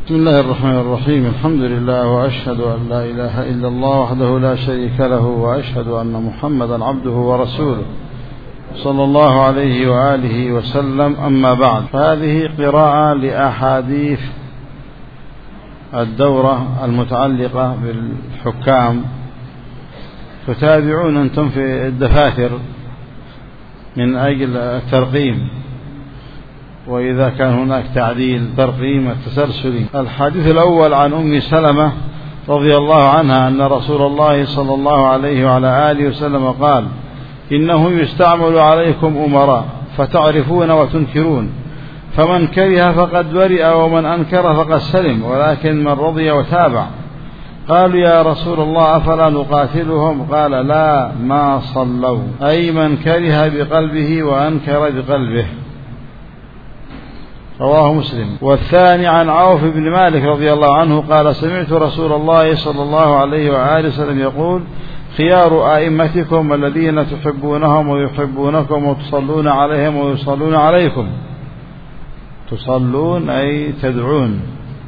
بسم الله الرحمن الرحيم. الحمد لله، وأشهد أن لا إله إلا الله وحده لا شريك له، وأشهد أن محمدا عبده ورسوله صلى الله عليه وآله وسلم. أما بعد، فهذه قراءة لأحاديث الدورة المتعلقة بالحكام. تتابعون أنتم في الدفاتر من أجل الترقيم، وإذا كان هناك تعديل ترقيم التسلسلي. الحديث الأول عن أم سلمة رضي الله عنها أن رسول الله صلى الله عليه وعلى آله وسلم قال: إنه يستعمل عليكم أمراء فتعرفون وتنكرون، فمن كره فقد برئ ومن أنكر فقد سلم، ولكن من رضي وتابع. قالوا: يا رسول الله أفلا نقاتلهم؟ قال: لا، ما صلوا، أي من كره بقلبه وأنكر بقلبه. رواه مسلم. والثاني عن عوف بن مالك رضي الله عنه قال: سمعت رسول الله صلى الله عليه وآله وسلم يقول: خيار أئمتكم الذين تحبونهم ويحبونكم وتصلون عليهم ويصلون عليكم. تصلون أي تدعون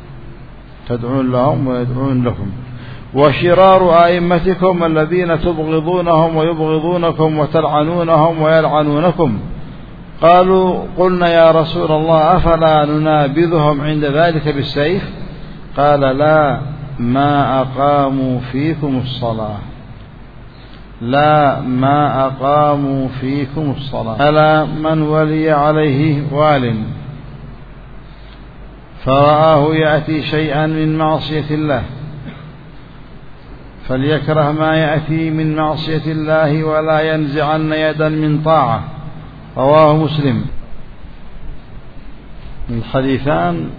لهم ويدعون لكم. وشرار أئمتكم الذين تبغضونهم ويبغضونكم وتلعنونهم ويلعنونكم. قالوا: قلنا يا رسول الله أفلا ننابذهم عند ذلك بالسيف؟ قال: لا، ما أقاموا فيكم الصلاة. لا، ما أقاموا فيكم الصلاة. ألا من ولي عليه وال فرآه يأتي شيئا من معصية الله فليكره ما يأتي من معصية الله ولا ينزعن يدا من طاعة. رواه مسلم. الحديثان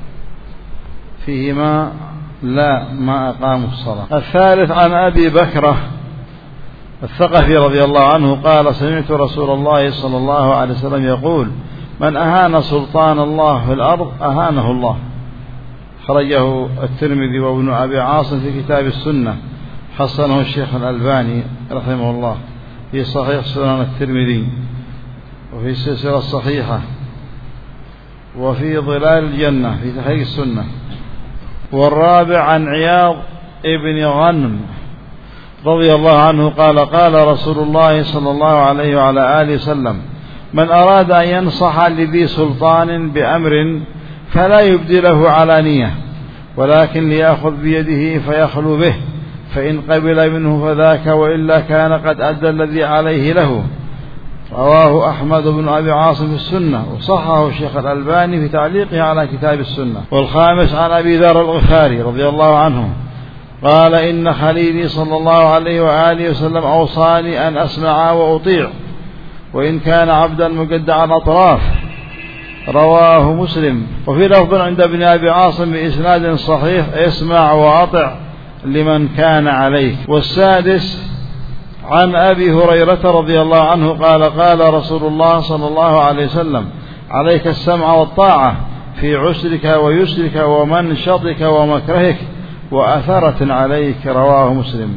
فيهما لا، ما أقاموا الصلاة. الثالث عن أبي بكرة الثقفي رضي الله عنه قال: سمعت رسول الله صلى الله عليه وسلم يقول: من أهان سلطان الله في الأرض أهانه الله. خرجه الترمذي وابن أبي عاصم في كتاب السنة، حسنه الشيخ الألباني رحمه الله في صحيح سنن الترمذي، وفي السلسلة الصحيحة، وفي ظلال الجنة في تحقيق السنة. والرابع عن عياض ابن غنم رضي الله عنه قال: قال رسول الله صلى الله عليه وعلى آله وسلم: من أراد أن ينصح لذي سلطان بأمر فلا يبدي له علانية، ولكن ليأخذ بيده فيخلو به، فإن قبل منه فذاك، وإلا كان قد أدى الذي عليه له. رواه أحمد بن أبي عاصم في السنة، وصححه الشيخ الألباني في تعليقه على كتاب السنة. والخامس عن أبي ذر الغفاري رضي الله عنه قال: إن خليلي صلى الله عليه وآله وسلم أوصاني أن أسمع وأطيع، وإن كان عبدا مجدع الأطراف. رواه مسلم. وفي لفظ عند ابن أبي عاصم بإسناد صحيح: اسمع وأطع لمن كان عليك. والسادس عن أبي هريرة رضي الله عنه قال: قال رسول الله صلى الله عليه وسلم: عليك السمع والطاعة في عسرك ويسرك ومنشطك ومكرهك وأثرة عليك. رواه مسلم.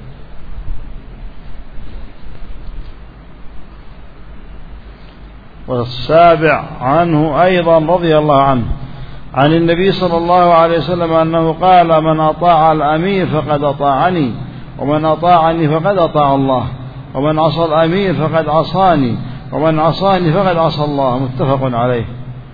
والسابع عنه أيضا رضي الله عنه عن النبي صلى الله عليه وسلم أنه قال: من أطاع الأمير فقد أطاعني، ومن أطاعني فقد أطاع الله، ومن عصى الأمير فقد عصاني، ومن عصاني فقد عصى الله. متفق عليه.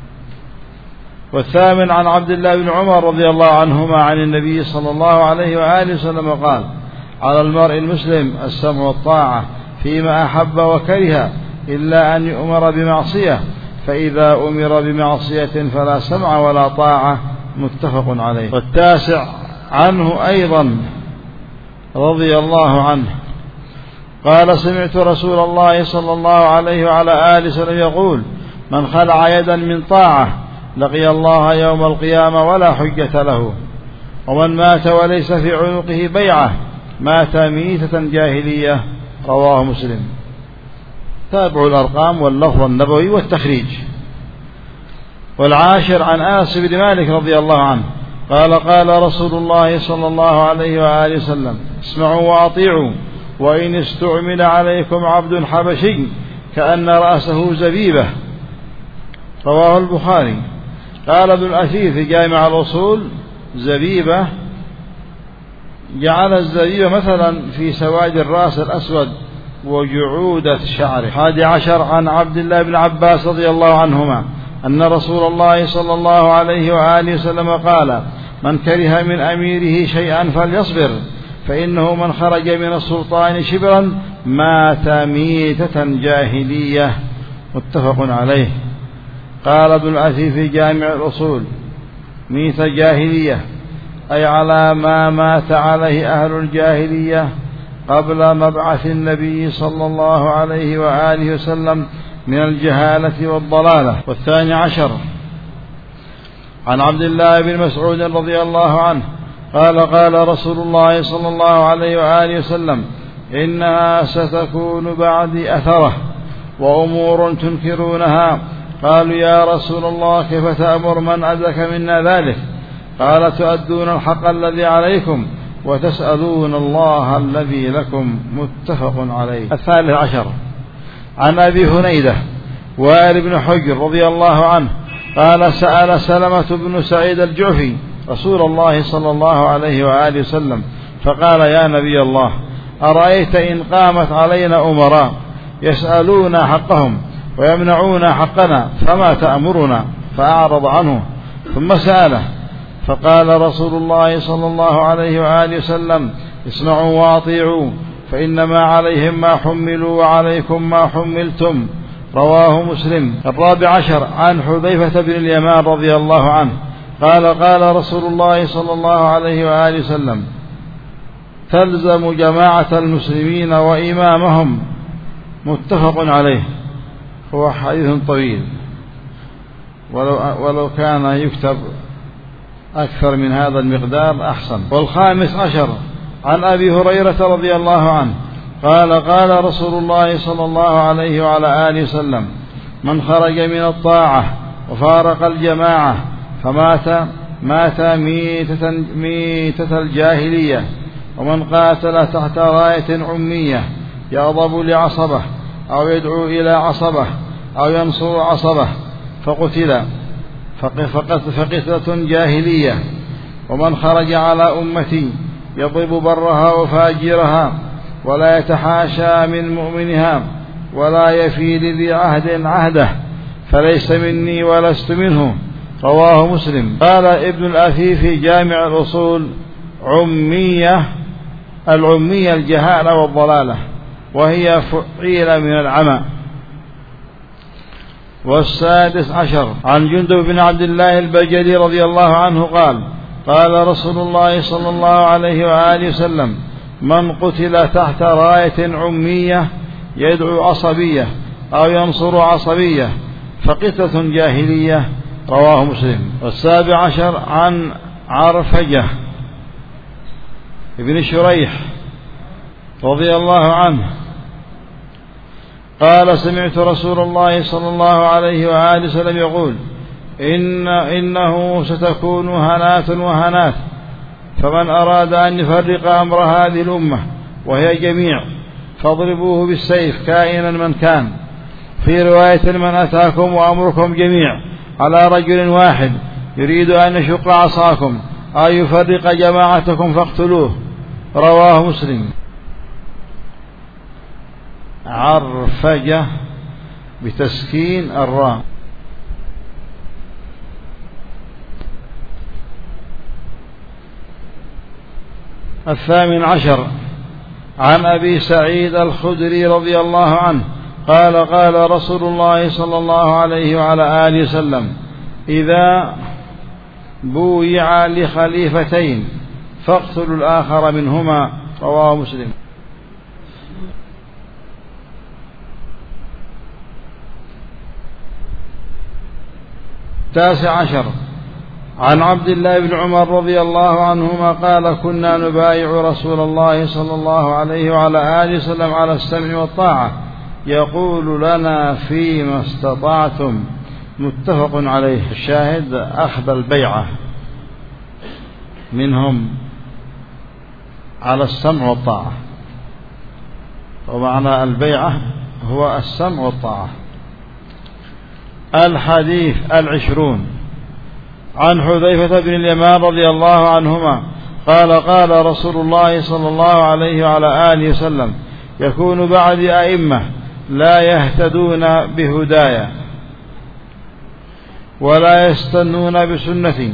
والثامن عن عبد الله بن عمر رضي الله عنهما عن النبي صلى الله عليه وآله وسلم قال: على المرء المسلم السمع والطاعة فيما أحب وكره، إلا أن يؤمر بمعصية، فإذا أمر بمعصية فلا سمع ولا طاعة. متفق عليه. والتاسع عنه أيضا رضي الله عنه قال: سمعت رسول الله صلى الله عليه وعلى آله وسلم يقول: من خلع يدا من طاعة لقي الله يوم القيامة ولا حجة له، ومن مات وليس في عنقه بيعة مات ميتة جاهلية. رواه مسلم. تابعوا الأرقام واللفظ النبوي والتخريج. والعاشر عن أنس بن مالك رضي الله عنه قال: قال رسول الله صلى الله عليه وآله وسلم: اسمعوا وأطيعوا، وإن استعمل عليكم عبد حبشي كأن رأسه زبيبة. رواه البخاري. قال ابن الأثير في جامع الأصول: زبيبة، جعل الزبيبة مثلا في سواد الرأس الأسود وجعودة شعره. 11 عن عبد الله بن عباس رضي الله عنهما أن رسول الله صلى الله عليه وآله وسلم قال: من كره من أميره شيئا فليصبر، فإنه من خرج من السلطان شبرا مات ميتة جاهلية. متفق عليه. قال ابن الأثير في جامع الأصول: ميتة جاهلية أي على ما مات عليه أهل الجاهلية قبل مبعث النبي صلى الله عليه وآله وسلم من الجهالة والضلالة. 12 عن عبد الله بن مسعود رضي الله عنه قال: قال رسول الله صلى الله عليه وآله وسلم: إنها ستكون بعدي أثرة وأمور تنكرونها. قالوا: يا رسول الله كيف تأمر من أدرك منا ذلك؟ قال: تؤدون الحق الذي عليكم وتسألون الله الذي لكم. متفق عليه. 13 عن أبي هنيدة وائل بن حجر رضي الله عنه قال: سأل سلمة بن سعيد الجعفي رسول الله صلى الله عليه وآله وسلم فقال: يا نبي الله، أرأيت إن قامت علينا أمراء يسألون حقهم ويمنعون حقنا فما تأمرنا؟ فأعرض عنه ثم سأله فقال رسول الله صلى الله عليه وآله وسلم: اسمعوا وأطيعوا، فإنما عليهم ما حملوا وعليكم ما حملتم. رواه مسلم. 14 عن حذيفة بن اليمان رضي الله عنه قال: قال رسول الله صلى الله عليه وآله وسلم: تلزم جماعة المسلمين وإمامهم. متفق عليه. هو حديث طويل، ولو كان يكتب أكثر من هذا المقدار أحسن. 15 عن أبي هريرة رضي الله عنه قال: قال رسول الله صلى الله عليه وعلى آله وسلم: من خرج من الطاعة وفارق الجماعة مات ميتة الجاهلية. ومن قاتل تحت راية عمية يغضب لعصبه أو يدعو إلى عصبه أو ينصر عصبه فقتل فقتلة جاهلية. ومن خرج على أمتي يضرب برها وفاجرها ولا يتحاشى من مؤمنها ولا يفي لذي عهد عهده فليس مني ولست منه. رواه مسلم. قال ابن الأثير في جامع الأصول: العمية الجهالة والضلالة، وهي فعيل من العمى. 16 عن جندب بن عبد الله البجلي رضي الله عنه قال: قال رسول الله صلى الله عليه وآله وسلم: من قتل تحت راية عمية يدعو عصبية أو ينصر عصبية فقتلة جاهلية. رواه مسلم. 17 عن عرفجة ابن شريح رضي الله عنه قال: سمعت رسول الله صلى الله عليه وآله وسلم يقول: إنه ستكون هنات وهنات، فمن أراد أن يفرق أمر هذه الأمة وهي جميع فاضربوه بالسيف كائنا من كان. في رواية: من أتاكم وأمركم جميع على رجل واحد يريد أن يشق عصاكم أو يفرق جماعتكم فاقتلوه. رواه مسلم. عرفجة بتسكين الراء. 18 عن أبي سعيد الخدري رضي الله عنه قال: قال رسول الله صلى الله عليه وعلى آله وسلم: إذا بويع لخليفتين فاقتلوا الآخر منهما. رواه مسلم. 19 عن عبد الله بن عمر رضي الله عنهما قال: كنا نبايع رسول الله صلى الله عليه وعلى آله وسلم على السمع والطاعة يقول لنا: فيما استطعتم. متفق عليه. الشاهد: أخذ البيعة منهم على السمع والطاعة، ومعنى البيعة هو السمع والطاعة. الحديث 20 عن حذيفة بن اليمان رضي الله عنهما قال قال رسول الله صلى الله عليه وعلى آله وسلم يكون بعد أئمة لا يهتدون بهدايا ولا يستنون بسنتي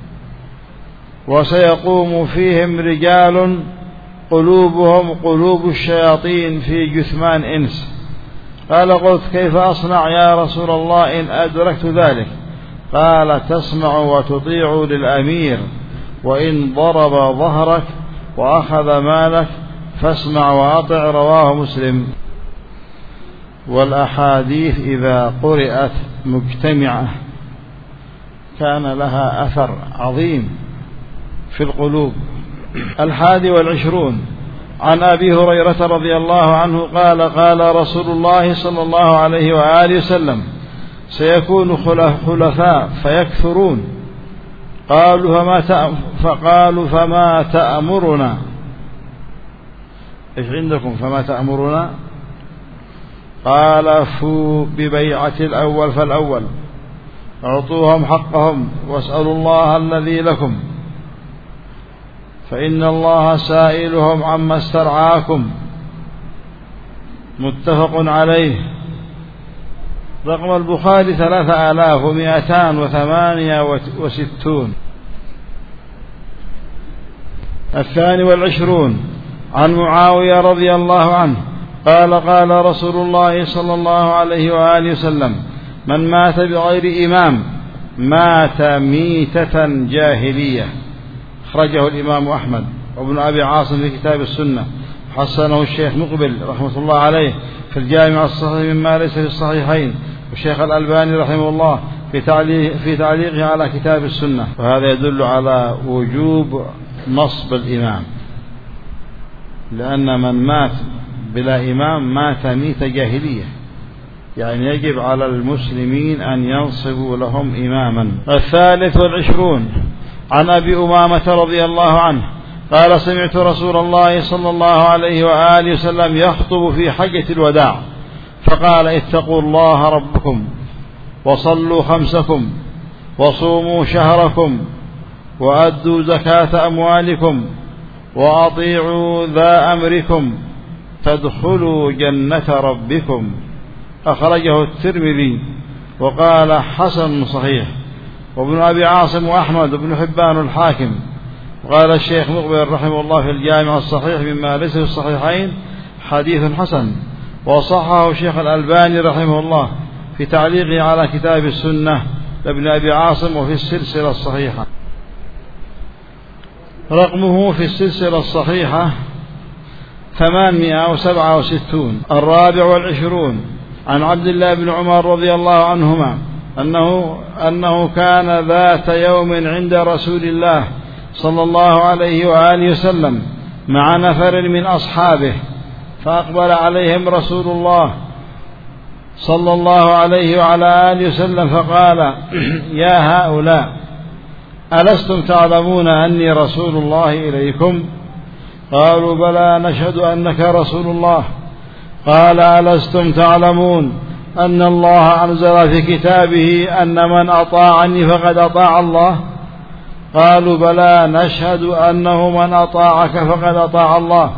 وسيقوم فيهم رجال قلوبهم قلوب الشياطين في جثمان إنس. قال قلت كيف أصنع يا رسول الله إن أدركت ذلك؟ قال تسمع وتطيع للأمير وإن ضرب ظهرك وأخذ مالك فاسمع وأطع. رواه مسلم. والأحاديث إذا قرأت مجتمعة كان لها أثر عظيم في القلوب. 21 عن أبي هريرة رضي الله عنه قال قال رسول الله صلى الله عليه وآله وسلم سيكون خلفاء فيكثرون. فقالوا فما تأمرنا؟ إيش عندكم فما تأمرنا؟ قال فوا ببيعة الأول فالأول، أعطوهم حقهم واسألوا الله الذي لكم فإن الله سائلهم عما استرعاكم. متفق عليه. رقم البخاري 3268. 22 عن معاوية رضي الله عنه قال قال رسول الله صلى الله عليه وآله وسلم من مات بغير إمام مات ميتة جاهلية. أخرجه الإمام أحمد وابن أبي عاصم في كتاب السنة، حسنه الشيخ مقبل رحمة الله عليه في الجامع الصحيح مما ليس في الصحيحين، والشيخ الألباني رحمه الله في تعليقه على كتاب السنة. وهذا يدل على وجوب نصب الإمام، لأن من مات بلا إمام مات ميت جاهلية، يعني يجب على المسلمين أن ينصبوا لهم إماما. 23 عن أبي أمامة رضي الله عنه قال سمعت رسول الله صلى الله عليه وآله وسلم يخطب في حجة الوداع فقال اتقوا الله ربكم وصلوا خمسكم وصوموا شهركم وأدوا زكاة أموالكم وأطيعوا ذا أمركم تدخلوا جنة ربكم. أخرجه الترمذي وقال حسن صحيح، وابن أبي عاصم وأحمد بن حبان الحاكم. وقال الشيخ مقبل رحمه الله في الجامع الصحيح مما ليس في الصحيحين حديث حسن. وصححه الشيخ الألباني رحمه الله في تعليقه على كتاب السنة لابن أبي عاصم وفي السلسلة الصحيحة. رقمه في السلسلة الصحيحة 867. 24 عن عبد الله بن عمر رضي الله عنهما أنه كان ذات يوم عند رسول الله صلى الله عليه وآله وسلم مع نفر من أصحابه، فأقبل عليهم رسول الله صلى الله عليه وعلى آله وسلم فقال يا هؤلاء ألستم تعلمون أني رسول الله إليكم؟ قالوا بلى نشهد أنك رسول الله. قال ألستم تعلمون أن الله أنزل في كتابه أن من أطاعني فقد أطاع الله؟ قالوا بلى نشهد أنه من أطاعك فقد أطاع الله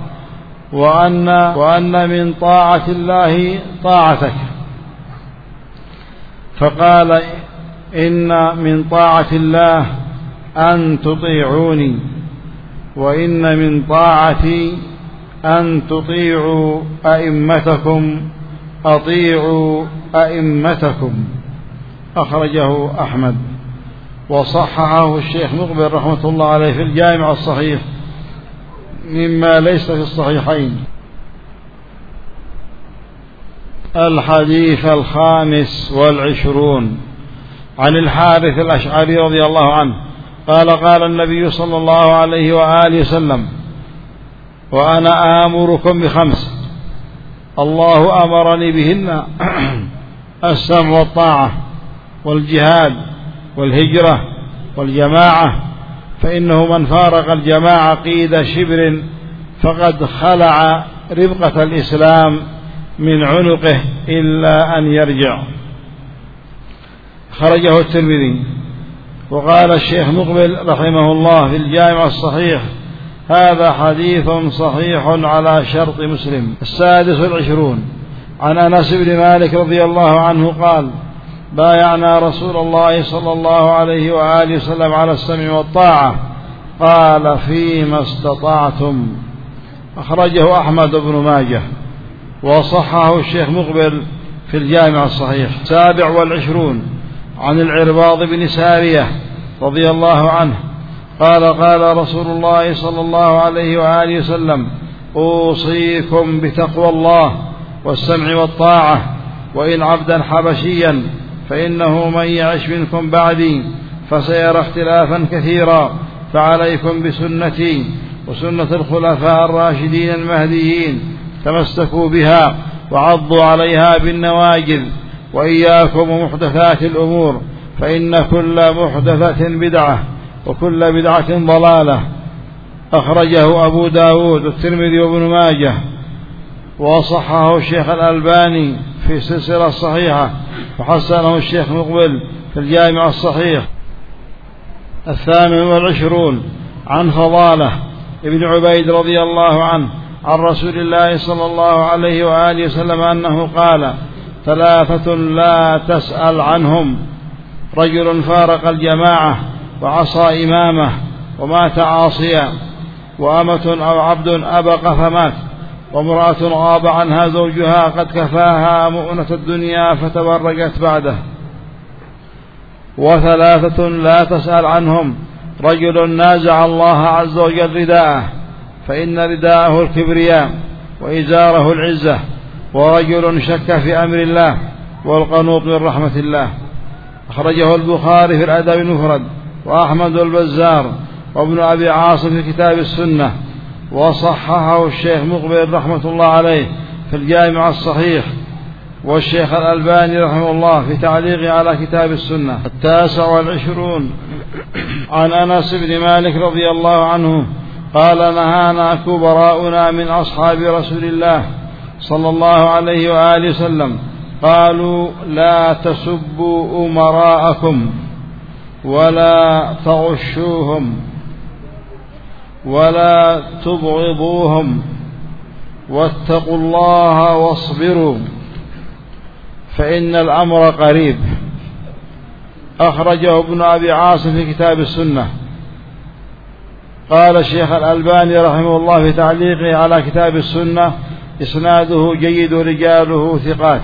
وأن من طاعة الله طاعتك. فقال إن من طاعة الله أن تطيعوني وإن من طاعتي أن تطيعوا أئمتكم أطيعوا أئمتكم. أخرجه أحمد وصححه الشيخ مقبل رحمة الله عليه في الجامع الصحيح مما ليس في الصحيحين. الحديث 25 عن الحارث الأشعري رضي الله عنه قال قال النبي صلى الله عليه وآله وسلم وأنا آمركم بخمس الله أمرني بهن السمع والطاعة والجهاد والهجرة والجماعة، فإنه من فارق الجماعة قيد شبر فقد خلع ربقة الإسلام من عنقه إلا أن يرجع. خرجه الترمذي وقال الشيخ مقبل رحمه الله في الجامع الصحيح: هذا حديث صحيح على شرط مسلم. 26 عن أنس بن مالك رضي الله عنه قال: بايعنا رسول الله صلى الله عليه وآله وسلم على السمع والطاعة، قال: فيما استطعتم. أخرجه أحمد بن ماجه وصححه الشيخ مقبل في الجامع الصحيح. 27 عن العرباض بن سارية رضي الله عنه قال: قال رسول الله صلى الله عليه وآله وسلم: أوصيكم بتقوى الله والسمع والطاعة، وإن عبدا حبشيا، فإنه من يعش منكم بعدي فسيرى اختلافا كثيرا، فعليكم بسنتي وسنة الخلفاء الراشدين المهديين، تمسكوا بها وعضوا عليها بالنواجذ، وإياكم ومحدثات الأمور، فإن كل محدثة بدعة وكل بدعة ضلالة. أخرجه أبو داود والترمذي وابن ماجه وصححه الشيخ الألباني في السلسلة الصحيحة، وحسنه الشيخ مقبل في الجامع الصحيح. 28 عن فضالة ابن عبيد رضي الله عنه عن رسول الله صلى الله عليه وآله وسلم أنه قال: 3 لا تسأل عنهم: رجل فارق الجماعة وعصى إمامه ومات عاصيا، وأمة أو عبد أبق فمات، وامرأة غاب عنها زوجها قد كفاها مؤنة الدنيا فتبرجت بعده. 3 لا تسأل عنهم: رجل نازع الله عز وجل رداءه، فإن رداءه الكبرياء وإزاره العزة، ورجل شك في أمر الله والقنوط من رحمة الله. أخرجه البخاري في الأدب المفرد، وأحمد البزار، وابن أبي عاصم في كتاب السنة، وصححه الشيخ مقبل رحمة الله عليه في الجامع الصحيح، والشيخ الألباني رحمه الله في تعليقه على كتاب السنة. 29 عن أنس بن مالك رضي الله عنه قال: نهانا كبراؤنا من أصحاب رسول الله صلى الله عليه وآله وسلم، قالوا: لا تسبوا أمراءكم ولا تغشوهم ولا تبغضوهم، واتقوا الله واصبروا، فإن الأمر قريب. أخرجه ابن أبي عاصم في كتاب السنة. قال الشيخ الألباني رحمه الله في تعليقه على كتاب السنة: إسناده جيد ورجاله ثقات.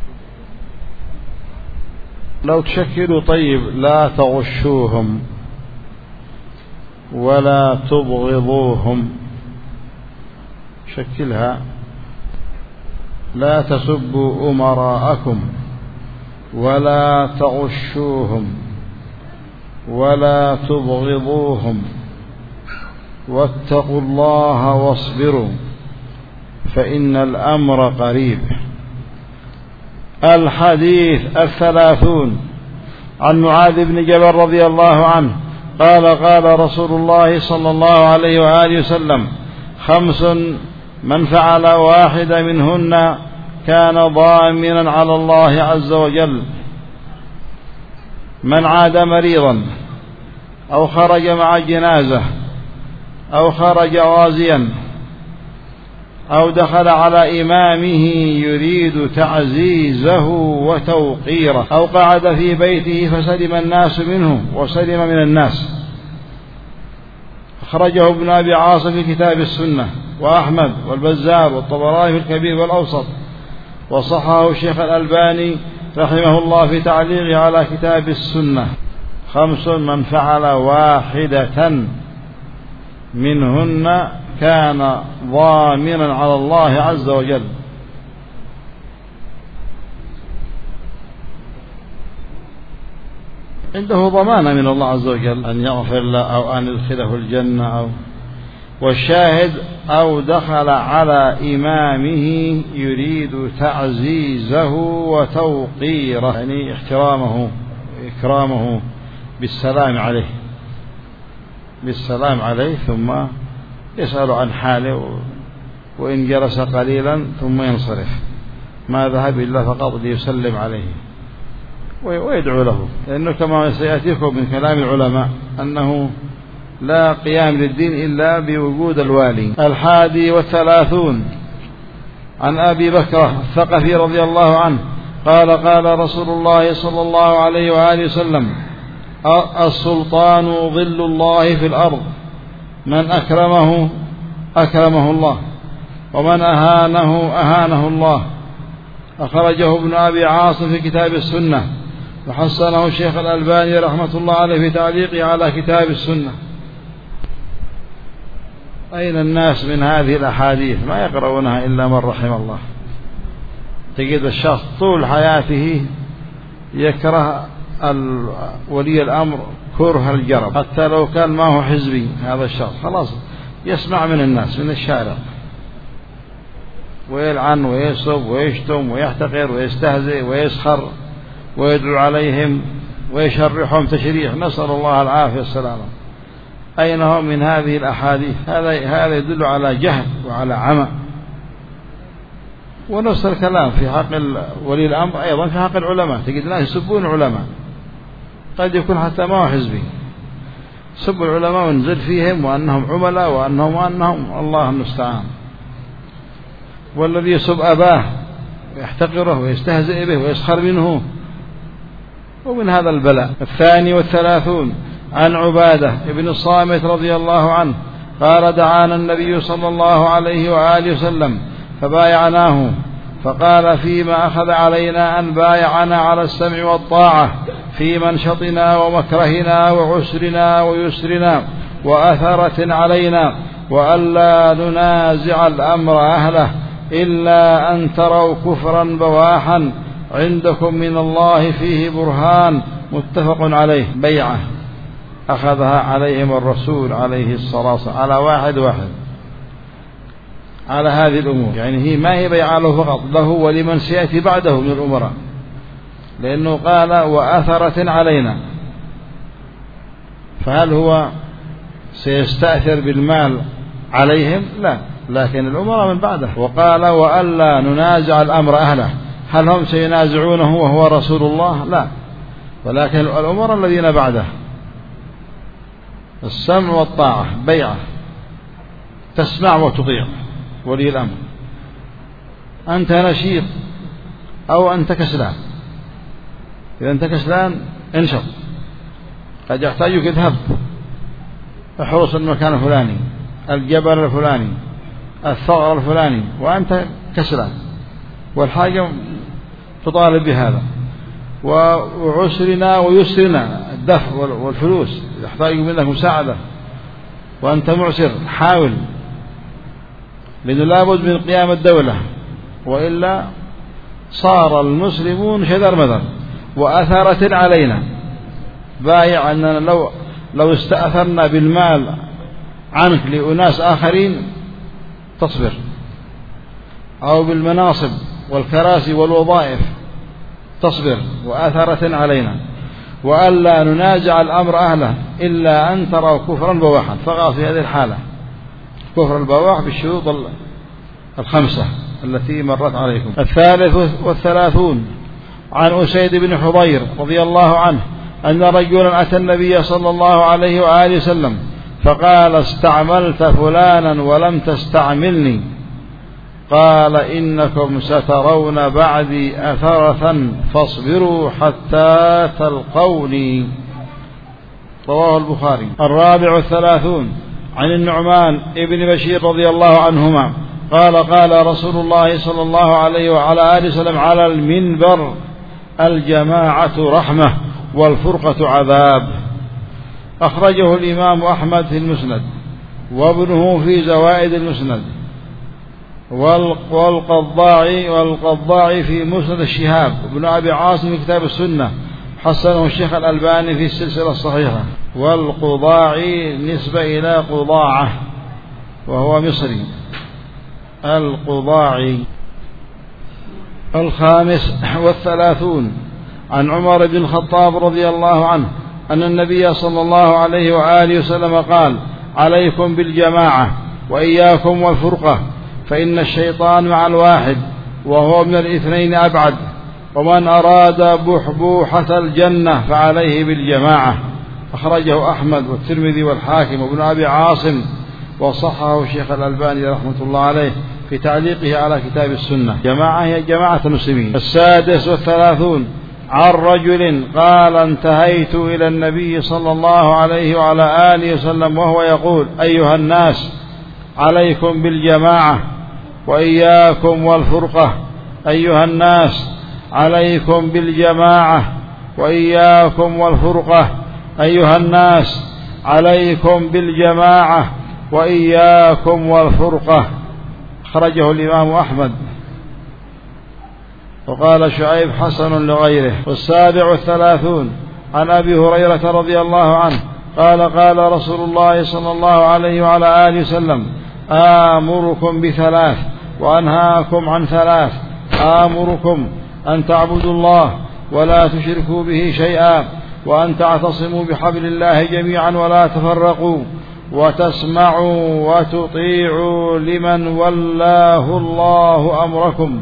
لو تشكلوا طيب: لا تغشوهم ولا تبغضوهم، شكلها: لا تسبوا أمراءكم ولا تغشوهم ولا تبغضوهم، واتقوا الله واصبروا، فإن الأمر قريب. الحديث 30 عن معاذ بن جبل رضي الله عنه قال: قال رسول الله صلى الله عليه وآله وسلم: 5 من فعل واحدة منهن كان ضامنا على الله عز وجل: من عاد مريضا، أو خرج مع جنازة، أو خرج غازيا، أو دخل على إمامه يريد تعزيزه وتوقيره، أو قعد في بيته فسلم الناس منه وسلم من الناس. أخرجه ابن أبي عاصم في كتاب السنة، وأحمد والبزار والطبراني في الكبير والأوسط، وصححه الشيخ الألباني رحمه الله في تعليقه على كتاب السنة. 5 من فعل واحدة منهن كان ضامنا على الله عز وجل. عنده ضمانة من الله عز وجل أن يغفر له أو أن يدخله الجنة. والشاهد: أو دخل على إمامه يريد تعزيزه وتوقيره، يعني احترامه إكرامه بالسلام عليه ثم يسأل عن حاله، وإن جلس قليلا ثم ينصرف، ما ذهب إلا فقط ليسلم عليه. ويدعو له، لأنه كما سيأتيكم من كلام العلماء أنه لا قيام للدين إلا بوجود الوالي. 31 عن أبي بكرة الثقفي رضي الله عنه قال قال رسول الله صلى الله عليه وآله وسلم: السلطان ظل الله في الأرض، من أكرمه أكرمه الله، ومن أهانه الله. أخرجه ابن أبي عاصم في كتاب السنة، وحسنه الشيخ الألباني رحمة الله عليه في تعليقه على كتاب السنة. أين الناس من هذه الأحاديث؟ ما يقرؤونها إلا من رحم الله. تجد الشخص طول حياته يكره ولي الأمر كره الجرب، حتى لو كان ما هو حزبي. هذا الشخص خلاص يسمع من الناس من الشارع ويلعن ويسب ويشتم ويحتقر ويستهزئ ويسخر ويدعو عليهم ويشرحهم تشريح، نسأل الله العافية والسلامة. أين هم من هذه الأحاديث؟ هذا يدل على جهل وعلى عمى. ونفس الكلام في حق ولي الأمر أيضا في حق العلماء. تجد ناس يسبون العلماء، قد يكون حتى ما هو حزبي، سب العلماء ونزل فيهم وأنهم عملاء وأنهم الله المستعان. والذي يسب أباه ويحتقره ويستهزئ به ويسخر منه، ومن هذا البلاء. 32 عن عبادة بن الصامت رضي الله عنه قال: دعانا النبي صلى الله عليه وآله وسلم فبايعناه، فقال: فيما أخذ علينا أن بايعنا على السمع والطاعة في منشطنا ومكرهنا وعسرنا ويسرنا وأثرة علينا، وألا ننازع الأمر أهله إلا أن تروا كفرا بواحا عندكم من الله فيه برهان، متفق عليه. بيعة أخذها عليهم الرسول عليه الصلاة والسلام على واحد على هذه الأمور. يعني هي ما هي بيعة له فقط، له ولمن سيأتي بعده من الأمراء، لأنه قال: وأثرة علينا. فهل هو سيستأثر بالمال عليهم؟ لا، لكن الأمراء من بعده. وقال: وألا ننازع الأمر أهله. هل هم سينازعونه وهو رسول الله؟ لا، ولكن الأمراء الذين بعده. السمع والطاعة بيعة، تسمع وتطيع ولي الأمر. أنت نشيط أو أنت كسلان، إذا أنت كسلان انشط، قد يحتاجك اذهب احرص المكان الفلاني، الجبل الفلاني، الثغر الفلاني، وأنت كسلان، والحاجة تطالب بهذا. وعسرنا ويسرنا، الدفع والفلوس يحتاج منك مساعدة وأنت معسر، حاول، لأنه لابد من قيام الدولة، وإلا صار المسلمون شذر مذر. وأثرة علينا، بايع أننا لو استأثرنا بالمال عنك لأناس آخرين تصبر، أو بالمناصب والكراسي والوظائف تصبر. وأثرة علينا، وألا ننازع الأمر أهله إلا أن تروا كفرا بواحا. فقط في هذه الحالة كفر البواح بالشروط 5 التي مرت عليكم. 33 عن أسيد بن حضير رضي الله عنه أن رجلا أتى النبي صلى الله عليه وآله وسلم فقال: استعملت فلانا ولم تستعملني. قال: إنكم سترون بعدي أثرة فاصبروا حتى تلقوني. رواه البخاري. 34 عن النعمان ابن بشير رضي الله عنهما قال: قال رسول الله صلى الله عليه وعلى آله وسلم على المنبر: الجماعة رحمة والفرقة عذاب. أخرجه الإمام أحمد في المسند، وابنه في زوائد المسند، والقضاعي في مسند الشهاب، ابن أبي عاصم في كتاب السنة، حسنه الشيخ الألباني في السلسلة الصحيحة. والقضاعي نسبة إلى قضاعة وهو مصري. القضاعي. 35 عن عمر بن الخطاب رضي الله عنه أن النبي صلى الله عليه وآله وسلم قال: عليكم بالجماعة وإياكم والفرقة، فإن الشيطان مع الواحد وهو من الاثنين أبعد. ومن أراد بحبوحة الجنة فعليه بالجماعة. أخرجه أحمد والترمذي والحاكم وابن أبي عاصم، وصححه الشيخ الألباني رحمة الله عليه في تعليقه على كتاب السنة. جماعة هي جماعة المسلمين. 36 عن رجل قال انتهيت إلى النبي صلى الله عليه وعلى آله وسلم وهو يقول أيها الناس عليكم بالجماعة وإياكم والفرقة. أيها الناس عليكم بالجماعة وإياكم والفرقة. أيها الناس عليكم بالجماعة وإياكم والفرقة. خرجه الإمام أحمد. وقال شعيب حسن لغيره. 37 عن أبي هريرة رضي الله عنه قال قال رسول الله صلى الله عليه وعلى آله وسلم آمركم بثلاث وأنهاكم عن ثلاث. آمركم أن تعبدوا الله ولا تشركوا به شيئا، وأن تعتصموا بحبل الله جميعا ولا تفرقوا، وتسمعوا وتطيعوا لمن ولاه الله أمركم.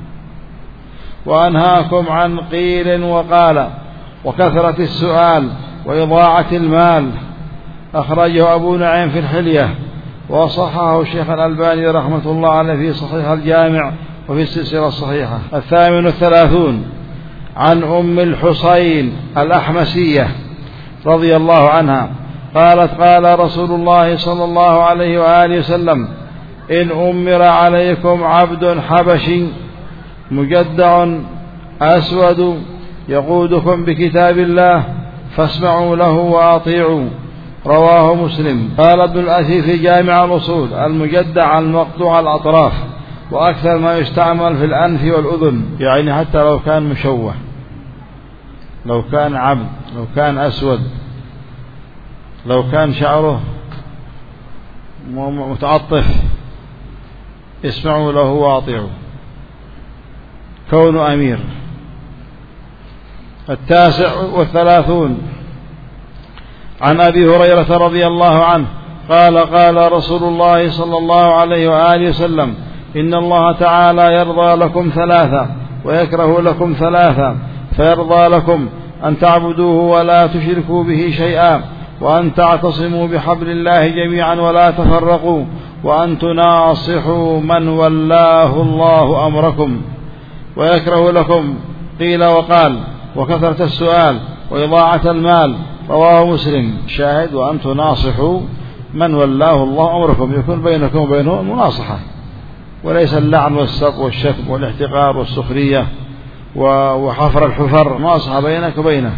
وأنهاكم عن قيل وقال وكثرة السؤال وإضاعة المال. أخرجه أبو نعيم في الحلية، وصححه الشيخ الألباني رحمة الله عليه في صحيح الجامع وفي السلسلة الصحيحة. 38 عن أم الحصين الأحمسية رضي الله عنها قالت قال رسول الله صلى الله عليه وآله وسلم إن أمر عليكم عبد حبشي مجدع أسود يقودكم بكتاب الله فاسمعوا له وأطيعوا. رواه مسلم. قال ابن الأثير في جامع الأصول المجدع المقطوع الأطراف، وأكثر ما يستعمل في الأنف والأذن، يعني حتى لو كان مشوه، لو كان عبد، لو كان أسود، لو كان شعره متعطف، اسمعوا له وأطيعوا. كون أمير. 39 عن أبي هريرة رضي الله عنه قال قال رسول الله صلى الله عليه وآله وسلم إن الله تعالى يرضى لكم ثلاثة ويكره لكم ثلاثة، فيرضى لكم أن تعبدوه ولا تشركوا به شيئا، وأن تعتصموا بحبل الله جميعا ولا تفرقوا، وأن تناصحوا من ولاه الله أمركم. ويكره لكم قيل وقال وكثرة السؤال وإضاعة المال. رواه مسلم. شاهد وأن تناصحوا من ولاه الله أمركم، يكون بينكم وبينه مناصحة، وليس اللعن والسب والشتم والاحتقار والسخرية وحفر الحفر، مناصحة بينك وبينه.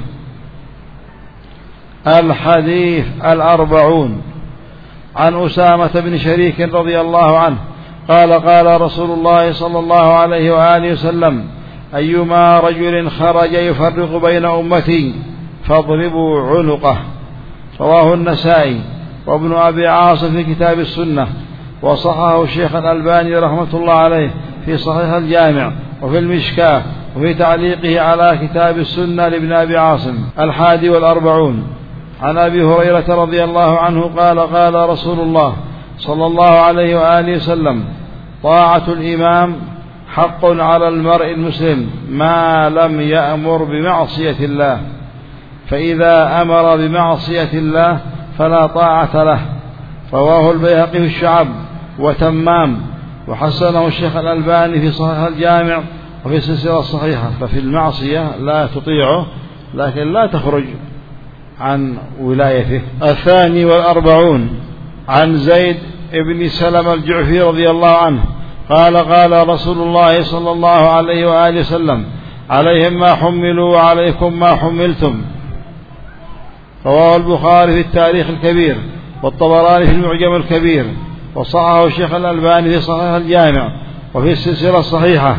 الحديث 40 عن أسامة بن شريك رضي الله عنه قال قال رسول الله صلى الله عليه وآله وسلم أيما رجل خرج يفرق بين أمتي فاضربوا عنقه. رواه النسائي وابن أبي عاصم في كتاب السنة، وصححه الشيخ الألباني رحمة الله عليه في صحيح الجامع وفي المشكاة وفي تعليقه على كتاب السنة لابن أبي عاصم. 41 عن أبي هريرة رضي الله عنه قال قال رسول الله صلى الله عليه وآله وسلم طاعة الإمام حق على المرء المسلم ما لم يأمر بمعصية الله، فإذا أمر بمعصية الله فلا طاعة له. رواه البيهقي في الشعب وتمام، وحسنه الشيخ الألباني في صحيح الجامع وفي السلسلة الصحيحة. ففي المعصية لا تطيعه، لكن لا تخرج عن ولايته. 42 عن زيد بن سلمة الجعفي رضي الله عنه قال قال رسول الله صلى الله عليه وآله وسلم عليهم ما حملوا وعليكم ما حملتم. رواه البخاري في التاريخ الكبير والطبراني في المعجم الكبير، وصححه الشيخ الألباني في صحيح الجامع وفي السلسلة الصحيحة.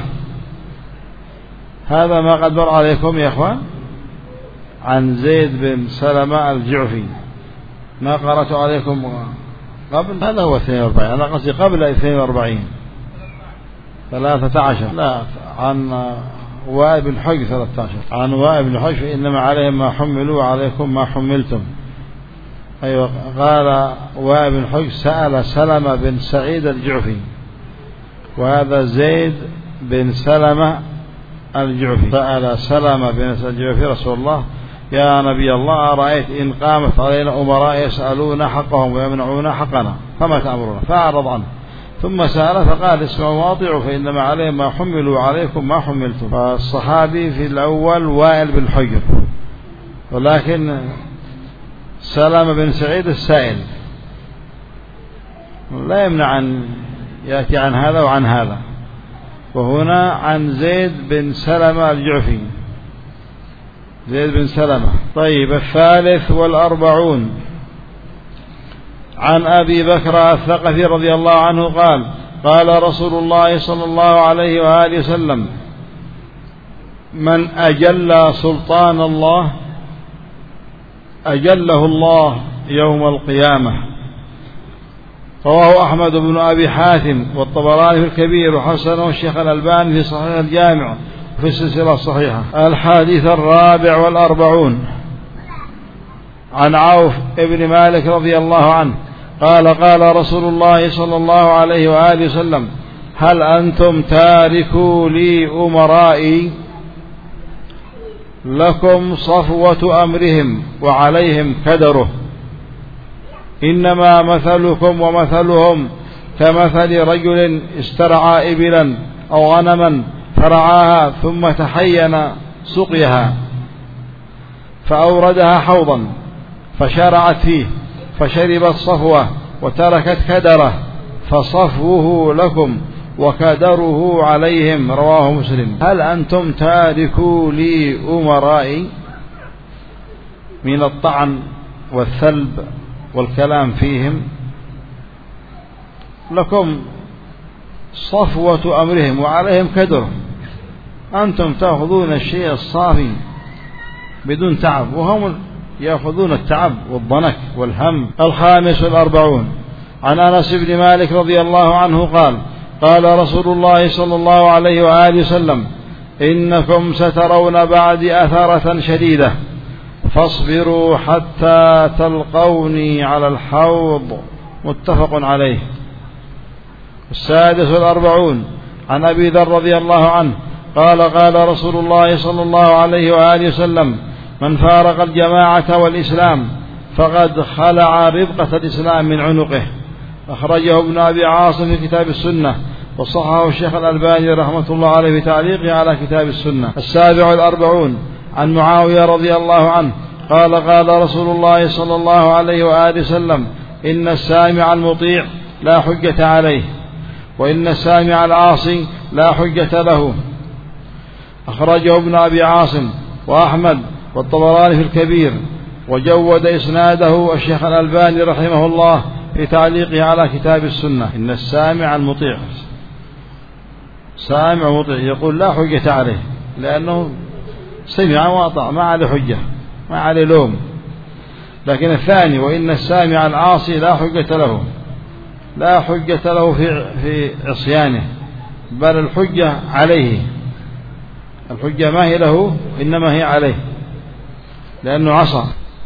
هذا ما قد مر عليكم يا إخوان عن زيد بن سلمة الجعفي. ما قرأت عليكم قبل، هذا هو 42، أنا قصدي قبل 42 13. لا، عن وائل بن حجر 13. عن وائل بن حجر إنما عليهم ما حملوا وعليكم ما حملتم. أيوة، قال وائل بن حجر سأل سلمة بن سعيد الجعفي، وهذا زيد بن سلمة الجعفي سأل سلمة بن الجعفي رسول الله: يا نبي الله، أرأيت إن قامت علينا أمراء يسألون حقهم ويمنعون حقنا فما تأمرنا؟ فأعرض عنه. ثم سأل فقال: اسمعوا واطيعوا فإنما عليهم ما حملوا عليكم ما حملتم. فالصحابي في الأول وائل بن حجر، ولكن سلمة بن سعيد السائل لا يمنع أن يأتي عن هذا وعن هذا. وهنا عن زيد بن سلمة الجعفي، زيد بن سلمة. طيب، 43 عن أبي بكر الثقفي رضي الله عنه قال: قال رسول الله صلى الله عليه وآله وسلم: من أجل سلطان الله أجله الله يوم القيامة. رواه أحمد بن أبي حاتم والطبراني في الكبير، وحسنه الشيخ الألباني في صحيح الجامع وفي السلسلة الصحيحة. الحديث 44 عن عوف بن مالك رضي الله عنه قال: قال رسول الله صلى الله عليه وآله وسلم: هل أنتم تاركوا لي أمرائي؟ لكم صفوة أمرهم وعليهم كدره، إنما مثلكم ومثلهم كمثل رجل استرعى إبلا أو غنما فرعاها ثم تحين سقيها فأوردها حوضا فشرعت فيه فشربت صفوة وتركت كدره، فصفوه لكم وكدره عليهم. رواه مسلم. هل أنتم تاركوا لي أمرائي؟ من الطعن والثلب والكلام فيهم. لكم صفوة أمرهم وعليهم كدره، أنتم تأخذون الشيء الصافي بدون تعب، وهم يأخذون التعب والضنك والهم. 45 عن أنس بن مالك رضي الله عنه قال: قال رسول الله صلى الله عليه وآله وسلم: إنكم سترون بعدي أثرة شديدة، فاصبروا حتى تلقوني على الحوض. متفق عليه. 46 عن أبي ذر رضي الله عنه قال: قال رسول الله صلى الله عليه وآله وسلم: من فارق الجماعة والإسلام فقد خلع ربقة الإسلام من عنقه. أخرجه ابن أبي عاصم في كتاب السنة، وصححه الشيخ الألباني رحمة الله عليه في تعليقه على كتاب السنة. 47 عن معاوية رضي الله عنه قال: قال رسول الله صلى الله عليه وآله وسلم: إن السامع المطيع لا حجة عليه، وإن السامع العاصي لا حجة له. أخرجه ابن أبي عاصم وأحمد والطبراني في الكبير، وجود إسناده الشيخ الألباني رحمه الله في تعليقه على كتاب السنة. إن السامع المطيع، سامع مطيع يقول لا حجة عليه، لأنه سمع وأطاع، ما عليه حجة، ما عليه لوم. لكن الثاني: وإن السامع العاصي لا حجة له، لا حجة له في عصيانه، بل الحجة عليه. الحجة ما هي له، إنما هي عليه، لأنه عصى.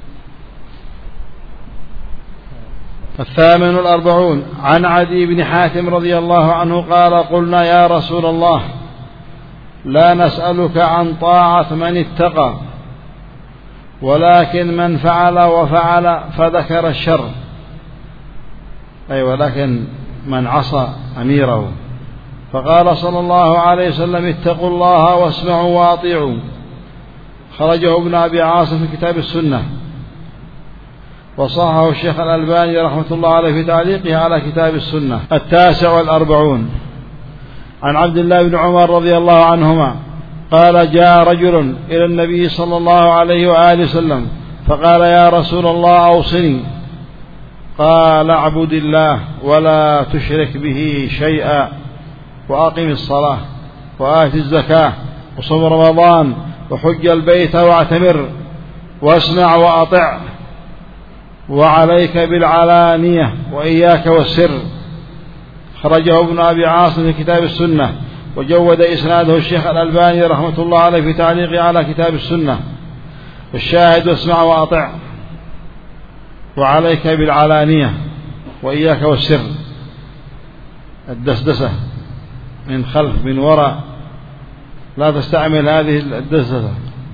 48 عن عدي بن حاتم رضي الله عنه قال: قلنا يا رسول الله لا نسألك عن طاعة من اتقى، ولكن من فعل وفعل فذكر الشر، أي ولكن من عصى أميره. فقال صلى الله عليه وسلم: اتقوا الله واسمعوا واطيعوا. خرجه ابن أبي عاصم في كتاب السنة، وصححه الشيخ الألباني رحمة الله عليه في تعليقه على كتاب السنة. 49 عن عبد الله بن عمر رضي الله عنهما قال: جاء رجل إلى النبي صلى الله عليه وآله وسلم فقال: يا رسول الله أوصني. قال: اعبد الله ولا تشرك به شيئا، وأقم الصلاة وآت الزكاة وصم رمضان وحج البيت واعتمر، واسمع وأطع، وعليك بالعلانية وإياك والسر. خرجه ابن أبي عاصم في كتاب السنة، وجود إسناده الشيخ الألباني رحمة الله عليه في تعليقه على كتاب السنة. والشاهد: واسمع وأطع، وعليك بالعلانية وإياك والسر. الدسدسة من خلف من وراء لا تستعمل هذه الدسة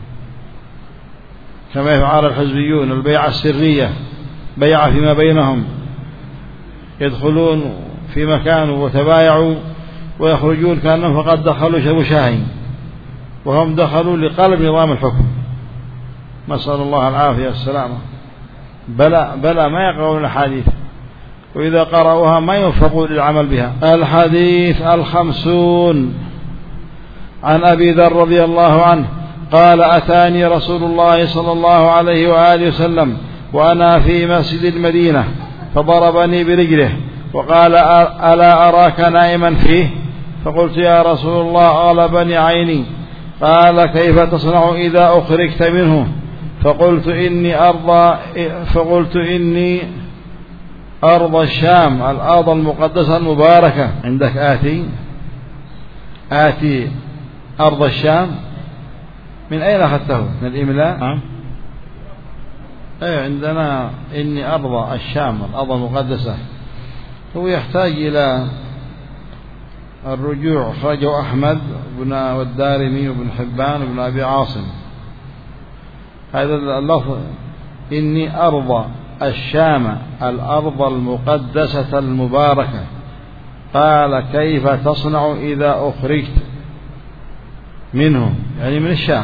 كما يفعل الحزبيون البيعة السرية، بيعة فيما بينهم، يدخلون في مكان وتبايعوا ويخرجون كأنهم فقد دخلوا شربوا شاهي وهم دخلوا لقلب نظام الحكم، نسأل الله العافية والسلامة. بلى ما يقرؤون الحديث، وإذا قرأوها ما يوفقون للعمل بها. الحديث 50 عن أبي ذر رضي الله عنه قال أتاني رسول الله صلى الله عليه وآله وسلم وأنا في مسجد المدينة فضربني برجله وقال ألا أراك نائما فيه؟ فقلت يا رسول الله غلبني عيني. قال كيف تصنع إذا أخرجت منه؟ فقلت إني أرض الشام الأرض المقدسة المباركة. عندك آتي أرض الشام، من أين أخذته؟ من الإملاء؟ أي عندنا إني أرض الشام الأرض المقدسة، هو يحتاج إلى الرجوع. خرجه أحمد والدارمي وابن حبان وابن أبي عاصم. هذا اللفظ إني أرض الشام الأرض المقدسة المباركة. قال كيف تصنع إذا أخرجت منه؟ يعني من الشام.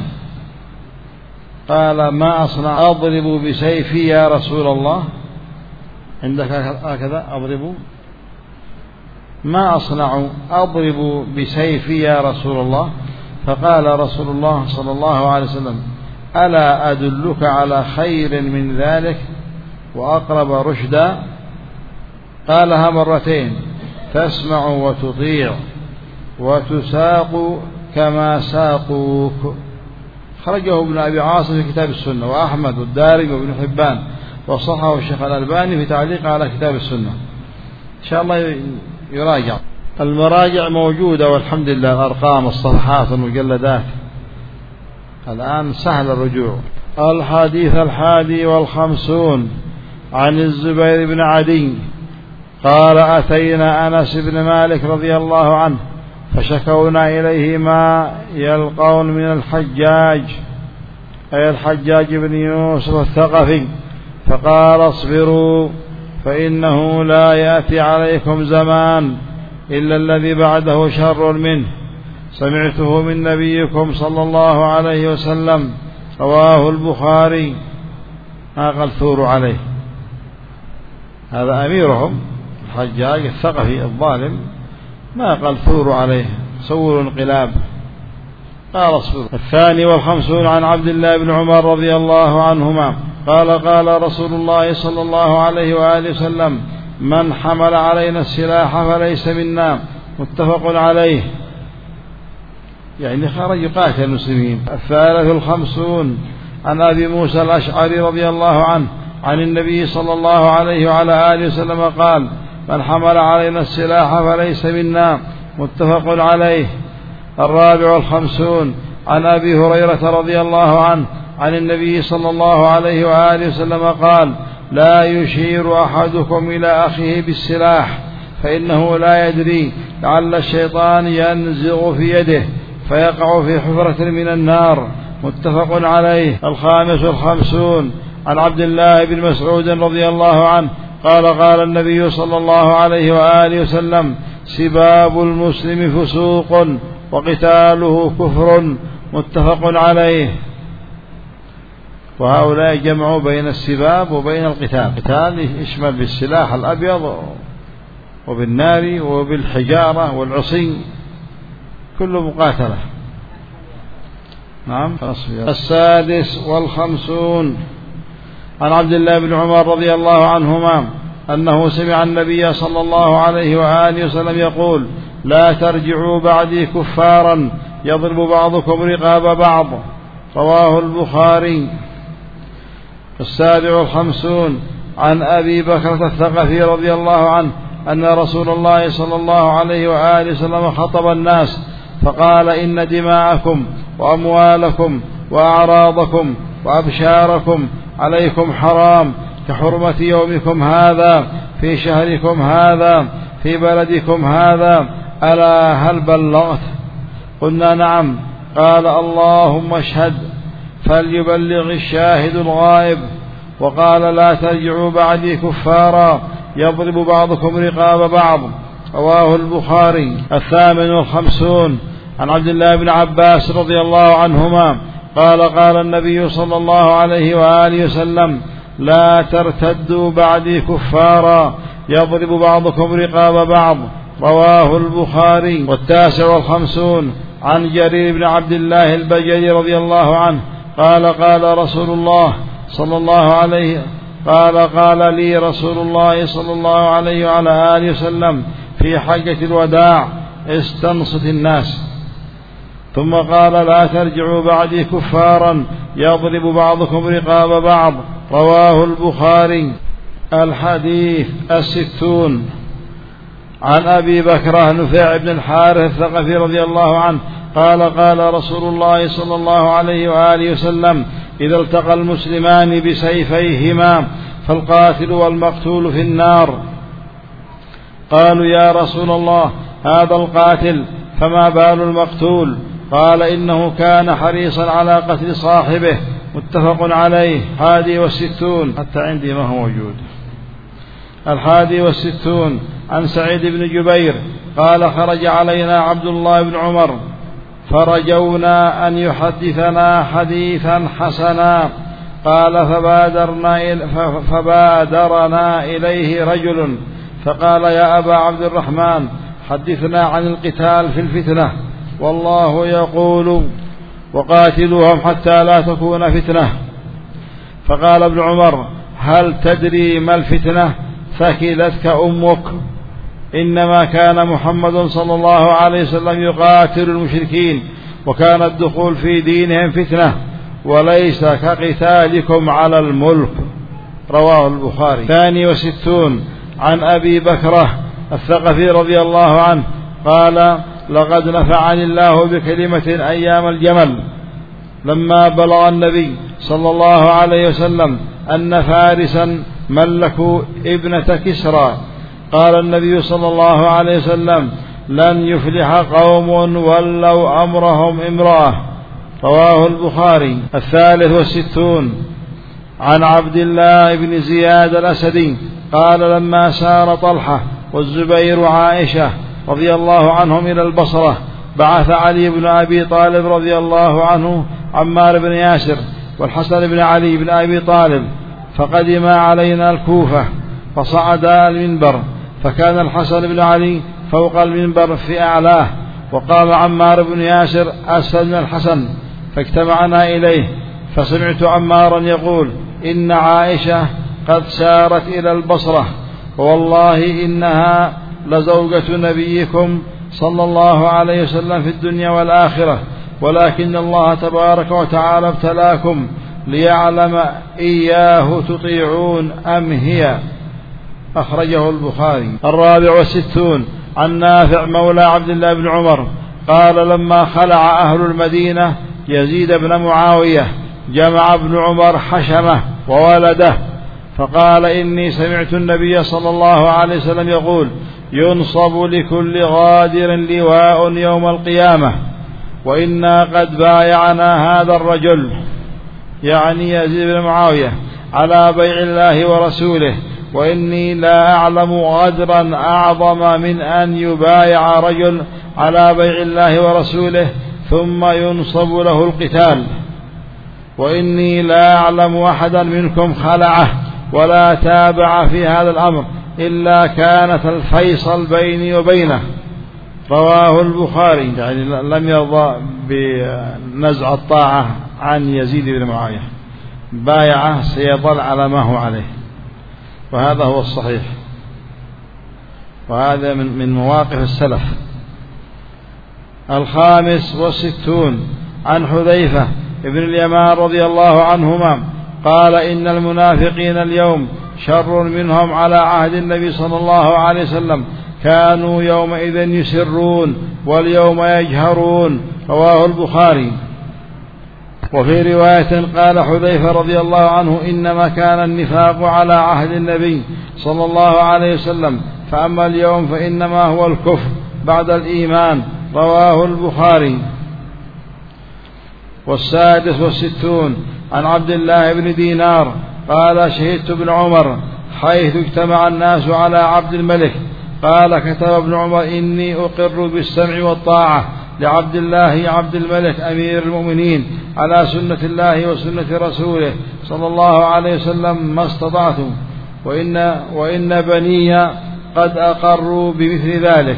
قال ما أصنع؟ أضرب بسيفي يا رسول الله. عندك هكذا أضرب؟ ما أصنع؟ أضرب بسيفي يا رسول الله. فقال رسول الله صلى الله عليه وسلم ألا أدلك على خير من ذلك وأقرب رشدا؟ قالها مرتين تسمع وتطيع وتساق كما ساقوك. خرجه ابن أبي عاصم في كتاب السنة، وأحمد والدارمي وابن حبان، وصححه الشيخ الألباني في تعليقه على كتاب السنة. إن شاء الله يراجع. المراجع موجودة والحمد لله، الأرقام الصفحات المجلدات الآن سهل الرجوع. الحديث 51 عن الزبير بن عدي قال أتينا أنس بن مالك رضي الله عنه فشكونا إليه ما يلقون من الحجاج، أي الحجاج بن يوسف الثقفي، فقال اصبروا فإنه لا يأتي عليكم زمان إلا الذي بعده شر منه، سمعته من نبيكم صلى الله عليه وسلم. رواه البخاري. ما قال ثوروا عليه، هذا أميرهم الحجاج الثقفي الظالم، ما قال ثوروا عليه سوروا انقلاب، قال اصبروا. 52 عن عبد الله بن عمر رضي الله عنهما قال قال رسول الله صلى الله عليه وآله وسلم من حمل علينا السلاح فليس منا، متفق عليه. يعني خرج يقاتل المسلمين. 53 عن أبي موسى الأشعري رضي الله عنه عن النبي صلى الله عليه وعلى آله وسلم قال من حمل علينا السلاح فليس منا، متفق عليه. 54 عن أبي هريرة رضي الله عنه عن النبي صلى الله عليه وآله وسلم قال لا يشير أحدكم إلى أخيه بالسلاح فإنه لا يدري لعل الشيطان ينزغ في يده فيقع في حفرة من النار، متفق عليه. 55 عن عبد الله بن مسعود رضي الله عنه قال قال النبي صلى الله عليه وآله وسلم سباب المسلم فسوق وقتاله كفر، متفق عليه. وهؤلاء جمعوا بين السباب وبين القتال. القتال يشمل بالسلاح الأبيض وبالنار وبالحجارة والعصي، كل مقاتلة. نعم. 56 عن عبد الله بن عمر رضي الله عنهما أنه سمع النبي صلى الله عليه وآله وسلم يقول لا ترجعوا بعدي كفارا يضرب بعضكم رقاب بعض، رواه البخاري. 57 عن أبي بكرة الثقفي رضي الله عنه أن رسول الله صلى الله عليه وآله وسلم خطب الناس فقال إن دماءكم وأموالكم وأعراضكم وأبشاركم عليكم حرام كحرمة يومكم هذا في شهركم هذا في بلدكم هذا، ألا هل بلغت؟ قلنا نعم. قال اللهم اشهد فليبلغ الشاهد الغائب. وقال لا ترجعوا بعدي كفارا يضرب بعضكم رقاب بعض. رواه البخاري. 58 عن عبد الله بن عباس رضي الله عنهما قال قال النبي صلى الله عليه وآله وسلم لا ترتدوا بعدي كفارا يضرب بعضكم رقاب بعض. رواه البخاري. 59 عن جرير بن عبد الله البجلي رضي الله عنه قال قال رسول الله صلى الله عليه قال لي رسول الله صلى الله عليه وعلى آله وسلم في حجة الوداع استنصت الناس. ثم قال لا ترجعوا بعدي كفارا يضرب بعضكم رقاب بعض. رواه البخاري. الحديث 60 عن أبي بكرة نفيع بن الحارث الثقفي رضي الله عنه قال قال رسول الله صلى الله عليه وآله وسلم إذا التقى المسلمان بسيفيهما فالقاتل والمقتول في النار. قالوا يا رسول الله هذا القاتل فما بال المقتول؟ قال إنه كان حريصا على قتل صاحبه. متفق عليه. 61 حتى عندي ما هو موجود. 61 عن سعيد بن جبير قال خرج علينا عبد الله بن عمر فرجونا أن يحدثنا حديثا حسنا. قال فبادرنا إليه رجل فقال يا أبا عبد الرحمن حدثنا عن القتال في الفتنة والله يقول وقاتلوهم حتى لا تكون فتنة. فقال ابن عمر هل تدري ما الفتنة؟ ثكلتك أمك. إنما كان محمد صلى الله عليه وسلم يقاتل المشركين وكان الدخول في دينهم فتنة وليس كقتالكم على الملك. رواه البخاري. 62 عن أبي بكرة الثقفي رضي الله عنه قال لقد نفعني الله بكلمة أيام الجمل لما بلغ النبي صلى الله عليه وسلم أن فارسا ملكوا ابنة كسرى. قال النبي صلى الله عليه وسلم لن يفلح قوم ولوا أمرهم امرأة. رواه البخاري. 63 عن عبد الله بن زياد الأسدي قال لما سار طلحة والزبير وعائشة رضي الله عنهم إلى البصرة بعث علي بن أبي طالب رضي الله عنه عمار بن ياسر والحسن بن علي بن أبي طالب فقدما علينا الكوفة فصعدا المنبر فكان الحسن بن علي فوق المنبر في أعلاه وقام عمار بن ياسر أسفل من الحسن فاجتمعنا إليه فسمعت عمارا يقول إن عائشة قد سارت إلى البصرة والله إنها لزوجة نبيكم صلى الله عليه وسلم في الدنيا والآخرة ولكن الله تبارك وتعالى ابتلاكم ليعلم إياه تطيعون أم هي. أخرجه البخاري. 64 عن نافع مولى عبد الله بن عمر قال لما خلع أهل المدينة يزيد بن معاوية جمع ابن عمر حشمه وولده فقال إني سمعت النبي صلى الله عليه وسلم يقول ينصب لكل غادر لواء يوم القيامة وإنا قد بايعنا هذا الرجل يعني يزيد بن معاوية على بيع الله ورسوله وإني لا أعلم غدرا أعظم من أن يبايع رجل على بيع الله ورسوله ثم ينصب له القتال وإني لا أعلم أحدا منكم خلعه ولا تابع في هذا الأمر إلا كانت الفيصل بيني وبينه. رواه البخاري. يعني لم يرضى بنزع الطاعة عن يزيد بن معاوية بايعه سيظل على ما هو عليه وهذا هو الصحيح وهذا من مواقف السلف. 65 عن حذيفة ابن اليمان رضي الله عنهما قال إن المنافقين اليوم شر منهم على عهد النبي صلى الله عليه وسلم كانوا يومئذ يسرون واليوم يجهرون. رواه البخاري. وفي رواية قال حذيفة رضي الله عنه إنما كان النفاق على عهد النبي صلى الله عليه وسلم فأما اليوم فإنما هو الكفر بعد الإيمان. رواه البخاري. والسادس والستون عن عبد الله بن دينار قال شهدت ابن عمر حيث اجتمع الناس على عبد الملك قال كتب ابن عمر إني أقر بالسمع والطاعة لعبد الله عبد الملك أمير المؤمنين على سنة الله وسنة رسوله صلى الله عليه وسلم ما استطعت وإن بني قد أقروا بمثل ذلك.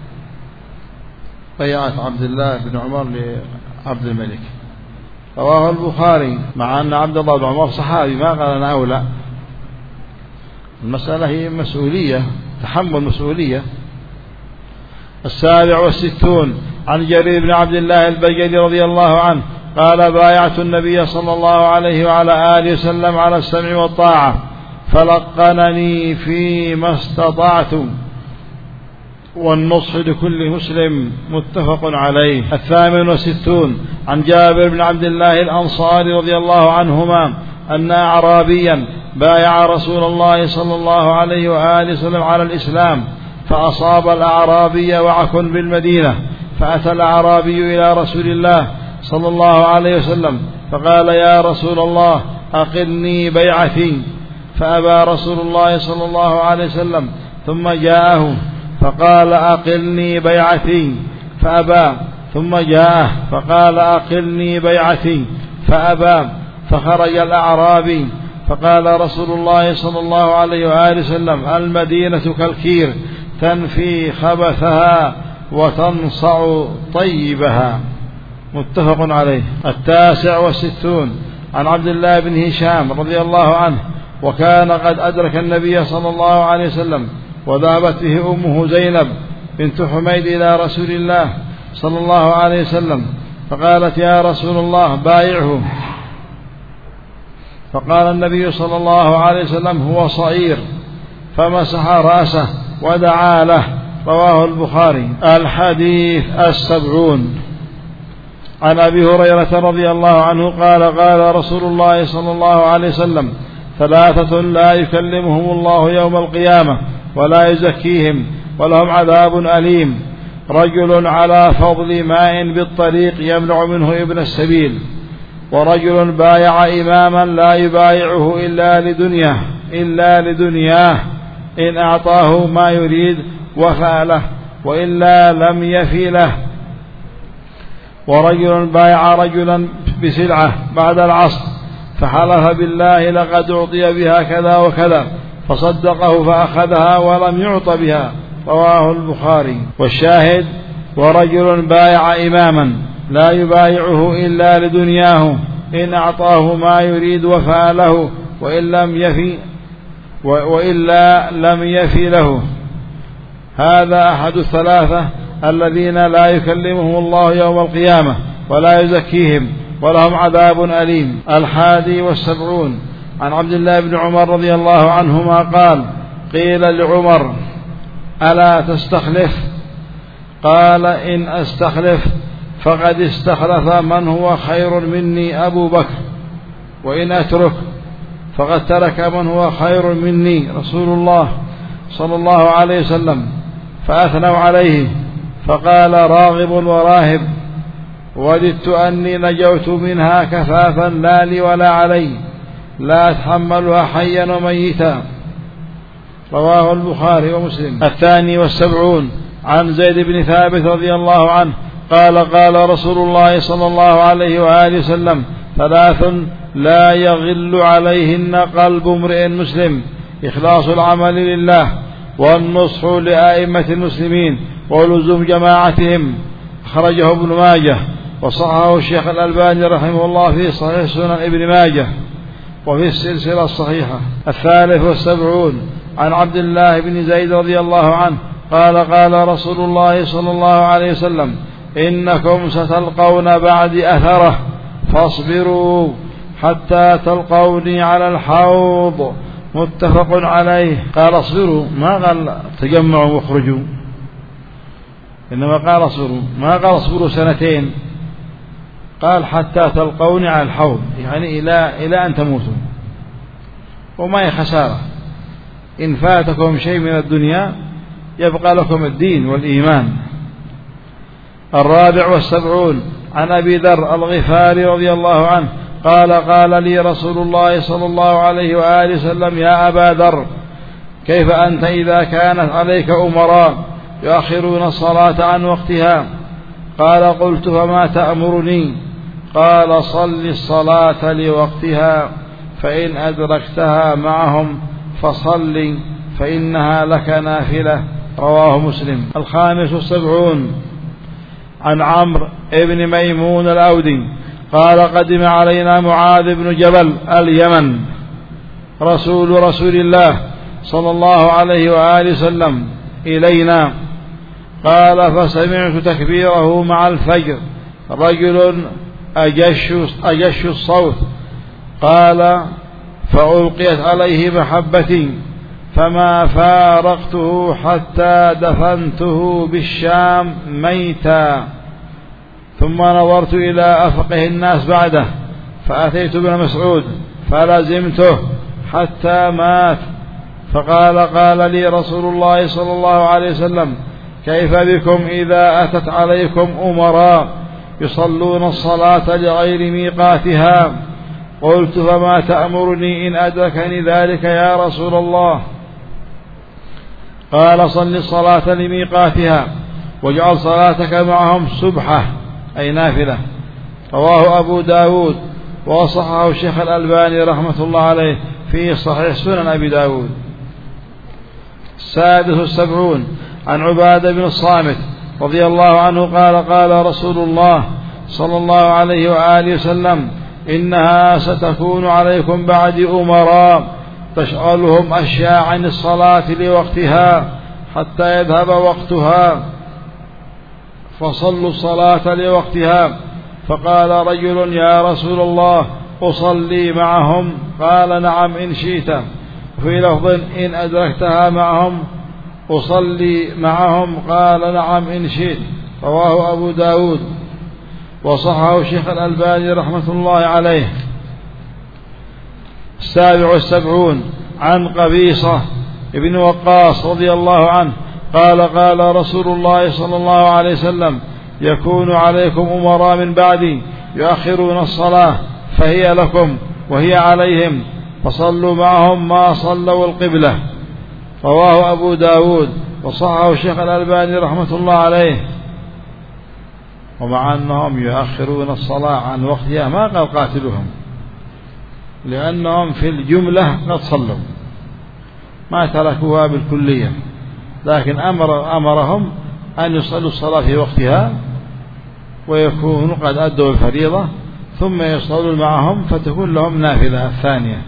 بيعة عبد الله بن عمر لعبد الملك رواه البخاري، مع أن عبد الله بن عمر صحابي ما قال أنا أولى. المسألة هي مسؤولية، تحمل مسؤولية. السابع والستون عن جرير بن عبد الله البجلي رضي الله عنه قال بايعت النبي صلى الله عليه وعلى آله وسلم على السمع والطاعة فلقنني فيما استطعت والنصح لكل مسلم متفق عليه. الثامن والستون عن جابر بن عبد الله الأنصاري رضي الله عنهما أن أعرابيا بايع رسول الله صلى الله عليه وآله وسلم على الإسلام فأصاب الأعرابي وعك بالمدينة، فأتى الأعرابي إلى رسول الله صلى الله عليه وسلم فقال يا رسول الله أقلني بيعتي، فأبى رسول الله صلى الله عليه وسلم، ثم جاءه فقال أقلني بيعتي فأبى، ثم جاءه فقال أقلني بيعتي فأبى، فخرج الأعرابي فقال رسول الله صلى الله عليه وآله وسلم المدينة كالكير تنفي خبثها وتنصع طيبها، متفق عليه. التاسع والستون عن عبد الله بن هشام رضي الله عنه وكان قد أدرك النبي صلى الله عليه وسلم وذهبت به أمه زينب بنت حميد إلى رسول الله صلى الله عليه وسلم فقالت يا رسول الله بايعه، فقال النبي صلى الله عليه وسلم هو صغير، فمسح رأسه ودعا له، رواه البخاري. الحديث السبعون عن أبي هريرة رضي الله عنه قال قال رسول الله صلى الله عليه وسلم ثلاثة لا يكلمهم الله يوم القيامة ولا يزكيهم ولهم عذاب أليم، رجل على فضل ماء بالطريق يمنع منه ابن السبيل، ورجل بايع إماما لا يبايعه إلا لدنياه إن أعطاه ما يريد وفى له وإلا لم يفي له، ورجل بايع رجلا بسلعة بعد العصر فحلف بالله لقد أعطي بها كذا وكذا فصدقه فأخذها ولم يعط بها، رواه البخاري. والشاهد ورجل بايع إماما لا يبايعه إلا لدنياه إن أعطاه ما يريد وفى له وإلا لم يفي له. هذا أحد الثلاثة الذين لا يكلمهم الله يوم القيامة ولا يزكيهم ولهم عذاب أليم. الحادي والسبعون عن عبد الله بن عمر رضي الله عنهما قال قيل لعمر ألا تستخلف؟ قال إن أستخلف فقد استخلف من هو خير مني أبو بكر، وإن أترك فقد ترك من هو خير مني رسول الله صلى الله عليه وسلم. فأثنوا عليه فقال راغب وراهب وددت أني نجوت منها كفافا لا لي ولا علي لا أتحملها حيا وميتا، رواه البخاري ومسلم. الثاني والسبعون عن زيد بن ثابت رضي الله عنه قال قال رسول الله صلى الله عليه وآله وسلم ثلاث لا يغل عليهن قلب امرئ مسلم: إخلاص العمل لله، والنصح لأئمة المسلمين، ولزوم جماعتهم. أخرجه ابن ماجه وصححه الشيخ الألباني رحمه الله في صحيح سنن ابن ماجه وفي السلسلة الصحيحة. الثالث والسبعون عن عبد الله بن زيد رضي الله عنه قال قال رسول الله صلى الله عليه وسلم إنكم ستلقون بعد أثره فاصبروا حتى تلقوني على الحوض، متفق عليه. قال اصبروا، ما قال تجمعوا واخرجوا، إنما قال اصبروا، ما قال اصبروا سنتين، قال حتى تلقوني على الحوض، يعني إلى أن تموتوا. وما هي خسارة إن فاتكم شيء من الدنيا يبقى لكم الدين والإيمان. الرابع والسبعون عن أبي ذر الغفاري رضي الله عنه قال قال لي رسول الله صلى الله عليه وآله وسلم يا أبا ذر كيف أنت إذا كانت عليك أمراء يؤخرون الصلاة عن وقتها؟ قال قلت فما تأمرني؟ قال صل الصلاة لوقتها فإن أدركتها معهم فصل فإنها لك نافلة. رواه مسلم. 75 عن عمرو بن ميمون الأودي قال قدم علينا معاذ بن جبل اليمن رسول الله صلى الله عليه وآله وسلم إلينا قال فسمعت تكبيره مع الفجر رجل أجش الصوت قال فألقيت عليه محبتي فما فارقته حتى دفنته بالشام ميتا ثم نظرت إلى أفقه الناس بعده فأتيت ابن مسعود فلزمته حتى مات قال لي رسول الله صلى الله عليه وسلم كيف بكم إذا أتت عليكم أمراء يصلون الصلاة لغير ميقاتها؟ قلت فما تأمرني إن أدركني ذلك يا رسول الله؟ قال صل الصلاة لميقاتها واجعل صلاتك معهم سبحة أي نافلة. رواه أبو داود وصححه الشيخ الألباني رحمة الله عليه في صحيح سنن أبي داود. 76 عن عبادة بن الصامت رضي الله عنه قال قال رسول الله صلى الله عليه وآله وسلم إنها ستكون عليكم بعد أمراء تشغلهم أشياء عن الصلاة لوقتها حتى يذهب وقتها فصلوا الصلاة لوقتها. فقال رجل يا رسول الله أصلي معهم؟ قال نعم إن شئت. وفي لفظ إن أدركتها معهم أصلي معهم؟ قال نعم إن شئت. رواه أبو داود وصححه الشيخ الألباني رحمة الله عليه. 77 عن قبيصة ابن وقاص رضي الله عنه قال قال رسول الله صلى الله عليه وسلم يكون عليكم أمراء من بعدي يؤخرون الصلاة فهي لكم وهي عليهم فصلوا معهم ما صلوا القبلة. رواه أبو داود وصححه الشيخ الألباني رحمة الله عليه. ومع أنهم يؤخرون الصلاة عن وقتها ما قال قاتلهم لأنهم في الجملة قد صلوا ما تركوها بالكلية لكن أمرهم أن يصلوا الصلاة في وقتها ويكونوا قد أدوا الفريضة ثم يصلوا معهم فتكون لهم نافلة الثانية.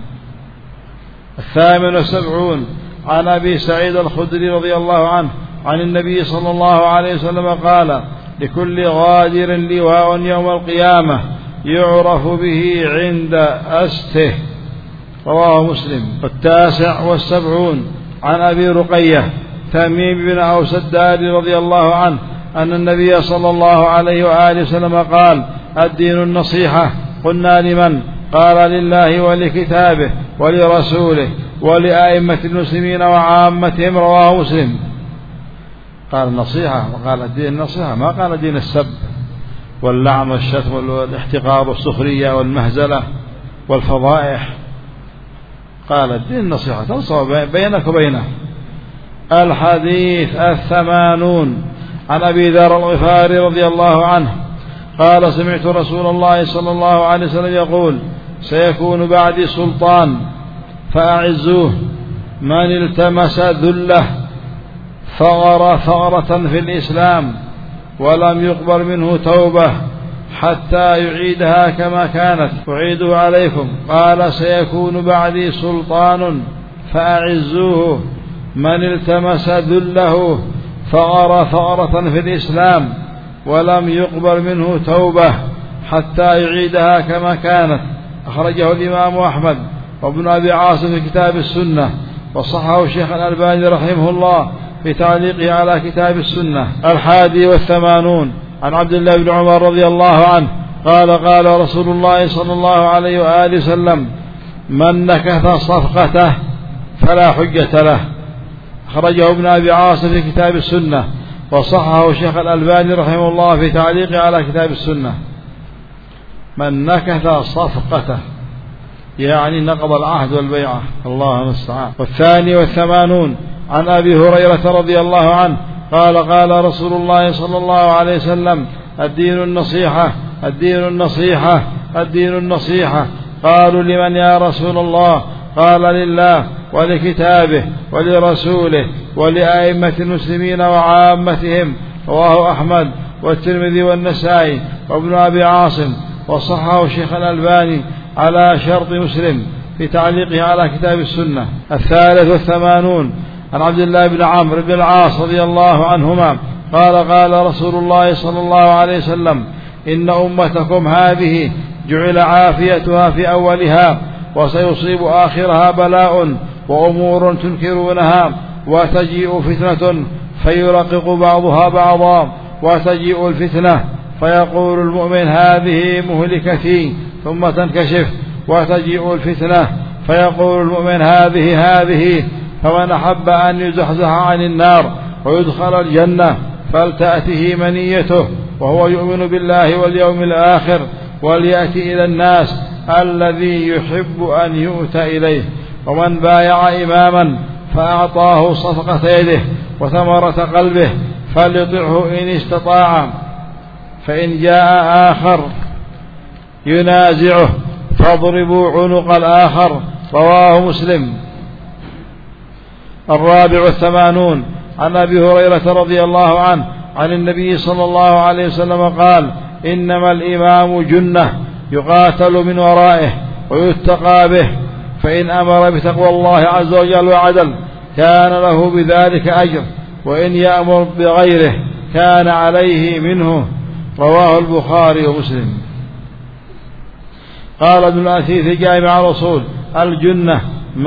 78 عن أبي سعيد الخدري رضي الله عنه عن النبي صلى الله عليه وسلم قال لكل غادر لواء يوم القيامة يعرف به عند أسته. رواه مسلم. 79 عن أبي رقية تميم بن أوس الداري رضي الله عنه أن النبي صلى الله عليه وآله وسلم قال الدين النصيحة. قلنا لمن؟ قال لله ولكتابه ولرسوله ولأئمة المسلمين وعامتهم. رواه مسلم. قال النصيحة وقال الدين النصيحة ما قال دين السب واللعن والشتم والاحتقار والسخرية والمهزلة والفضائح. قال الدين النصيحة تنصح بينك وبينه. 80 عن أبي ذر الغفاري رضي الله عنه قال سمعت رسول الله صلى الله عليه وسلم يقول سيكون بعدي سلطان فأعزوه من التمس ذله ثغر ثغرة في الإسلام ولم يقبل منه توبة حتى يعيدها كما كانت أعيدها عليكم. قال سيكون بعدي سلطان فأعزوه من التمس ذله ثغر ثغرة في الإسلام ولم يقبل منه توبة حتى يعيدها كما كانت. أخرجه الإمام أحمد وابن أبي عاصم في كتاب السنة وصححه الشيخ الألباني رحمه الله في تعليقه على كتاب السنة. 81 عن عبد الله بن عمر رضي الله عنه قال قال رسول الله صلى الله عليه وآله وسلم من نكث صفقته فلا حجة له. أخرجه ابن أبي عاصم في كتاب السنة وصححه الشيخ الألباني رحمه الله في تعليقه على كتاب السنة. من نكث صفقته يعني نقض العهد والبيعة، الله المستعان. 82 عن أبي هريرة رضي الله عنه قال قال رسول الله صلى الله عليه وسلم الدين النصيحة الدين النصيحة الدين النصيحة. قالوا لمن يا رسول الله؟ قال لله ولكتابه ولرسوله ولأئمة المسلمين وعامتهم. رواه أحمد والترمذي والنسائي وابن أبي عاصم، وصححه الشيخ الألباني على شرط مسلم في تعليقه على كتاب السنة. 83 عن عبد الله بن عمرو بن العاص رضي الله عنهما قال قال رسول الله صلى الله عليه وسلم إن أمتكم هذه جعل عافيتها في أولها وسيصيب آخرها بلاء وأمور تنكرونها، وتجيء فتنة فيرقق بعضها بعضا، وتجيء الفتنة فيقول المؤمن هذه مهلكتي ثم تنكشف، وتجيء الفتنة فيقول المؤمن هذه، فمن أحب أن يزحزح عن النار ويدخل الجنة فلتأته منيته وهو يؤمن بالله واليوم الآخر وليأتي إلى الناس الذي يحب أن يؤتى إليه. ومن بايع إماما فأعطاه صفقة يده وثمرة قلبه فليطعه إن استطاع، فإن جاء آخر ينازعه فاضربوا عنق الآخر. رواه مسلم. 84 عن أبي هريرة رضي الله عنه عن النبي صلى الله عليه وسلم قال إنما الإمام جنة يقاتل من ورائه ويتقى به، فإن أمر بتقوى الله عز وجل وعدل كان له بذلك أجر، وإن يأمر بغيره كان عليه منه. رواه البخاري ومسلم. قال ابن الأثير جامع الرسول الجنة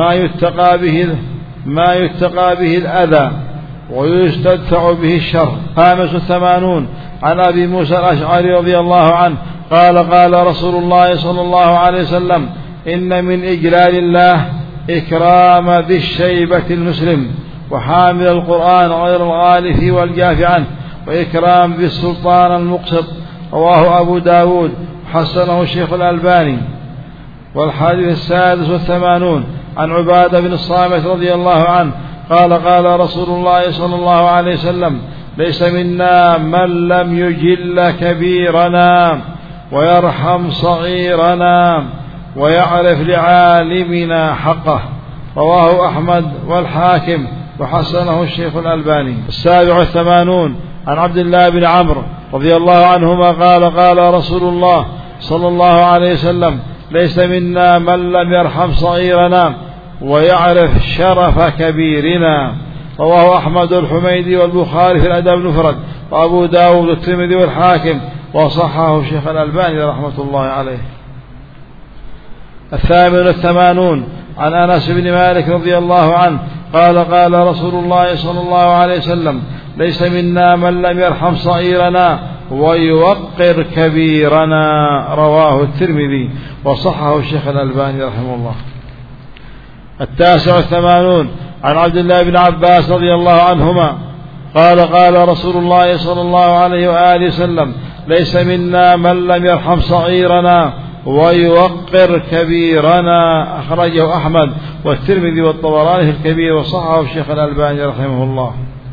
ما يتقى به الأذى ويستدفع به الشر. 85 عن أبي موسى الأشعري رضي الله عنه قال قال رسول الله صلى الله عليه وسلم إن من إجلال الله إكرام ذي الشيبة المسلم وحامل القرآن غير الغالي فيه والجاف عنه، وإكرام ذي السلطان المقسط. رواه أبو داود حسنه الشيخ الألباني. والحديث 86 عن عبادة بن الصامت رضي الله عنه قال قال رسول الله صلى الله عليه وسلم ليس منا من لم يجل كبيرنا ويرحم صغيرنا ويعرف لعالمنا حقه. رواه أحمد والحاكم وحسنه الشيخ الألباني. 87 عن عبد الله بن عمرو رضي الله عنهما قال قال رسول الله صلى الله عليه وسلم ليس منا من لم يرحم صغيرنا ويعرف شرف كبيرنا. رواه أحمد الحميدي والبخاري في الأدب المفرد، وأبو داود والترمذي والحاكم، وصححه الشيخ الألباني رحمة الله عليه. 88 عن أنس بن مالك رضي الله عنه قال قال رسول الله صلى الله عليه وسلم ليس منا من لم يرحم صغيرنا ويوقر كبيرنا. رواه الترمذي وصححه الشيخ الألباني رحمه الله. 89 عن عبد الله بن عباس رضي الله عنهما قال قال رسول الله صلى الله عليه وآله وسلم ليس منا من لم يرحم صغيرنا ويوقر كبيرنا. أخرجه أحمد والترمذي والطبراني في الكبير وصححه الشيخ الألباني رحمه الله.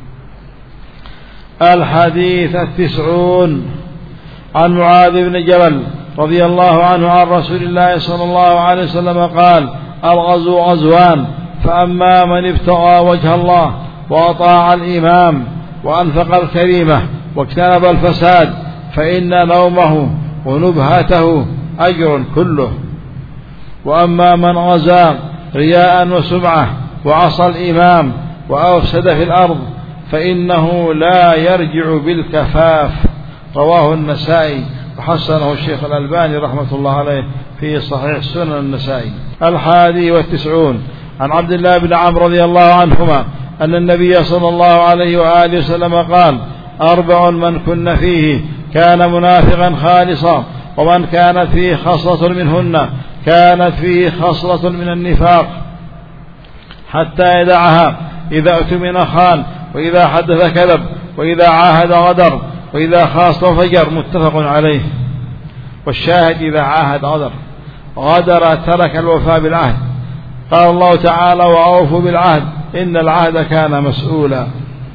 الحديث 90 عن معاذ بن جبل رضي الله عنه عن رسول الله صلى الله عليه وسلم قال الغزو غزوان، فأما من ابتغى وجه الله وأطاع الإمام وأنفق الكريمة واجتنب الفساد فإن نومه ونبهته أجر كله. وأما من غزا رياء وسمعة وعصى الإمام وأفسد في الأرض فإنه لا يرجع بالكفاف. رواه النسائي وحسنه الشيخ الألباني رحمة الله عليه في صحيح سنن النسائي. 91 عن عبد الله بن عمرو رضي الله عنهما أن النبي صلى الله عليه وآله وسلم قال 4 من كن فيه كان منافقا خالصا، ومن كانت فيه خصلة منهن كانت فيه خصلة من النفاق حتى يدعها إذا اؤتمن خان، وإذا حدث كذب، وإذا عاهد غدر، وإذا خاص فجر. متفق عليه. والشاهد إذا عاهد غدر ترك الوفاء بالعهد. قال الله تعالى: وأوفوا بالعهد إن العهد كان مسؤولا.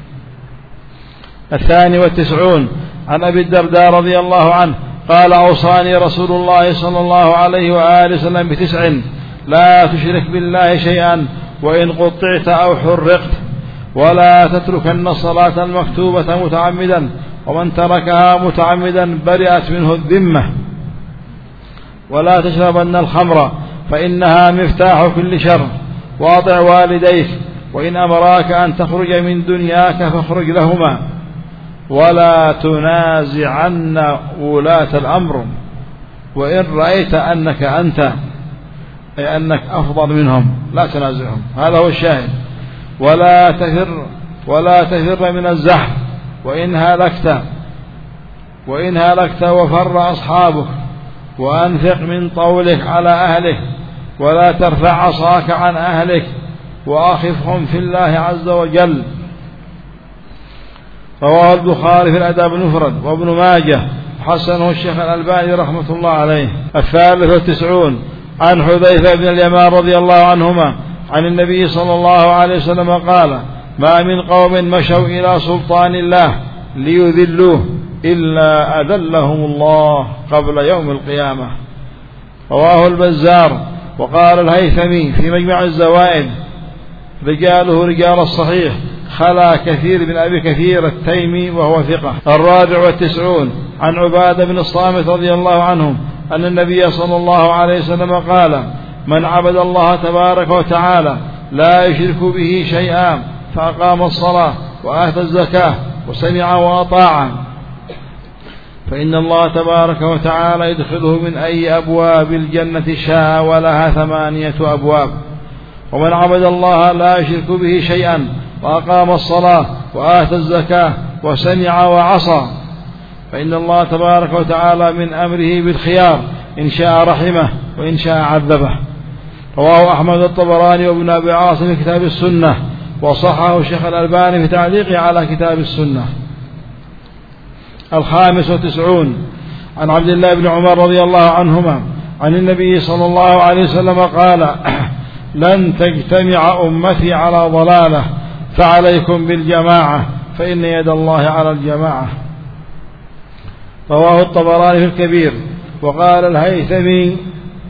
92 عن أبي الدرداء رضي الله عنه قال: أوصاني رسول الله صلى الله عليه وآله وسلم ب9: لا تشرك بالله شيئا وإن قطعت أو حرقت، ولا تتركن الصلاة المكتوبة متعمدا، ومن تركها متعمدا برئت منه الذمة، ولا تشربن الخمر فإنها مفتاح كل شر، وأطع والديك وإن أمراك أن تخرج من دنياك فاخرج لهما، ولا تنازعن ولاة الأمر وإن رأيت أنك أنت، أي أنك أفضل منهم، لا تنازعهم. هذا هو الشاهد. ولا تفر من الزحف وإن هلكت وفر أصحابك، وأنفق من طولك على أهلك، ولا ترفع عصاك عن أهلك، وأخفهم في الله عز وجل. رواه البخاري في الأدب المفرد وابن ماجه، حسنه الشيخ الألباني رحمة الله عليه. 93 عن حذيفة بن اليمان رضي الله عنهما عن النبي صلى الله عليه وسلم قال: ما من قوم مشوا إلى سلطان الله ليذلوه إلا أذلهم الله قبل يوم القيامة. رواه البزار. وقال الهيثمي في مجمع الزوائد: رجاله رجال الصحيح، خلا كثير بن أبي كثير التيمي وهو ثقة. 94 عن عبادة بن الصامت رضي الله عنه أن النبي صلى الله عليه وسلم قال: من عبد الله تبارك وتعالى لا يشرك به شيئا فأقام الصلاة وآتى الزكاة وسمع وأطاع، فإن الله تبارك وتعالى يدخله من أي أبواب الجنة شاء، ولها 8 أبواب. ومن عبد الله لا يشرك به شيئا وأقام الصلاة وآتى الزكاة وسمع وعصى، فإن الله تبارك وتعالى من أمره بالخيار، إن شاء رحمه وإن شاء عذبه. رواه أحمد الطبراني وابن أبي عاصم في كتاب السنة، وصححه الشيخ الألباني في تعليقه على كتاب السنة. 95 عن عبد الله بن عمر رضي الله عنهما عن النبي صلى الله عليه وسلم قال: لن تجتمع أمتي على ضلالة، فعليكم بالجماعة فإن يد الله على الجماعة. رواه الطبراني في الكبير. وقال الهيثمي: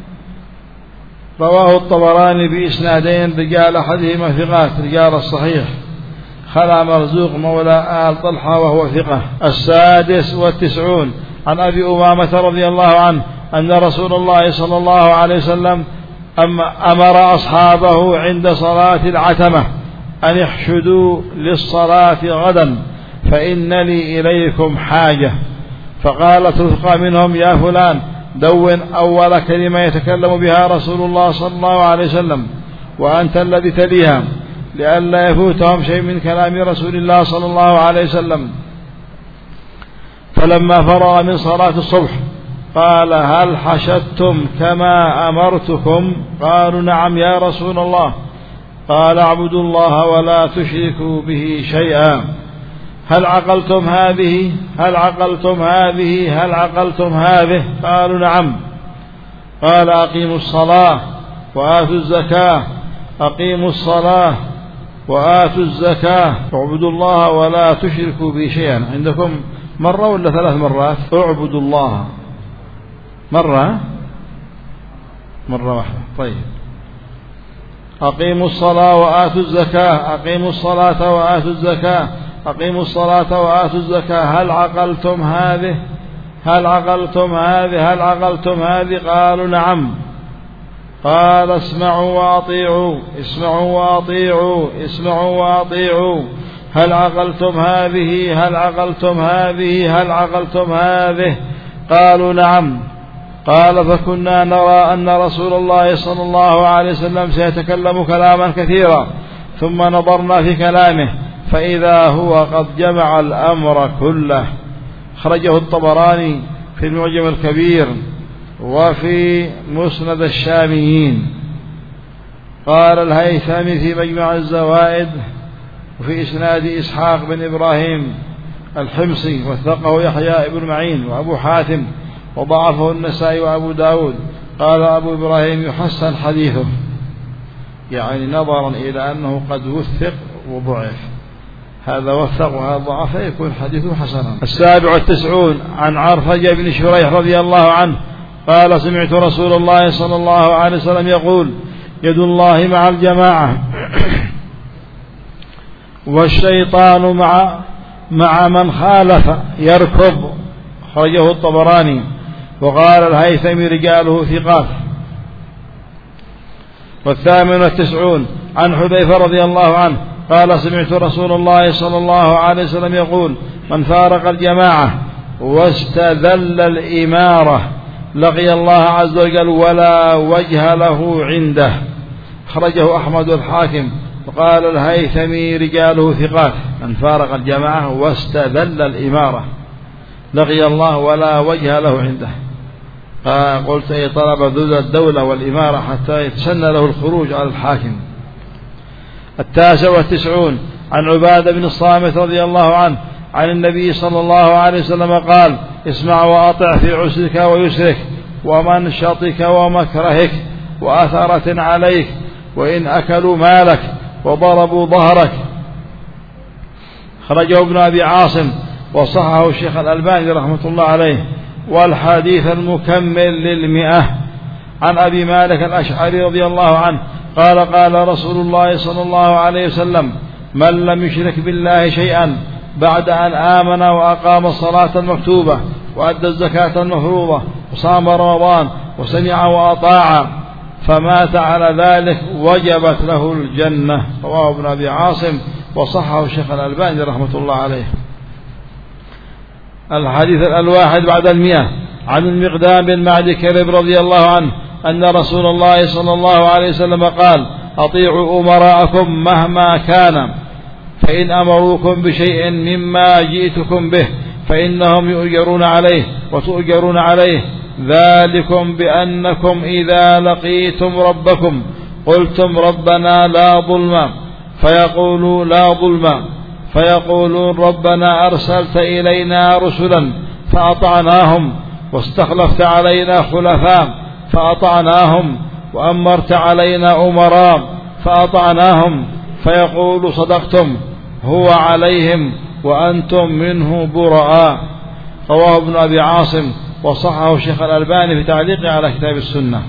رواه الطبراني بإسنادين، رجال أحدهما ثقات رجال الصحيح، خلع مرزوق مولى آل طلحة وهو ثقة. 96 عن أبي أمامة رضي الله عنه أن رسول الله صلى الله عليه وسلم أمر أصحابه عند صلاة العتمة أن يحشدوا للصلاة غدا فإن لي إليكم حاجة. فقالت رفقة منهم: يا فلان، دون أول كلمة يتكلم بها رسول الله صلى الله عليه وسلم، وأنت الذي تليها، لئلا يفوتهم شيء من كلام رسول الله صلى الله عليه وسلم. فلما فرغ من صلاة الصبح قال: هل حشدتم كما أمرتكم؟ قالوا: نعم يا رسول الله. قال: اعبدوا الله ولا تشركوا به شيئا. هل عقلتم هذه؟ هل عقلتم هذه؟ هل عقلتم هذه؟ قالوا: نعم. قال: أقيموا الصلاة وآتوا الزكاة. أقيموا الصلاة وآتوا الزكاة واعبدوا الله ولا تشركوا به شيئا. عندكم مرة ولا 3 مرات؟ اعبدوا الله مرة واحدة. طيب. أقيموا الصلاة وآتوا الزكاة. أقيموا الصلاة وآتوا الزكاة. أقيموا الصلاة وآتوا الزكاة. هل عقلتم هذه؟ هل عقلتم هذه؟ هل عقلتم هذه؟ قالوا: نعم. قال: اسمعوا وأطيعوا. اسمعوا وأطيعوا. اسمعوا وأطيعوا. هل عقلتم هذه؟ هل عقلتم هذه؟ هل عقلتم هذه؟ قالوا: نعم. قال: فكنا نرى أن رسول الله صلى الله عليه وسلم سيتكلم كلاما كثيرا، ثم نظرنا في كلامه فإذا هو قد جمع الأمر كله. خرجه الطبراني في المعجم الكبير وفي مسند الشاميين. قال الهيثمي في مجمع الزوائد: وفي إسناد إسحاق بن إبراهيم الحمصي، وثقه يحيى بن معين وأبو حاتم وضعفه النسائي وأبو داود. قال أبو إبراهيم يحسن حديثه، يعني نظرا إلى أنه قد وثق وضعف، هذا وثق وهذا ضعف يكون حديثه حسنا. 97 عن عرفجة بن شريح رضي الله عنه قال سمعت رسول الله صلى الله عليه وسلم يقول يد الله مع الجماعة والشيطان مع من خالف يركض، خرجه الطبراني. وقال الهيثمي رجاله ثقات. 98 عن حذيفة رضي الله عنه قال سمعت رسول الله صلى الله عليه وسلم يقول من فارق الجماعة واستذل الإمارة لقي الله عز وجل ولا وجه له عنده، خرجه أحمد الحاكم. وقال الهيثمي رجاله ثقات. من فارق الجماعة واستذل الإمارة لقي الله ولا وجه له عنده. قلت أي طلب ذل الدولة والإمارة حتى يتسنى له الخروج على الحاكم. 99 عن عبادة بن الصامت رضي الله عنه عن النبي صلى الله عليه وسلم قال اسمع وأطع في عسرك ويسرك ومنشطك ومكرهك وأثرة عليك وإن أكلوا مالك وضربوا ظهرك، خرجه ابن أبي عاصم وصححه الشيخ الألباني رحمة الله عليه. والحديث المكمل 100 عن أبي مالك الأشعري رضي الله عنه قال قال رسول الله صلى الله عليه وسلم من لم يشرك بالله شيئا بعد أن آمن وأقام الصلاة المكتوبة وأدى الزكاة المفروضة وصام رمضان وسمع وأطاع فمات على ذلك وجبت له الجنة، رواه ابن أبي عاصم وصححه الشيخ الألباني رحمة الله عليه. الحديث 1 بعد 100 عن المقدام بن معد كرب رضي الله عنه أن رسول الله صلى الله عليه وسلم قال أطيعوا أمراءكم مهما كان فإن أمروكم بشيء مما جئتكم به فإنهم يؤجرون عليه وتؤجرون عليه، ذلكم بأنكم إذا لقيتم ربكم قلتم ربنا لا ظلم فيقولوا لا ظلم فيقولون ربنا أرسلت إلينا رسلا فأطعناهم واستخلفت علينا خلفاء فأطعناهم وأمرت علينا أمراء فأطعناهم فيقول صدقتم هو عليهم وأنتم منه براء، رواه ابن أبي عاصم وصححه الشيخ الألباني في تعليقه على كتاب السنة.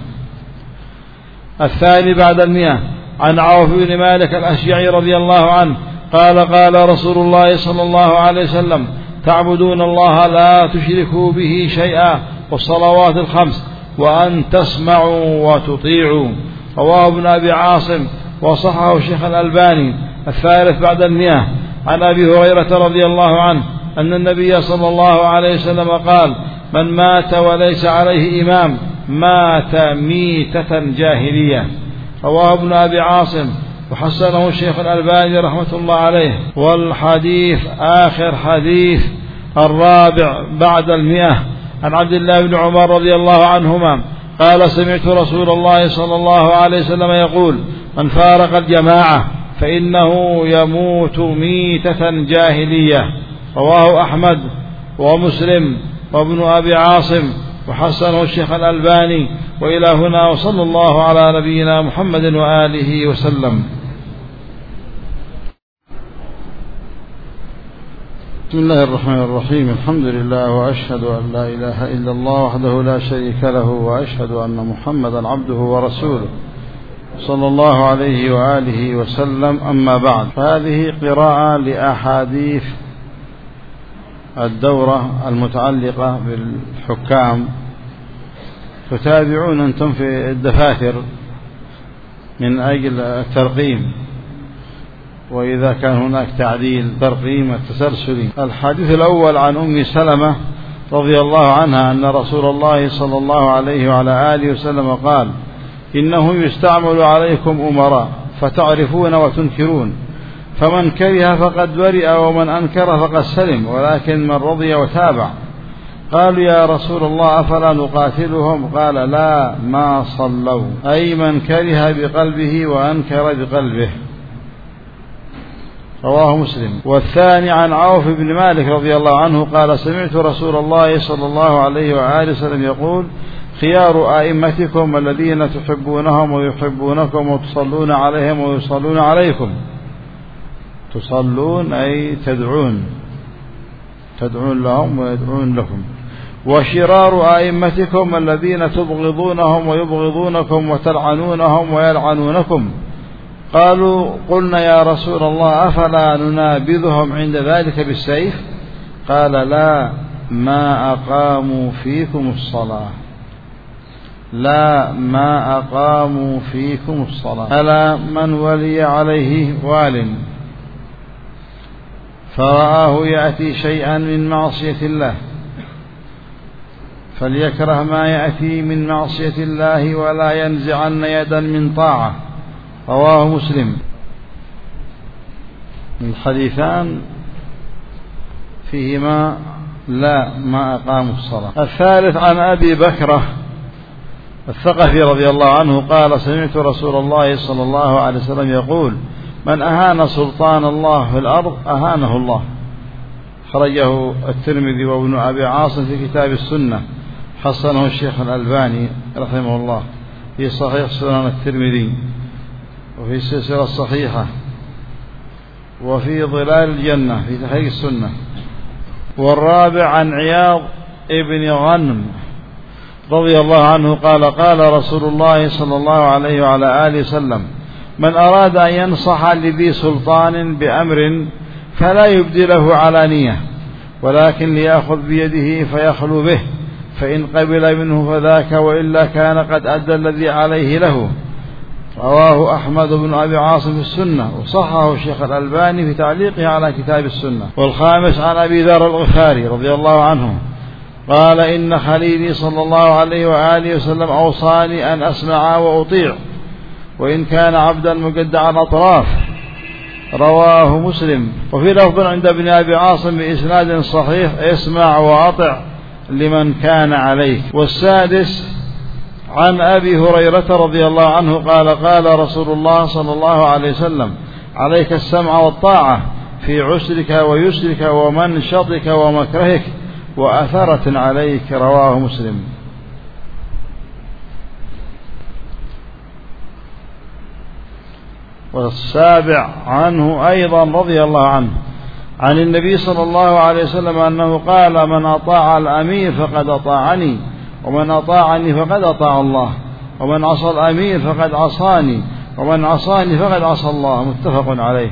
2 بعد 100 عن عوف بن مالك الأشجعي رضي الله عنه قال قال رسول الله صلى الله عليه وسلم تعبدون الله لا تشركوا به شيئا والصلوات الخمس وأن تسمعوا وتطيعوا، رواه ابن أبي عاصم وصححه الشيخ الألباني. 3 بعد 100 عن أبي هريرة رضي الله عنه أن النبي صلى الله عليه وسلم قال من مات وليس عليه إمام مات ميتة جاهلية، رواه ابن أبي عاصم وحسنه الشيخ الألباني رحمة الله عليه. والحديث آخر حديث 4 بعد 100 عن عبد الله بن عمر رضي الله عنهما قال سمعت رسول الله صلى الله عليه وسلم يقول من فارق الجماعة فإنه يموت ميتة جاهلية، رواه أحمد ومسلم وابن أبي عاصم وحسنه الشيخ الألباني. وإلى هنا وصلى الله على نبينا محمد وآله وسلم. بسم الله الرحمن الرحيم. الحمد لله وأشهد أن لا إله إلا الله وحده لا شريك له وأشهد أن محمدا عبده ورسوله صلى الله عليه وآله وسلم. أما بعد، فهذه قراءة لأحاديث الدورة المتعلقة بالحكام، تتابعون أنتم في الدفاتر من أجل الترقيم، وإذا كان هناك تعديل ترقيم التسلسلي. الحديث الأول عن أم سلمة رضي الله عنها أن رسول الله صلى الله عليه وعلى آله وسلم قال إنه يستعمل عليكم أمراء فتعرفون وتنكرون، فمن كره فقد برئ ومن أنكر فقد سلم، ولكن من رضي وتابع. قالوا يا رسول الله أفلا نقاتلهم؟ قال لا ما صلوا، أي من كره بقلبه وأنكر بقلبه. رواه مسلم. والثاني عن عوف بن مالك رضي الله عنه قال سمعت رسول الله صلى الله عليه وآله وسلم يقول خيار أئمتكم الذين تحبونهم ويحبونكم وتصلون عليهم ويصلون عليكم. تصلون أي تدعون لهم ويدعون لكم. وشرار أئمتكم الذين تبغضونهم ويبغضونكم وتلعنونهم ويلعنونكم. قالوا قلنا يا رسول الله أفلا ننابذهم عند ذلك بالسيف؟ قال لا ما أقاموا فيكم الصلاة ألا من ولي عليه وال فرآه يأتي شيئا من معصية الله فليكره ما يأتي من معصية الله ولا ينزعن يدا من طاعة. رواه مسلم. الحديثان فيهما لا ما أقاموا الصلاة. الثالث عن أبي بكرة الثقفي رضي الله عنه قال سمعت رسول الله صلى الله عليه وسلم يقول من أهان سلطان الله في الأرض أهانه الله. خرجه الترمذي وابن أبي عاصم في كتاب السنة، حسنه الشيخ الألباني رحمه الله في صحيح سنن الترمذي وفي السلسلة الصحيحة وفي ظلال الجنة في تحقيق السنة. والرابع عن عياض ابن غنم رضي الله عنه قال قال رسول الله صلى الله عليه وعلى آله وسلم من أراد أن ينصح لذي سلطان بأمر فلا يبدله علانية ولكن ليأخذ بيده فيخلو به فإن قبل منه فذاك وإلا كان قد أدى الذي عليه له. رواه أحمد بن أبي عاصم في السنة وصححه الشيخ الألباني في تعليقه على كتاب السنة. والخامس عن أبي ذر الغفاري رضي الله عنه قال إن خليلي صلى الله عليه وآله وسلم أوصاني أن أسمع وأطيع وإن كان عبدا مجدع الأطراف. رواه مسلم. وفي لفظ عند ابن أبي عاصم بإسناد صحيح اسمع وأطع لمن كان عليك. والسادس عن أبي هريرة رضي الله عنه قال قال رسول الله صلى الله عليه وسلم عليك السمع والطاعة في عسرك ويسرك ومنشطك ومكرهك وأثرة عليك. رواه مسلم. والسابع عنه أيضا رضي الله عنه عن النبي صلى الله عليه وسلم أنه قال من أطاع الأمير فقد أطاعني ومن أطاعني فقد أطاع الله ومن عصى الأمير فقد عصاني ومن عصاني فقد عصى الله. متفق عليه.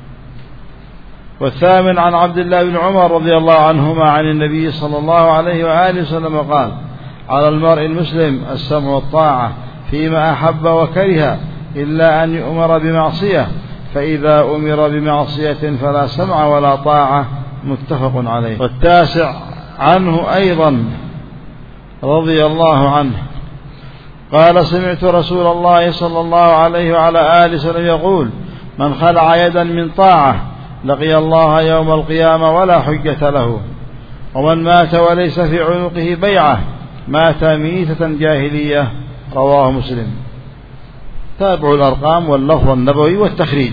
والثامن عن عبد الله بن عمر رضي الله عنهما عن النبي صلى الله عليه وآله وسلم قال على المرء المسلم السمع والطاعة فيما أحب وكره إلا أن يؤمر بمعصية فإذا أمر بمعصية فلا سمع ولا طاعة. متفق عليه. والتاسع عنه أيضا رضي الله عنه قال سمعت رسول الله صلى الله عليه وعلى آله وسلم يقول من خلع يدا من طاعة لقي الله يوم القيامة ولا حجة له ومن مات وليس في عنقه بيعة مات ميتة جاهلية. رواه مسلم. تابعوا الأرقام واللفظ النبوي والتخريج.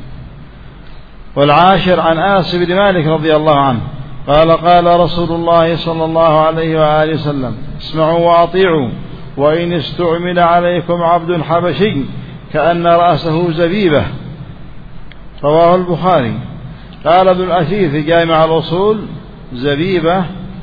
والعاشر عن أنس بن مالك رضي الله عنه قال قال رسول الله صلى الله عليه وآله وسلم اسمعوا وأطيعوا وإن استعمل عليكم عبد حبشي كأن رأسه زبيبة. رواه البخاري. قال ابن الأثير في جامع الأصول زبيبة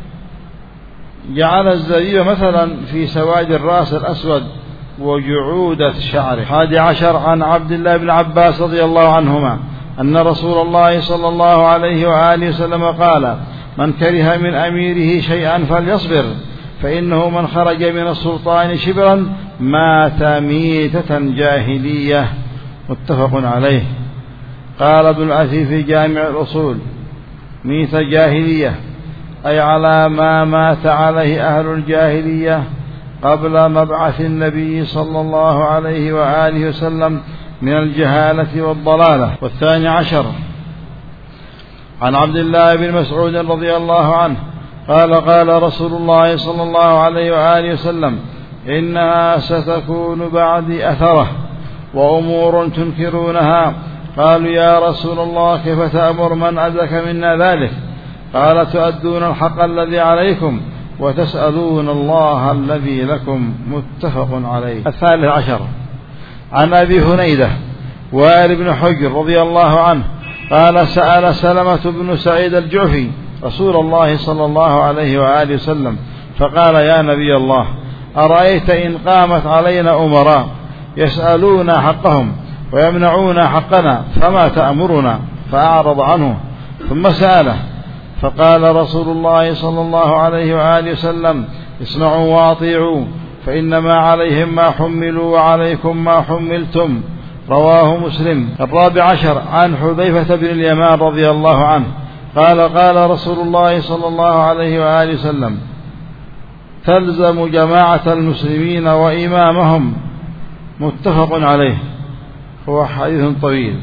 جعل الزبيبة مثلا في سواد الرأس الأسود وجعودة شعره. 11 عن عبد الله بن عباس رضي الله عنهما أن رسول الله صلى الله عليه وآله وسلم قال من كره من أميره شيئا فليصبر فإنه من خرج من السلطان شبرا مات ميتة جاهلية. متفق عليه. قال ابن الأثير في جامع الأصول ميتة جاهلية أي على ما مات عليه أهل الجاهلية قبل مبعث النبي صلى الله عليه وآله وسلم من الجهالة والضلالة. والثاني عشر عن عبد الله بن مسعود رضي الله عنه قال قال رسول الله صلى الله عليه وآله وسلم إنها ستكون بعدي أثرة وأمور تنكرونها قالوا يا رسول الله كيف تأمر من أدرك منا ذلك؟ قال تؤدون الحق الذي عليكم وتسألون الله الذي لكم. متفق عليه. 13 عن أبي هنيدة وائل بن حجر رضي الله عنه قال سأل سلمة بن سعيد الجعفي رسول الله صلى الله عليه وآله وسلم فقال يا نبي الله أرأيت إن قامت علينا أمراء يسألون حقهم ويمنعون حقنا فما تأمرنا؟ فأعرض عنه ثم سأله فقال رسول الله صلى الله عليه وآله وسلم اسمعوا وأطيعوا فإنما عليهم ما حملوا وعليكم ما حملتم. رواه مسلم. 14 عن حذيفة بن اليمان رضي الله عنه قال قال رسول الله صلى الله عليه وآله وسلم تلزم جماعة المسلمين وإمامهم. متفق عليه. هو حديث طويل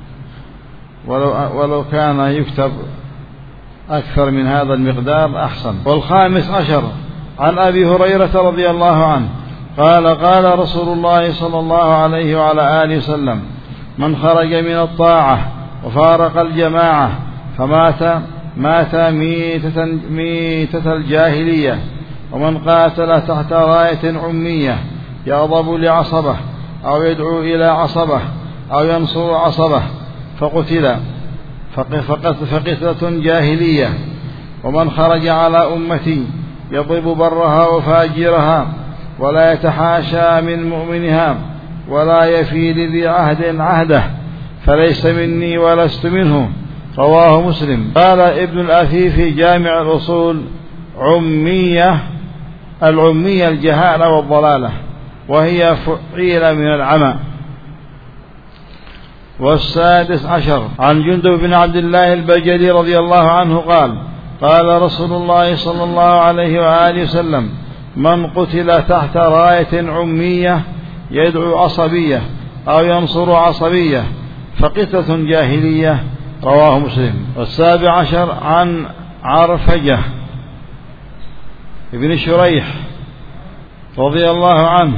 ولو كان يكتب أكثر من هذا المقدار أحسن. 15 عن أبي هريرة رضي الله عنه قال قال رسول الله صلى الله عليه وعلى آله وسلم من خرج من الطاعة وفارق الجماعة مات ميتة الجاهلية ومن قاتل تحت راية عمية يغضب لعصبه أو يدعو إلى عصبه أو ينصر عصبه فقتل فقتلة جاهلية. ومن خرج على أمتي يضرب برها وفاجرها ولا يتحاشى من مؤمنها ولا يفي لذي عهد عهده فليس مني ولست منه. رواه مسلم. قال ابن الأثير في جامع الأصول العمية الجهالة والضلالة وهي فعيل من العمى. 16 عن جندب بن عبد الله البجلي رضي الله عنه قال قال رسول الله صلى الله عليه وآله وسلم من قتل تحت راية عمية يدعو عصبية أو ينصر عصبية فقتلة جاهلية. رواه مسلم. 17 عن عرفجة ابن شريح رضي الله عنه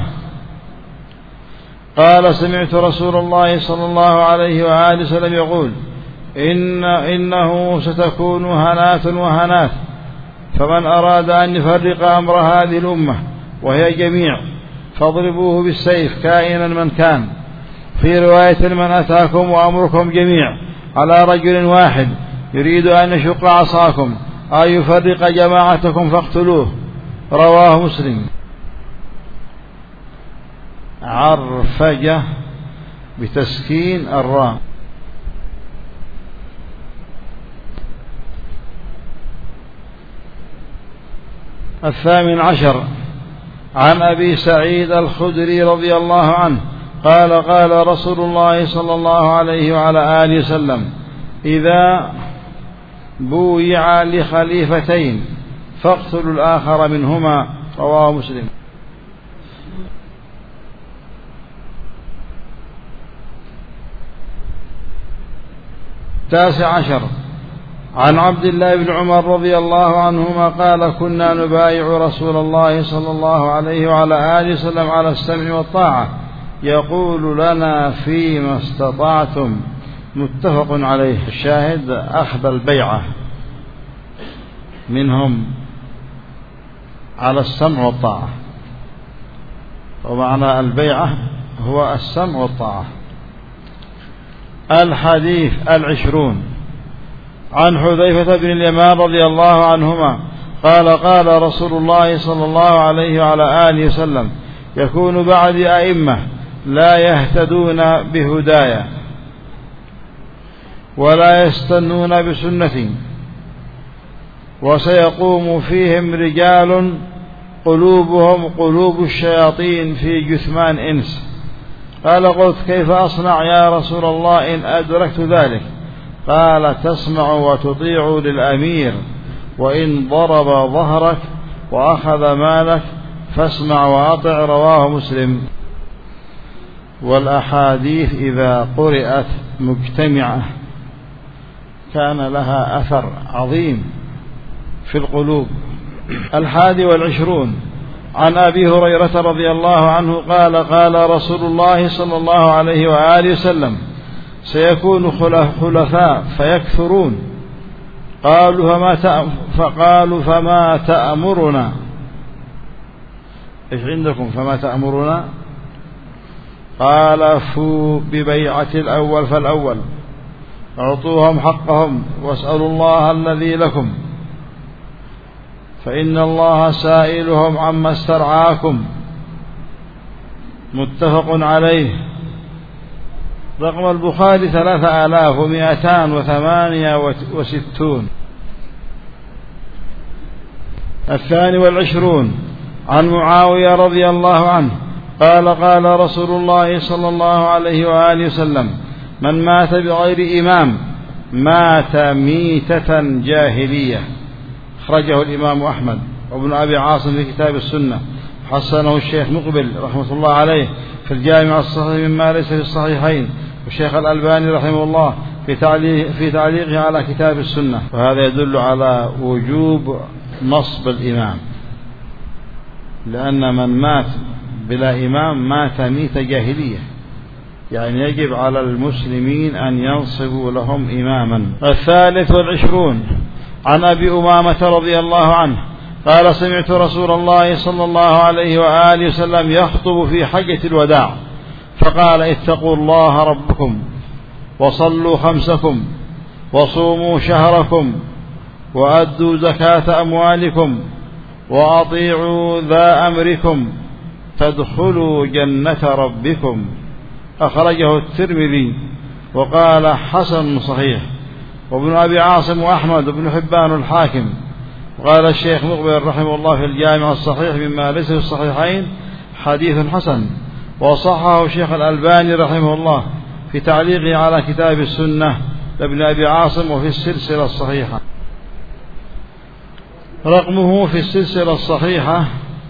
قال سمعت رسول الله صلى الله عليه وآله وسلم يقول إنه ستكون هنات وهنات فمن أراد أن يفرق أمر هذه الأمة وهي جميع فاضربوه بالسيف كائنا من كان. في رواية من أتاكم وأمركم جميع على رجل واحد يريد أن يشق عصاكم أو يفرق جماعتكم فاقتلوه. رواه مسلم. عرفجة بتسكين الراء. 18 عن أبي سعيد الخدري رضي الله عنه قال قال رسول الله صلى الله عليه وعلى آله وسلم إذا بويع لخليفتين فاقتلوا الآخر منهما. رواه مسلم. 19 عن عبد الله بن عمر رضي الله عنهما قال كنا نبايع رسول الله صلى الله عليه وعلى آله وسلم على السمع والطاعة يقول لنا فيما استطعتم. متفق عليه. الشاهد أخذ البيعة منهم على السمع والطاعة ومعنى البيعة هو السمع والطاعة. الحديث 20 عن حذيفة بن اليمان رضي الله عنهما قال قال رسول الله صلى الله عليه وعلى آله وسلم يكون بعد أئمة لا يهتدون بهدايا ولا يستنون بسنتي وسيقوم فيهم رجال قلوبهم قلوب الشياطين في جثمان إنس. قال قلت كيف أصنع يا رسول الله إن أدركت ذلك؟ قال تسمع وتطيع للأمير وإن ضرب ظهرك وأخذ مالك فاسمع وأطع. رواه مسلم. والأحاديث إذا قرأت مجتمعة كان لها أثر عظيم في القلوب. 21 عن أبي هريرة رضي الله عنه قال قال رسول الله صلى الله عليه وآله وسلم سيكون خلفاء فيكثرون. فقالوا فما تأمرنا؟ إيش عندكم فما تأمرنا؟ قال فوا ببيعة الأول فالأول، أعطوهم حقهم واسألوا الله الذي لكم، فإن الله سائلهم عما استرعاكم. متفق عليه. رقم البخاري 3268. 22 عن معاوية رضي الله عنه قال قال رسول الله صلى الله عليه وآله وسلم: من مات بغير إمام مات ميتة جاهلية. أخرجه الإمام أحمد وابن أبي عاصم في كتاب السنة، حسنه الشيخ مقبل رحمة الله عليه في الجامع الصحيح مما ليس في الصحيحين، والشيخ الألباني رحمه الله في تعليقه على كتاب السنة. وهذا يدل على وجوب نصب الإمام، لأن من مات بلا إمام مات ميت جاهلية، يعني يجب على المسلمين أن ينصبوا لهم إماما. 23 عن أبي أمامة رضي الله عنه قال: سمعت رسول الله صلى الله عليه وآله وسلم يخطب في حجة الوداع فقال: اتقوا الله ربكم وصلوا خمسكم وصوموا شهركم وأدوا زكاة أموالكم وأطيعوا ذا أمركم تدخلوا جنة ربكم. أخرجه الترمذي وقال حسن صحيح، وابن أبي عاصم وأحمد بن حبان الحاكم. وقال الشيخ مقبل رحمه الله في الجامع الصحيح مما ليس في الصحيحين: حديث حسن. وصححه الشيخ الألباني رحمه الله في تعليقه على كتاب السنة لابن أبي عاصم وفي السلسلة الصحيحة. رقمه في السلسلة الصحيحة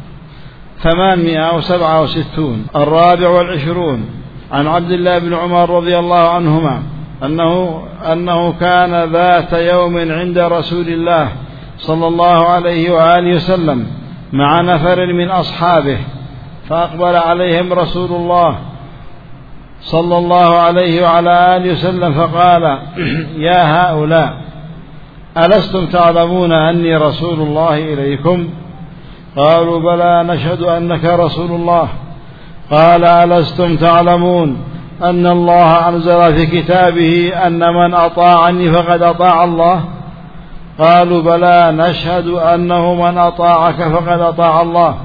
867. 24 عن عبد الله بن عمر رضي الله عنهما أنه كان ذات يوم عند رسول الله صلى الله عليه وآله وسلم مع نفر من أصحابه، فأقبل عليهم رسول الله صلى الله عليه وعلى آله وسلم فقال: يا هؤلاء، ألستم تعلمون أني رسول الله إليكم؟ قالوا: بلى، نشهد أنك رسول الله. قال: ألستم تعلمون أن الله أنزل في كتابه أن من أطاعني فقد أطاع الله؟ قالوا: بلى، نشهد أنه من أطاعك فقد أطاع الله،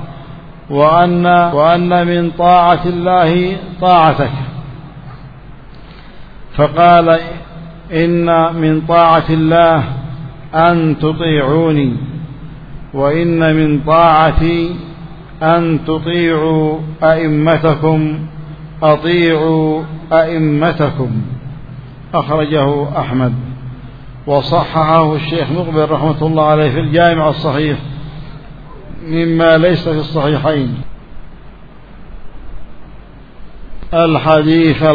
وأن من طاعة الله طاعتك. فقال: إن من طاعة الله أن تطيعوني، وإن من طاعتي أن تطيعوا أئمتكم، أطيعوا أئمتكم. أخرجه أحمد وصححه الشيخ مقبل رحمة الله عليه في الجامع الصحيح مما ليس في الصحيحين. الحديث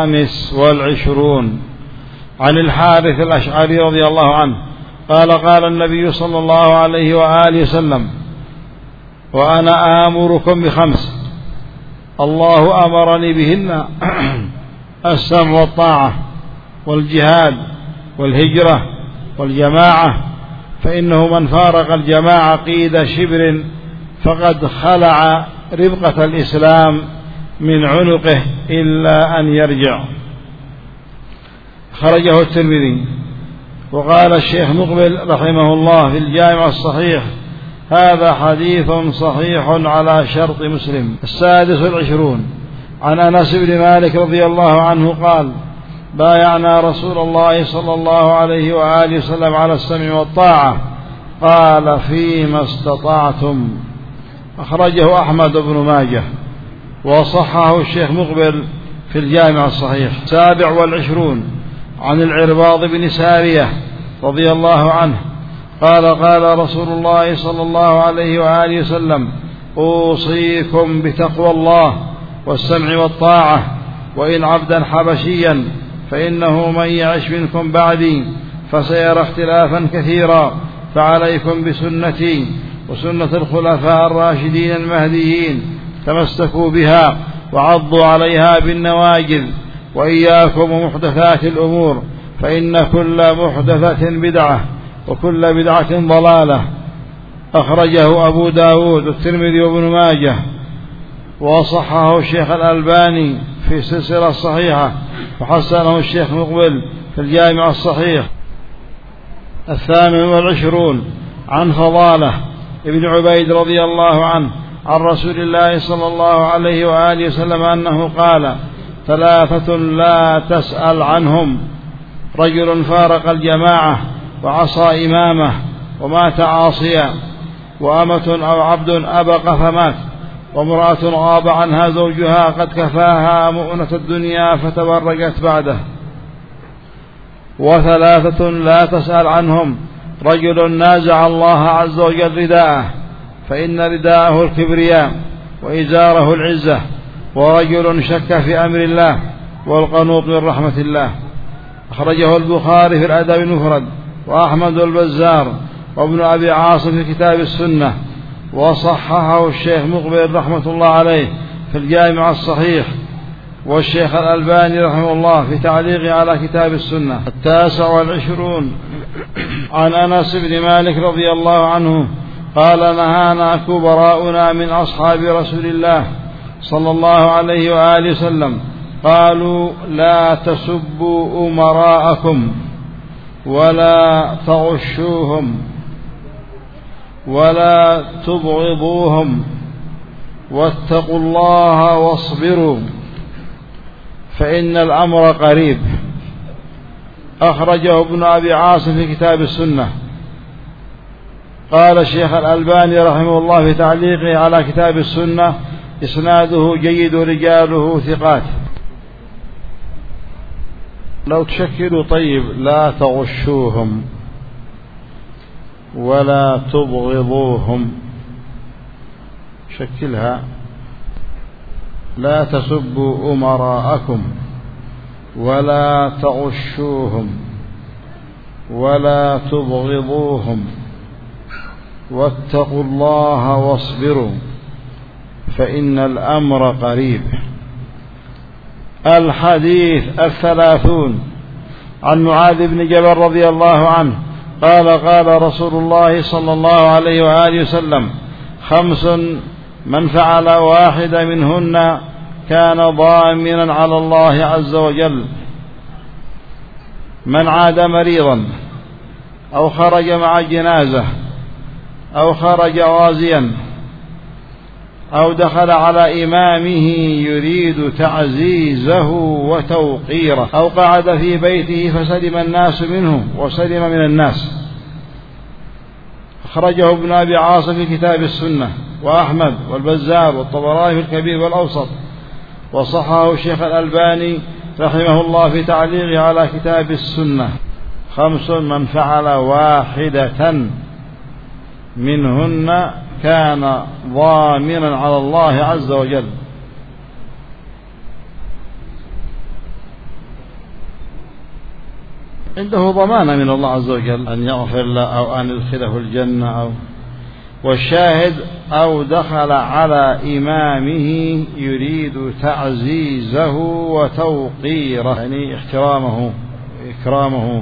25 عن الحارث الأشعري رضي الله عنه قال: قال النبي صلى الله عليه وآله وسلم: وأنا آمركم بخمس الله أمرني بهن: السمع والطاعة والجهاد والهجرة والجماعة، فإنه من فارق الجماعة قيد شبر فقد خلع ربقة الإسلام من عنقه إلا أن يرجع. خرجه الترمذي. وقال الشيخ مقبل رحمه الله في الجامع الصحيح: هذا حديث صحيح على شرط مسلم. 26 عن أنس بن مالك رضي الله عنه قال: بايعنا رسول الله صلى الله عليه وآله وسلم على السمع والطاعة، قال: فيما استطعتم. أخرجه أحمد بن ماجه وصححه الشيخ مقبل في الجامع الصحيح. 27 عن العرباض بن سارية رضي الله عنه قال: قال رسول الله صلى الله عليه وآله وسلم: أوصيكم بتقوى الله والسمع والطاعة، وإن عبدا حبشيا، فإنه من يعش منكم بعدي فسيرى اختلافا كثيرا، فعليكم بسنتي وسنة الخلفاء الراشدين المهديين، تمسكوا بها وعضوا عليها بالنواجذ، وإياكم ومحدثات الأمور فإن كل محدثة بدعة وكل بدعة ضلالة. أخرجه أبو داود والترمذي وابن ماجه وصححه الشيخ الألباني في السلسلة الصحيحة وحسنه الشيخ مقبل في الجامع الصحيح. 28 عن فضالة ابن عبيد رضي الله عنه عن رسول الله صلى الله عليه وآله وسلم أنه قال: 3 لا تسأل عنهم: رجل فارق الجماعة وعصى إمامه ومات عاصيا، وأمة أو عبد أبق فمات، وامرأة غاب عنها زوجها قد كفاها مؤنة الدنيا فتبرجت بعده. 3 لا تسأل عنهم: رجل نازع الله عز وجل رداءه فإن رداءه الكبرياء وإزاره العزة، ورجل شك في أمر الله والقنوط من رحمة الله. أخرجه البخاري في الأدب المفرد وأحمد والبزار وابن أبي عاصم في كتاب السنة، وصححه الشيخ مقبل رحمة الله عليه في الجامع الصحيح، والشيخ الألباني رحمه الله في تعليقه على كتاب السنة. 29 عن أنس بن مالك رضي الله عنه قال: نهانا كبراؤنا من أصحاب رسول الله صلى الله عليه وآله وسلم، قالوا: لا تسبوا أمراءكم ولا تغشوهم ولا تبغضوهم واتقوا الله واصبروا فإن الأمر قريب. أخرجه ابن أبي عاصم في كتاب السنة. قال الشيخ الألباني رحمه الله في تعليقه على كتاب السنة: إسناده جيد ورجاله ثقات. لو تشكلوا طيب: لا تغشوهم ولا تبغضوهم، شكلها: لا تسبوا أمراءكم ولا تغشوهم ولا تبغضوهم واتقوا الله واصبروا فإن الأمر قريب. الحديث 30 عن معاذ بن جبل رضي الله عنه قال: قال رسول الله صلى الله عليه وآله وسلم: 5 من فعل واحدة منهن كان ضامنا على الله عز وجل: من عاد مريضا أو خرج مع جنازة أو خرج غازيا أو دخل على إمامه يريد تعزيزه وتوقيره أو قعد في بيته فسلم الناس منه وسلم من الناس. أخرجه ابن أبي عاصم في كتاب السنة وأحمد والبزار والطبراني في الكبير والأوسط، وصححه الشيخ الألباني رحمه الله في تعليقه على كتاب السنة. 5 من فعل واحدة منهن كان ضامنا على الله عز وجل. عنده ضمانة من الله عز وجل أن يغفر له أو أن يدخله الجنة والشاهد: أو دخل على إمامه يريد تعزيزه وتوقيره، يعني احترامه وإكرامه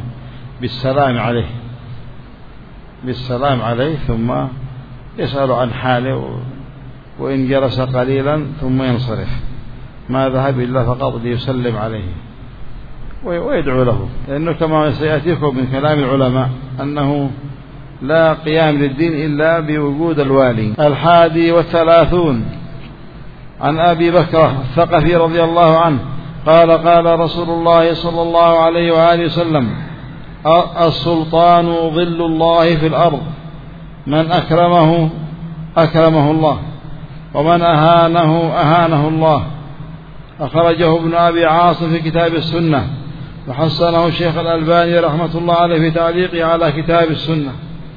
بالسلام عليه ثم يسأل عن حاله، وإن جلس قليلا ثم ينصرف، ما ذهب إلا فقط ليسلم عليه ويدعو له، لأنه كما سيأتيكم من كلام العلماء أنه لا قيام للدين إلا بوجود الوالي. 31 عن أبي بكر الثقفي رضي الله عنه قال: قال رسول الله صلى الله عليه وآله وسلم: السلطان ظل الله في الأرض، من أكرمه أكرمه الله ومن أهانه الله. أخرجه ابن أبي عاصم في كتاب السنة وحسنه الشيخ الألباني رحمة الله عليه في تعليقه على كتاب السنة.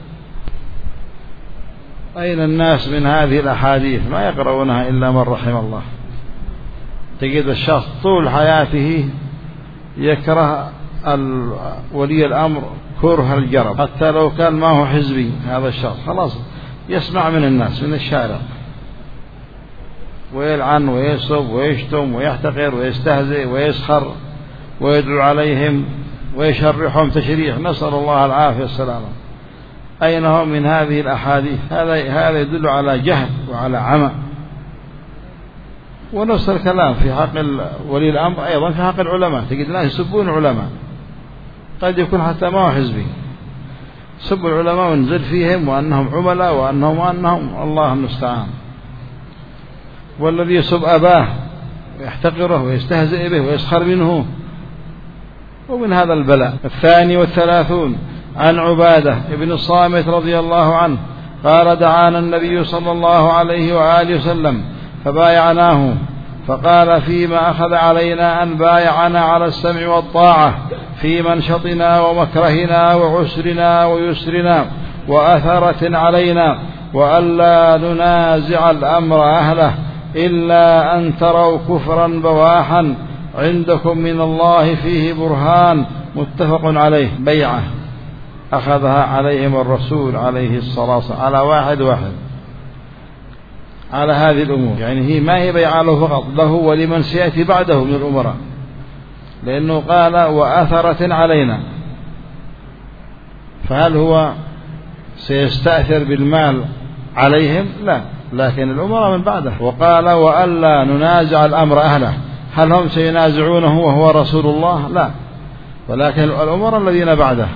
أين الناس من هذه الأحاديث؟ ما يقرؤونها إلا من رحم الله. تجد الشخص طول حياته يكره ولي الأمر كره الجرب، حتى لو كان ما هو حزبي. هذا الشخص خلاص يسمع من الناس من الشارع ويلعن ويسب ويشتم ويحتقر ويستهزئ ويسخر ويدعو عليهم ويشرحهم تشريح، نسأل الله العافية والسلامة. أين هم من هذه الأحاديث؟ هذا يدل على جهل وعلى عمى. ونفس الكلام في حق ولي الأمر أيضا في حق العلماء، تجد ناس يسبون العلماء، قد يكون حتى ما هو حزبي، سب العلماء ونزل فيهم وأنهم عملاء وأنهم الله المستعان. والذي يسب أباه ويحتقره ويستهزئ به ويسخر منه، ومن هذا البلاء. 32 عن عبادة بن الصامت رضي الله عنه قال دعانا النبي صلى الله عليه وآله وسلم فبايعناه، فقال فيما أخذ علينا أن بايعنا على السمع والطاعة في منشطنا ومكرهنا وعسرنا ويسرنا وأثرة علينا، وألا ننازع الأمر أهله إلا أن تروا كفرا بواحا عندكم من الله فيه برهان، متفق عليه. بيعة أخذها عليهم الرسول عليه الصلاة والسلام على واحد على هذه الأمور، يعني هي ما هي بيعة له فقط، له ولمن سيأتي بعده من الأمراء، لأنه قال وأثرة علينا، فهل هو سيستأثر بالمال عليهم؟ لا، لكن الأمراء من بعده. وقال وألا ننازع الأمر أهله، هل هم سينازعونه وهو رسول الله؟ لا، ولكن الأمراء الذين بعده.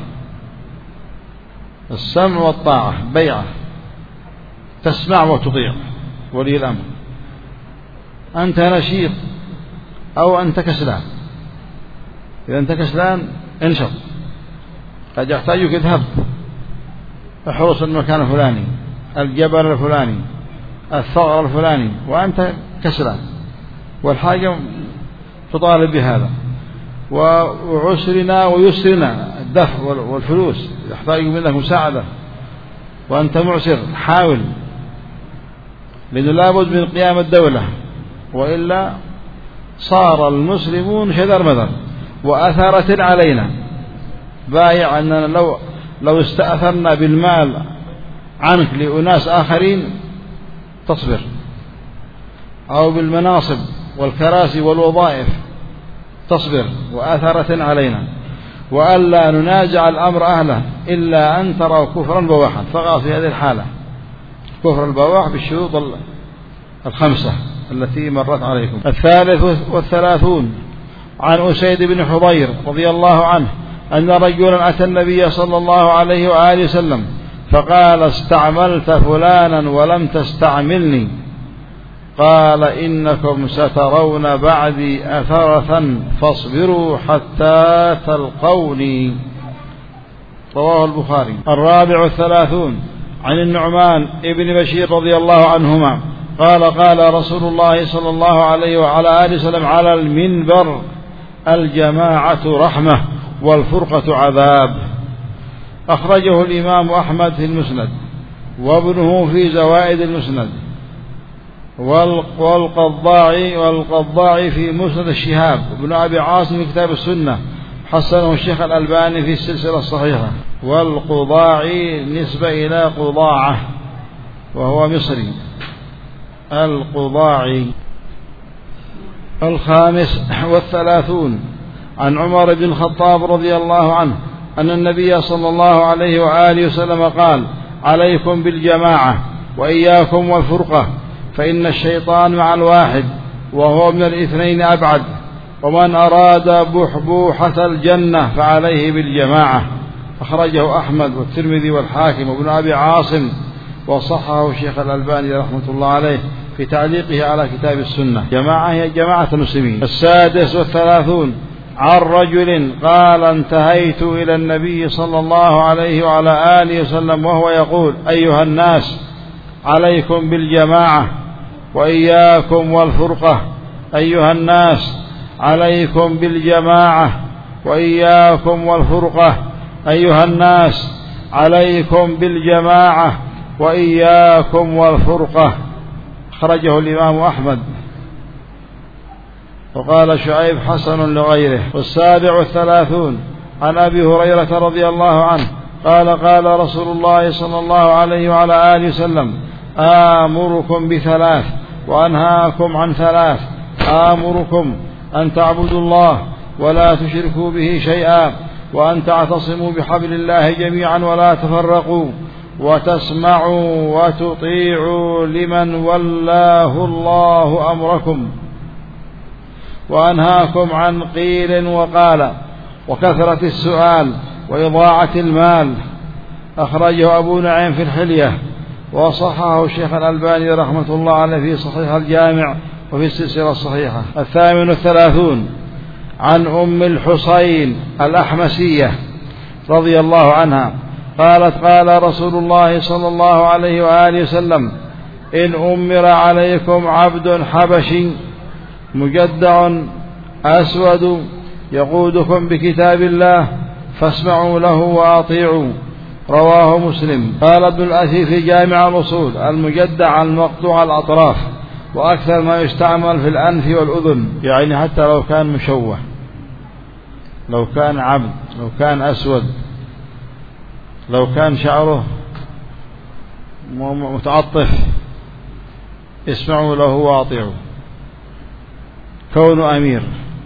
السمع والطاعة بيعة، تسمع وتطيع ولي الأمر. أنت نشيط أو أنت كسلان، إذا أنت كسلان انشط، قد يحتاجك اذهب احرص المكان الفلاني، الجبل الفلاني، الثغر الفلاني، وأنت كسلان، والحاجة تطالب بهذا. وعسرنا ويسرنا، الدفع والفلوس يحتاج منك مساعدة وأنت معسر، حاول، لأنه لابد من قيام الدولة، وإلا صار المسلمون شذر مذر. وأثرة علينا، بايع أننا لو استأثرنا بالمال عنك لأناس آخرين تصبر، أو بالمناصب والكراسي والوظائف تصبر. وأثرة علينا، وألا ننازع الأمر أهله إلا أن تروا كفرا بواحا، فقط في هذه الحالة كفر البواح بالشروط 5 التي مرت عليكم. 33 عن أسيد بن حضير رضي الله عنه أن رجلا أتى النبي صلى الله عليه وآله وسلم فقال استعملت فلانا ولم تستعملني، قال إنكم سترون بعدي أثرة فاصبروا حتى تلقوني، رواه البخاري. 34 عن النعمان ابن بشير رضي الله عنهما قال قال رسول الله صلى الله عليه وعلى آله وسلم على المنبر الجماعة رحمة والفرقة عذاب، أخرجه الإمام أحمد في المسند وابنه في زوائد المسند، والقضاعي في مسند الشهاب، ابن أبي عاصم في كتاب السنة، حسنه الشيخ الألباني في السلسلة الصحيحة. والقضاعي نسبة إلى قضاعة وهو مصري، القضاعي. 35 عن عمر بن الخطاب رضي الله عنه أن النبي صلى الله عليه وآله وسلم قال عليكم بالجماعة وإياكم والفرقة، فإن الشيطان مع الواحد وهو من الاثنين أبعد، ومن أراد بحبوحة الجنة فعليه بالجماعة، أخرجه أحمد والترمذي والحاكم وابن أبي عاصم، وصححه الشيخ الألباني رحمة الله عليه في تعليقه على كتاب السنة. جماعة هي جماعة المسلمين. 36 عن رجل قال انتهيت إلى النبي صلى الله عليه وعلى آله وسلم وهو يقول أيها الناس عليكم بالجماعة وإياكم والفرقة، أيها الناس عليكم بالجماعة وإياكم والفرقة، أيها الناس عليكم بالجماعة وإياكم والفرقة، أخرجه الإمام أحمد. وقال شعيب حسن لغيره. 37 عن أبي هريرة رضي الله عنه قال قال رسول الله صلى الله عليه وعلى آله وسلم آمركم بثلاث وأنهاكم عن ثلاث، آمركم أن تعبدوا الله ولا تشركوا به شيئا وأن تعتصموا بحبل الله جميعا ولا تفرقوا وتسمعوا وتطيعوا لمن ولاه الله أمركم وأنهاكم عن قيل وقال وكثرة السؤال وإضاعة المال. أخرجه أبو نعيم في الحلية وصححه الشيخ الألباني رحمة الله عليه في صحيح الجامع وفي السلسلة الصحيحة. 38 عن أم الحصين الأحمسية رضي الله عنها قالت قال رسول الله صلى الله عليه وآله وسلم إن أمر عليكم عبد حبشي مجدع أسود يقودكم بكتاب الله فاسمعوا له وأطيعوا. رواه مسلم. قال ابن الأثير في جامع الأصول المجدع المقطوع الأطراف وأكثر ما يستعمل في الأنف والأذن، يعني حتى لو كان مشوه، لو كان عبد، لو كان أسود، لو كان شعره متعطف، اسمعوا له وأطيعوا. كون أمير.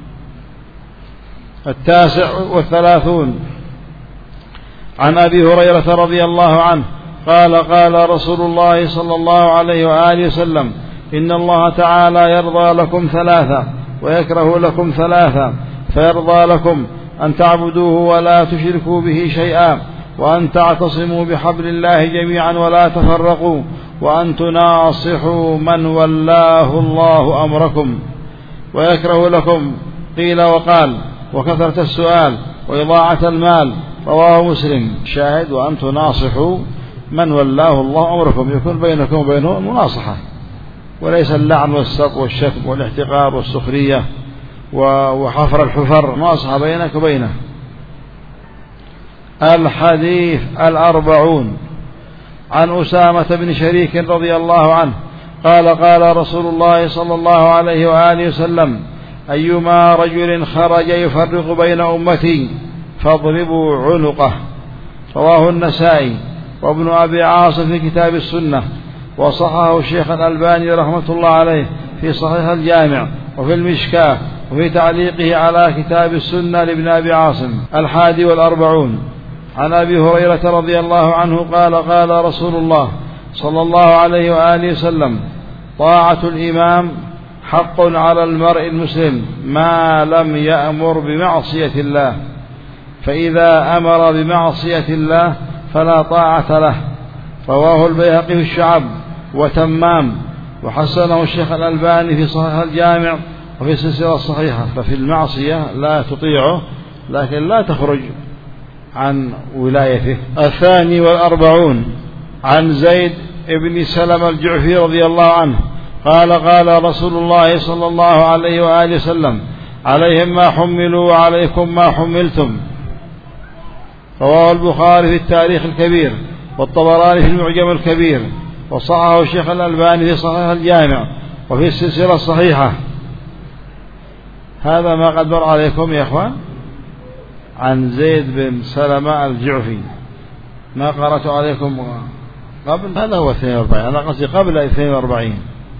39 عن أبي هريرة رضي الله عنه قال قال رسول الله صلى الله عليه وآله وسلم إن الله تعالى يرضى لكم ثلاثة ويكره لكم ثلاثة، فيرضى لكم أن تعبدوه ولا تشركوا به شيئا وأن تعتصموا بحبل الله جميعا ولا تفرقوا وأن تناصحوا من ولاه الله أمركم. ويكره لكم قيل وقال وكثرة السؤال وإضاعة المال. رواه مسلم. شاهد وأن تناصحوا من ولاه الله أمركم، يكون بينكم وبينه مناصحة وليس اللعن والسب والشتم والاحتقار والسخرية وحفر الحفر، مناصحة بينك وبينه. الحديث 40 عن أسامة بن شريك رضي الله عنه قال قال رسول الله صلى الله عليه وآله وسلم أيما رجل خرج يفرق بين أمتي فاضربوا عنقه. رواه النسائي وابن أبي عاصم في كتاب السنة وصححه الشيخ الألباني رحمة الله عليه في صحيح الجامع وفي المشكاة وفي تعليقه على كتاب السنة لابن أبي عاصم. 41 عن أبي هريرة رضي الله عنه قال قال رسول الله صلى الله عليه وآله وسلم طاعة الإمام حق على المرء المسلم ما لم يأمر بمعصية الله، فإذا أمر بمعصية الله فلا طاعة له. رواه البيهقي في الشعب وتمام وحسنه الشيخ الألباني في صحيح الجامع وفي السلسلة الصحيحة. ففي المعصية لا تطيعه لكن لا تخرج عن ولايته. 42 عن زيد بن سلمة الجعفي رضي الله عنه قال قال رسول الله صلى الله عليه وآله وسلم عليهم ما حملوا وعليكم ما حملتم. رواه البخاري في التاريخ الكبير والطبراني في المعجم الكبير وصححه الشيخ الألباني في صحيح الجامع وفي السلسلة الصحيحة. هذا ما قد مر عليكم يا أخوان عن زيد بن سلمة الجعفي، ما قرأت عليكم قبل. هذا هو 42، أنا قصدي قبل 42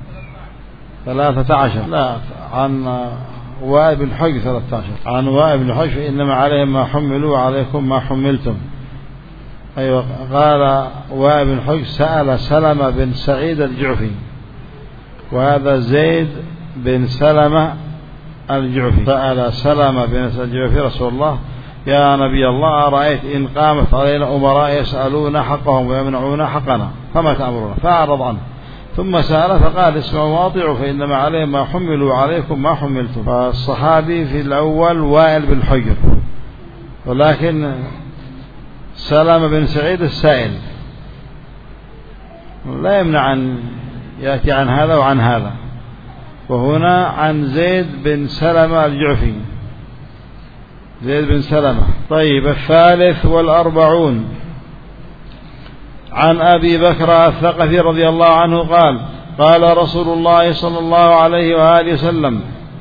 13. لا، عن وائل بن حجر 13. عن وائل بن حجر إنما عليهم ما حملوا وعليكم ما حملتم. أيوة، قال وائل بن حجر سأل سلمة بن سعيد الجعفي، وهذا زيد بن سلمة الجعفي. سأل سلمة بن الجعفي رسول الله يا نبي الله أرأيت إن قامت علينا أمراء يسألون حقهم ويمنعون حقنا فما تأمرون؟ فأعرض عنه. ثم سأل فقال اسمعوا واطيعوا فإنما عليهم ما حملوا وعليكم ما حملتم. فالصحابي في الأول وائل بن حجر، ولكن سلمة بن سعيد السائل لا يمنع أن يأتي عن هذا وعن هذا. وهنا عن زيد بن سلمة الجعفي، زيد بن سلمة. طيب، 43 عن أبي بكر الثقفي رضي الله عنه قال قال رسول الله صلى الله عليه وآله وسلم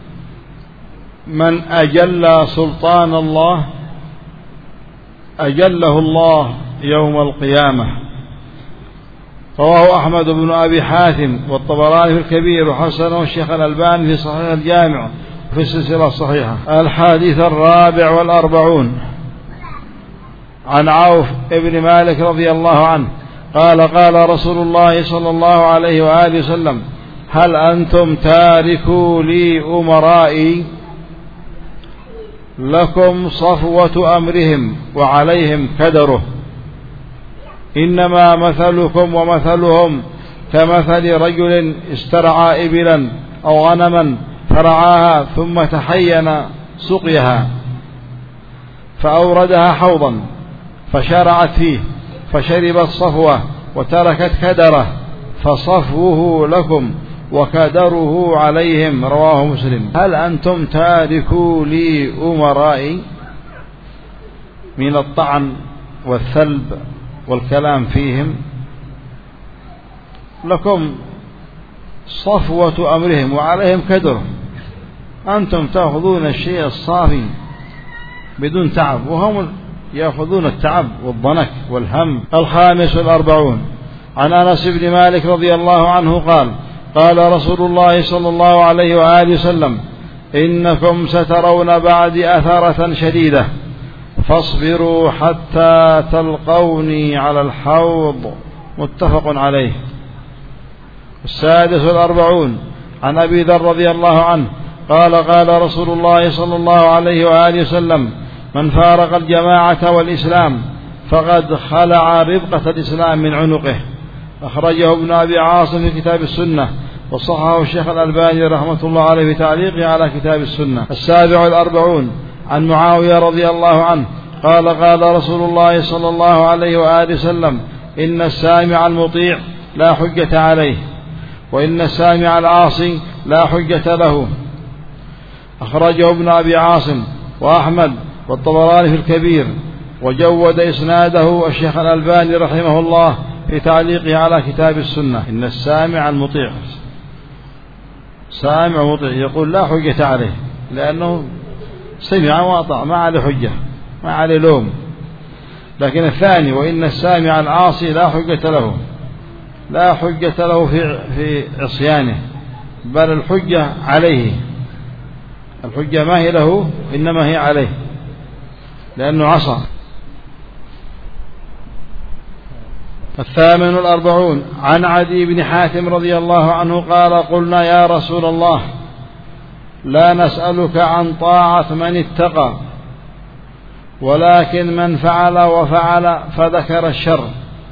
من أجل سلطان الله أجله الله يوم القيامة. رواه أحمد بن أبي حاتم والطبراني في الكبير وحسنه الشيخ الألباني في صحيح الجامع في السلسلة الصحيحة. الحديث 44 عن عوف ابن مالك رضي الله عنه قال قال رسول الله صلى الله عليه وآله وسلم: هل أنتم تاركوا لي أمرائي؟ لكم صفوة أمرهم وعليهم كدره، إنما مثلكم ومثلهم كمثل رجل استرعى إبلا أو غنما فرعاها ثم تحين سقيها فأوردها حوضا فشرعت فيه فشربت صفوة وتركت كدره، فصفوه لكم وكدره عليهم. رواه مسلم. هل أنتم تاركوا لي أمرائي؟ من الطعن والثلب والكلام فيهم. لكم صفوة أمرهم وعليهم كدره، أنتم تأخذون الشيء الصافي بدون تعب، وهم يأخذون التعب والضنك والهم. 45 عن أنس بن مالك رضي الله عنه قال قال رسول الله صلى الله عليه وآله وسلم: إنكم سترون بعدي أثرة شديدة فاصبروا حتى تلقوني على الحوض. متفق عليه. 46 عن أبي ذر رضي الله عنه قال قال رسول الله صلى الله عليه وآله وسلم: من فارق الجماعة والإسلام فقد خلع ربقة الإسلام من عنقه. أخرجه ابن أبي عاصم في كتاب السنة، وصححه الشيخ الألباني رحمة الله عليه في تعليقه على كتاب السنة. 47 عن معاوية رضي الله عنه قال قال رسول الله صلى الله عليه وآله وسلم: إن السامع المطيع لا حجة عليه، وإن السامع العاصي لا حجة له. أخرجه ابن أبي عاصم وأحمد والطبراني في الكبير، وجود إسناده الشيخ الألباني رحمه الله في تعليقه على كتاب السنة. إن السامع المطيع، سامع مطيع، يقول لا حجة عليه لأنه سمع وأطاع، ما عليه حجة، ما عليه لوم. لكن الثاني: وإن السامع العاصي لا حجة له، لا حجة له في عصيانه، بل الحجة عليه. الحجة ما هي له، إنما هي عليه لأنه عصى. 48 عن عدي بن حاتم رضي الله عنه قال قلنا: يا رسول الله، لا نسألك عن طاعة من اتقى، ولكن من فعل وفعل فذكر الشر،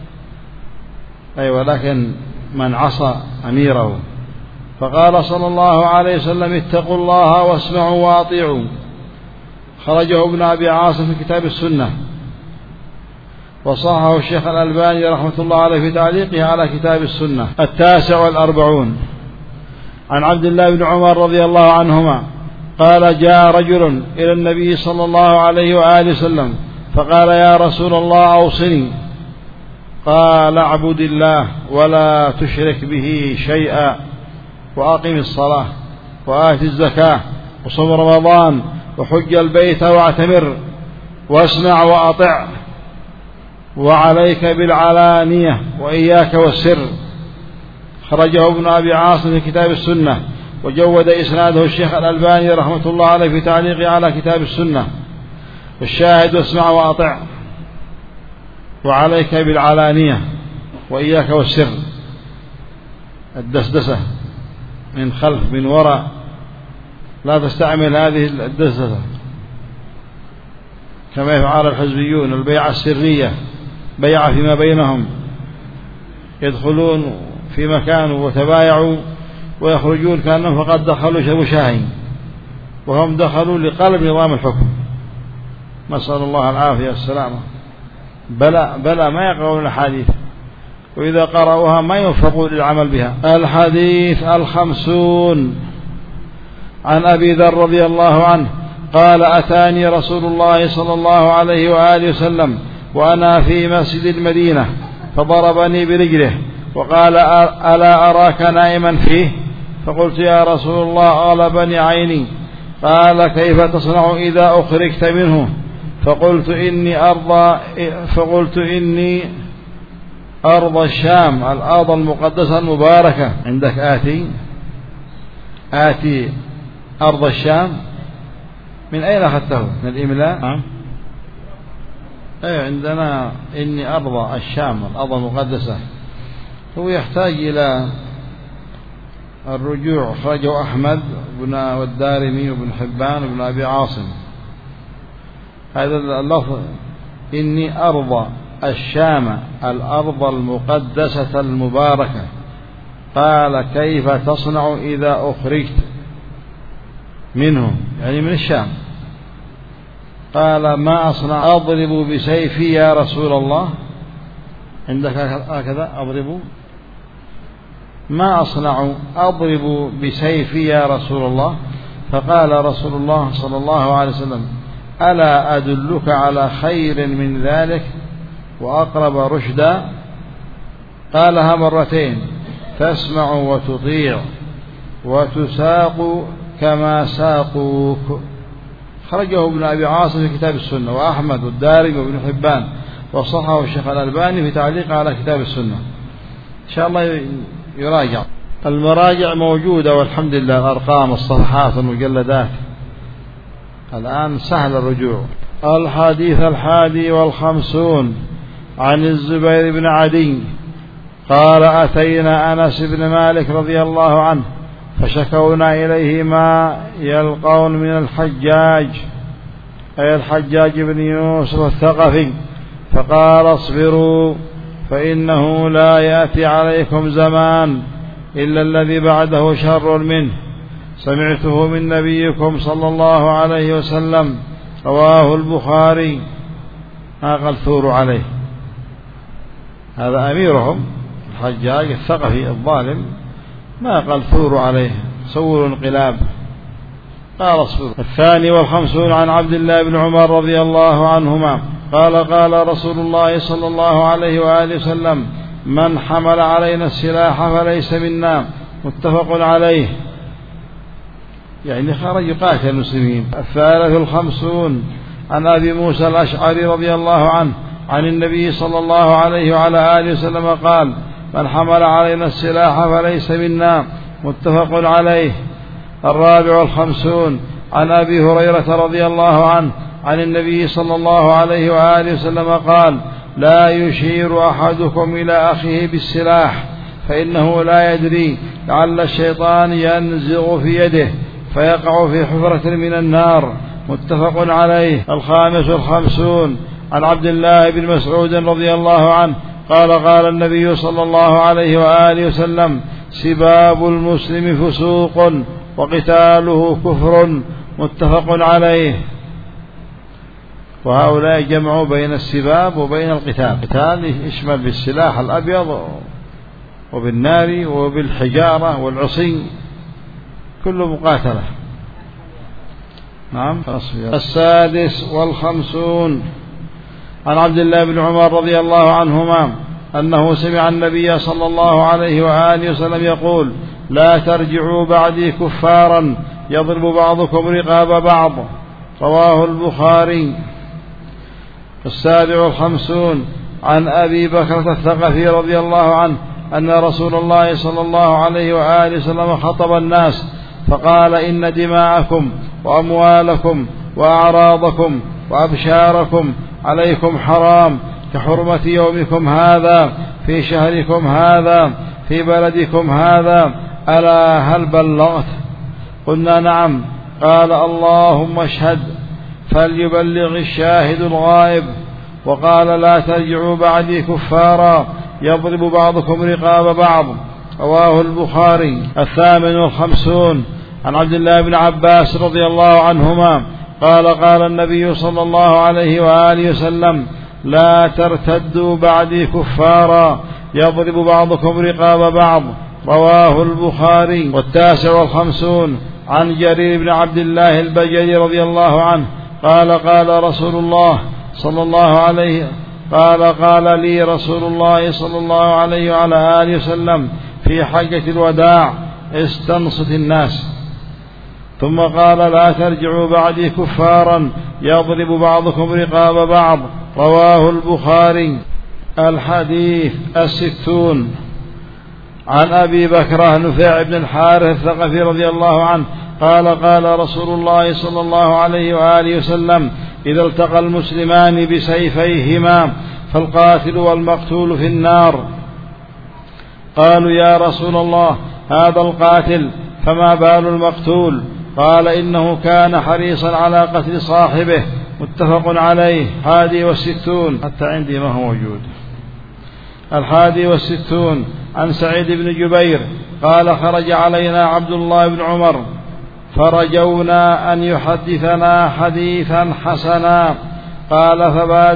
أي ولكن من عصى أميره. فقال صلى الله عليه وسلم: اتقوا الله واسمعوا وأطيعوا. خرجه ابن أبي عاصم في كتاب السنة، وصححه الشيخ الألباني رحمة الله عليه في تعليقه على كتاب السنة. 49 عن عبد الله بن عمر رضي الله عنهما قال: جاء رجل إلى النبي صلى الله عليه وآله وسلم فقال: يا رسول الله أوصني. قال: اعبد الله ولا تشرك به شيئا، وأقم الصلاة وآت الزكاة وصم رمضان وحج البيت واعتمر، واسمع وأطع، وعليك بالعلانية وإياك والسر. خرجه ابن أبي عاصم في كتاب السنة، وجود إسناده الشيخ الألباني رحمة الله عليه في تعليقه على كتاب السنة. والشاهد: واسمع وأطع، وعليك بالعلانية وإياك والسر. الدسدسة من خلف من وراء، لا تستعمل هذه الدسدسة كما يفعل الحزبيون. البيعة السرية، بيعة فيما بينهم، يدخلون في مكان وتبايعوا ويخرجون كأنهم فقد دخلوا شربوا شاهي، وهم دخلوا لقلب نظام الحكم. نسأل الله العافية والسلامة. بلى ما يقرؤون الحديث، وإذا قرأوها ما يوفقون للعمل بها. الحديث 50 عن أبي ذر رضي الله عنه قال: أتاني رسول الله صلى الله عليه وآله وسلم وأنا في مسجد المدينة فضربني برجله وقال: ألا أراك نائما فيه؟ فقلت: يا رسول الله، غلبني عيني. قال: كيف تصنع إذا أخرجت منه؟ فقلت: إني أرض الشام، الأرض المقدسة المباركة. عندك آتي أرض الشام. من أين أخذته؟ من الإملاء؟ أي عندنا إني أرض الشام الأرض المقدسة. هو يحتاج إلى الرجوع. خرجه أحمد والدارمي وابن حبان وابن أبي عاصم. هذا اللفظ إني أرض الشام الأرض المقدسة المباركة. قال كيف تصنع إذا أخرجت منهم، يعني من الشام؟ قال ما أصنع؟ أضرب بسيفي يا رسول الله. عندك هكذا أضرب؟ ما أصنع؟ أضرب بسيفي يا رسول الله. فقال رسول الله صلى الله عليه وسلم ألا أدلك على خير من ذلك وأقرب رشدا؟ قالها مرتين تسمع وتطيع وتساق كما ساقوك. خرجه ابن أبي عاصم في كتاب السنة، وأحمد والدارمي وابن حبان، وصححه الشيخ الألباني في تعليقه على كتاب السنة. إن شاء الله يراجع. المراجع موجودة والحمد لله، الأرقام الصفحات المجلدات الآن سهل الرجوع. الحديث 51 عن الزبير بن عدي قال أتينا أنس بن مالك رضي الله عنه فشكونا إليه ما يلقون من الحجاج، أي الحجاج بن يوسف الثقفي، فقال اصبروا فإنه لا يأتي عليكم زمان إلا الذي بعده شر منه، سمعته من نبيكم صلى الله عليه وسلم. رواه البخاري. ما قال ثوروا عليه، هذا أميرهم الحجاج الثقفي الظالم، ما قال ثوروا عليه سوروا انقلاب، قال اصبروا. 52 عن عبد الله بن عمر رضي الله عنهما قال قال رسول الله صلى الله عليه وآله وسلم من حمل علينا السلاح فليس منا، متفق عليه. يعني خرج يقاتل المسلمين. 53 عن أبي موسى الأشعري رضي الله عنه عن النبي صلى الله عليه وعلى آله وسلم قال من حمل علينا السلاح فليس منا، متفق عليه. 54 عن أبي هريرة رضي الله عنه عن النبي صلى الله عليه وآله وسلم قال لا يشير أحدكم إلى أخيه بالسلاح فإنه لا يدري لعل الشيطان ينزغ في يده فيقع في حفرة من النار، متفق عليه. 55 عن عبد الله بن مسعود رضي الله عنه قال قال النبي صلى الله عليه وآله وسلم سباب المسلم فسوق وقتاله كفر، متفق عليه. وهؤلاء جمعوا بين السباب وبين القتال. القتال يشمل بالسلاح الأبيض وبالنار وبالحجارة والعصي، كل مقاتلة. نعم. 56 عن عبد الله بن عمر رضي الله عنهما أنه سمع النبي صلى الله عليه وآله وسلم يقول لا ترجعوا بعدي كفارا يضرب بعضكم رقاب بعض، رواه البخاري. 57 عن أبي بكرة الثقفي رضي الله عنه أن رسول الله صلى الله عليه وآله وسلم خطب الناس فقال إن دماءكم وأموالكم وأعراضكم وأبشاركم عليكم حرام كحرمة يومكم هذا في شهركم هذا في بلدكم هذا، ألا هل بلغت؟ قلنا نعم. قال اللهم اشهد فليبلغ الشاهد الغائب. وقال لا ترجعوا بعدي كفارا يضرب بعضكم رقاب بعض، رواه البخاري. 58 عن عبد الله بن عباس رضي الله عنهما قال قال النبي صلى الله عليه وآله وسلم لا ترتدوا بعدي كفارا يضرب بعضكم رقاب بعض، رواه البخاري. 59 عن جرير بن عبد الله البجلي رضي الله عنه قال قال رسول الله صلى الله عليه قال لي رسول الله صلى الله عليه وعلى آله وسلم في حجة الوداع استنصت الناس، ثم قال لا ترجعوا بعدي كفارا يضرب بعضكم رقاب بعض، رواه البخاري. الحديث 60 عن أبي بكرة نفيع بن الحارث الثقفي رضي الله عنه قال قال رسول الله صلى الله عليه وآله وسلم: إذا التقى المسلمان بسيفيهما فالقاتل والمقتول في النار. قالوا: يا رسول الله، هذا القاتل فما بال المقتول؟ قال: إنه كان حريصا على قتل صاحبه. متفق عليه. 61 حتى عندي ما هو موجود. 61 عن سعيد بن جبير قال: خرج علينا عبد الله بن عمر فرجونا أن يحدثنا حديثا حسنا. قال: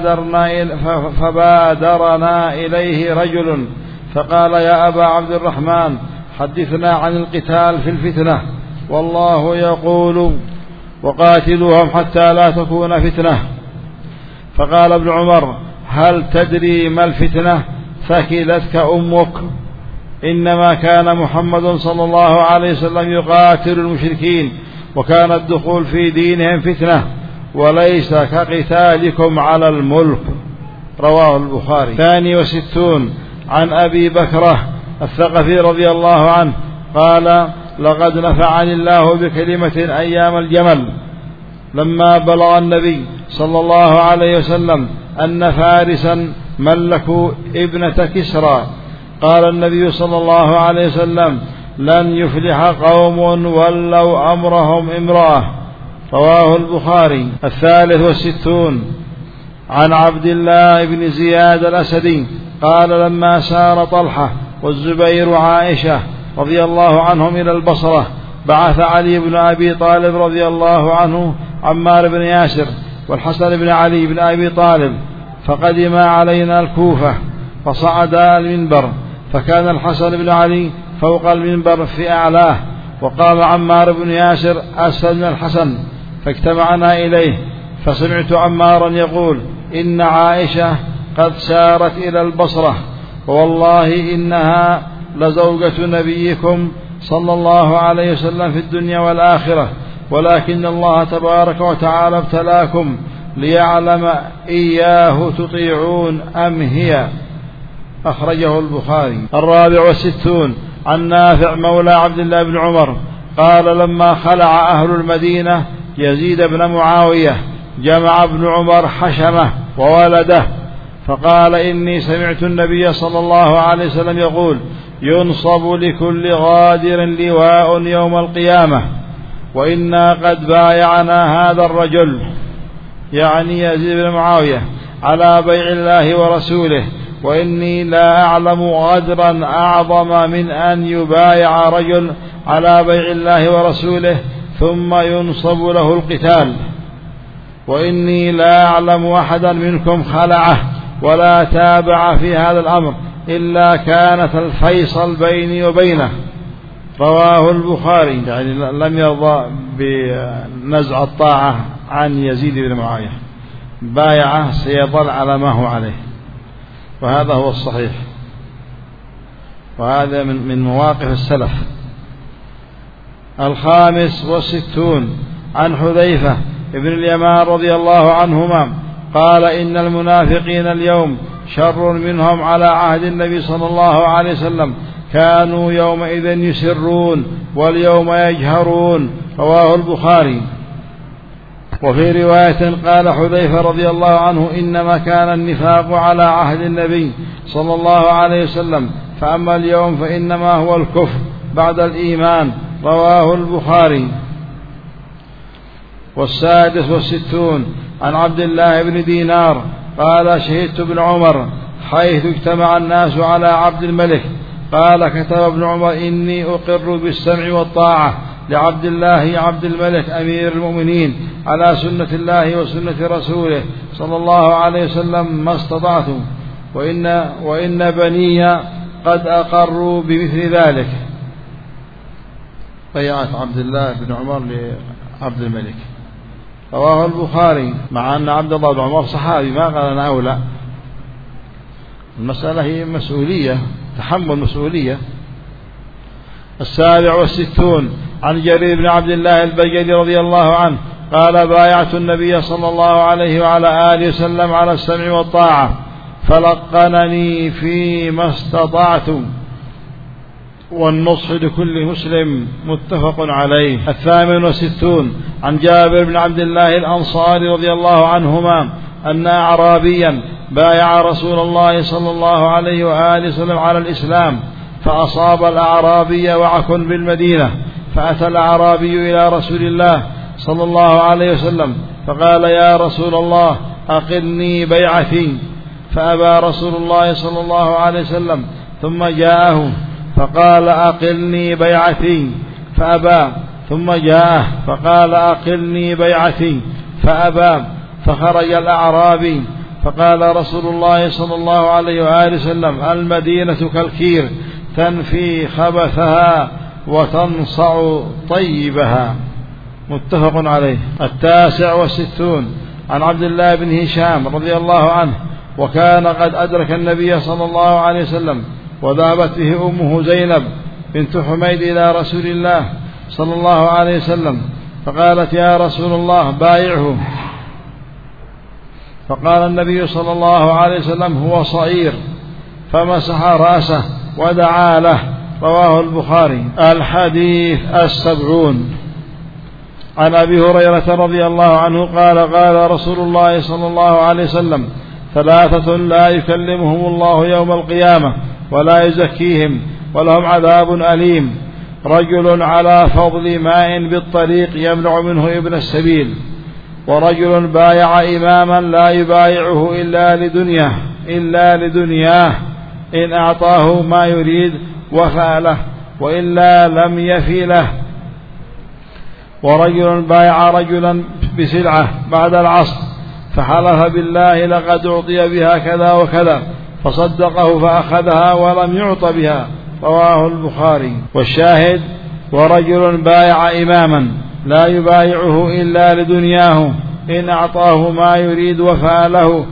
فبادرنا إليه رجل فقال: يا أبا عبد الرحمن، حدثنا عن القتال في الفتنة، والله يقول: وقاتلوهم حتى لا تكون فتنة. فقال ابن عمر: هل تدري ما الفتنة؟ ثكلتك أمك. إنما كان محمد صلى الله عليه وسلم يقاتل المشركين، وكان الدخول في دينهم فتنة، وليس كقتالكم على الملك. رواه البخاري. 62 عن أبي بكرة الثقفي رضي الله عنه قال: لقد نفعني الله بكلمة أيام الجمل، لما بلغ النبي صلى الله عليه وسلم أن فارسا ملكوا ابنة كسرى. قال النبي صلى الله عليه وسلم: لن يفلح قوم ولوا أمرهم امرأة. رواه البخاري. 63 عن عبد الله بن زياد الأسدي قال: لما سار طلحة والزبير وعائشة رضي الله عنهم إلى البصرة، بعث علي بن أبي طالب رضي الله عنه عمار بن ياسر والحسن بن علي بن أبي طالب، فقدما علينا الكوفة، فصعدا المنبر، فكان الحسن بن علي فوق المنبر في أعلاه، وقام عمار بن ياسر أسفل من الحسن، فاجتمعنا إليه، فسمعت عمارا يقول: إن عائشة قد سارت إلى البصرة، والله إنها لزوجة نبيكم صلى الله عليه وسلم في الدنيا والآخرة، ولكن الله تبارك وتعالى ابتلاكم ليعلم إياه تطيعون أم هي. أخرجه البخاري. 64 عن نافع مولى عبد الله بن عمر قال: لما خلع أهل المدينة يزيد بن معاوية جمع ابن عمر حشمه وولده، فقال: إني سمعت النبي صلى الله عليه وسلم يقول: ينصب لكل غادر لواء يوم القيامة، وإنا قد بايعنا هذا الرجل، يعني يزيد بن معاوية، على بيع الله ورسوله، وإني لا أعلم غدرا أعظم من أن يبايع رجل على بيع الله ورسوله ثم ينصب له القتال، وإني لا أعلم أحدا منكم خلعه ولا تابع في هذا الأمر إلا كانت الفيصل بيني وبينه. رواه البخاري. يعني لم يرضى بنزع الطاعة عن يزيد بن معاوية، بايعه سيظل على ما هو عليه، وهذا هو الصحيح، وهذا من مواقف السلف. 65 عن حذيفة ابن اليمان رضي الله عنهما قال: إن المنافقين اليوم شر منهم على عهد النبي صلى الله عليه وسلم، كانوا يومئذ يسرون واليوم يجهرون. رواه البخاري. وفي رواية قال حذيفة رضي الله عنه: إنما كان النفاق على عهد النبي صلى الله عليه وسلم، فأما اليوم فإنما هو الكفر بعد الإيمان. رواه البخاري. 66 عن عبد الله بن دينار قال: شهدت ابن عمر حيث اجتمع الناس على عبد الملك، قال: كتب ابن عمر: إني أقر بالسمع والطاعة لعبد الله عبد الملك أمير المؤمنين على سنة الله وسنة رسوله صلى الله عليه وسلم ما استطعت، وإن بني قد أقروا بمثل ذلك. بيعة عبد الله بن عمر لعبد الملك. رواه البخاري. مع أن عبد الله بن عمر صحابي، ما قال أنا أولى، المسألة هي مسؤولية، تحمل مسؤولية. 67 عن جرير بن عبد الله البجلي رضي الله عنه قال: بايعت النبي صلى الله عليه وعلى آله وسلم على السمع والطاعة، فلقنني فيما استطعت، والنصح لكل مسلم متفق عليه. 68 عن جابر بن عبد الله الأنصاري رضي الله عنهما أن أعرابيا بايع رسول الله صلى الله عليه وآله وسلم على الإسلام، فأصاب الأعرابي وعك بالمدينة، فأتى الأعرابي إلى رسول الله صلى الله عليه وسلم فقال: يا رسول الله أقلني بيعتي، فأبى رسول الله صلى الله عليه وسلم، ثم جاءه فقال: أقلني بيعتي، فأبى، ثم جاءه فقال: أقلني بيعتي، فأبى، فخرج الأعرابي فقال رسول الله صلى الله عليه وآله وسلم: المدينة كالكير تنفي خبثها وتنصع طيبها. متفق عليه. 69 عن عبد الله بن هشام رضي الله عنه، وكان قد أدرك النبي صلى الله عليه وسلم، وذهبت به أمه زينب بنت حميد إلى رسول الله صلى الله عليه وسلم، فقالت: يا رسول الله بايعه، فقال النبي صلى الله عليه وسلم: هو صغير، فمسح رأسه ودعا له. رواه البخاري. الحديث 70 عن أبي هريرة رضي الله عنه قال: قال رسول الله صلى الله عليه وسلم: 3 لا يكلمهم الله يوم القيامة ولا يزكيهم ولهم عذاب أليم: رجل على فضل ماء بالطريق يمنع منه ابن السبيل، ورجل بايع إماما لا يبايعه إلا لدنياه إن أعطاه ما يريد وفى له وإلا لم يفي له، ورجل بايع رجلا بسلعة بعد العصر فحلف بالله لقد أعطي بها كذا وكذا، فصدقه فأخذها ولم يعط بها. رواه البخاري. والشاهد: ورجل بايع إماما لا يبايعه إلا لدنياه إن أعطاه ما يريد وفى له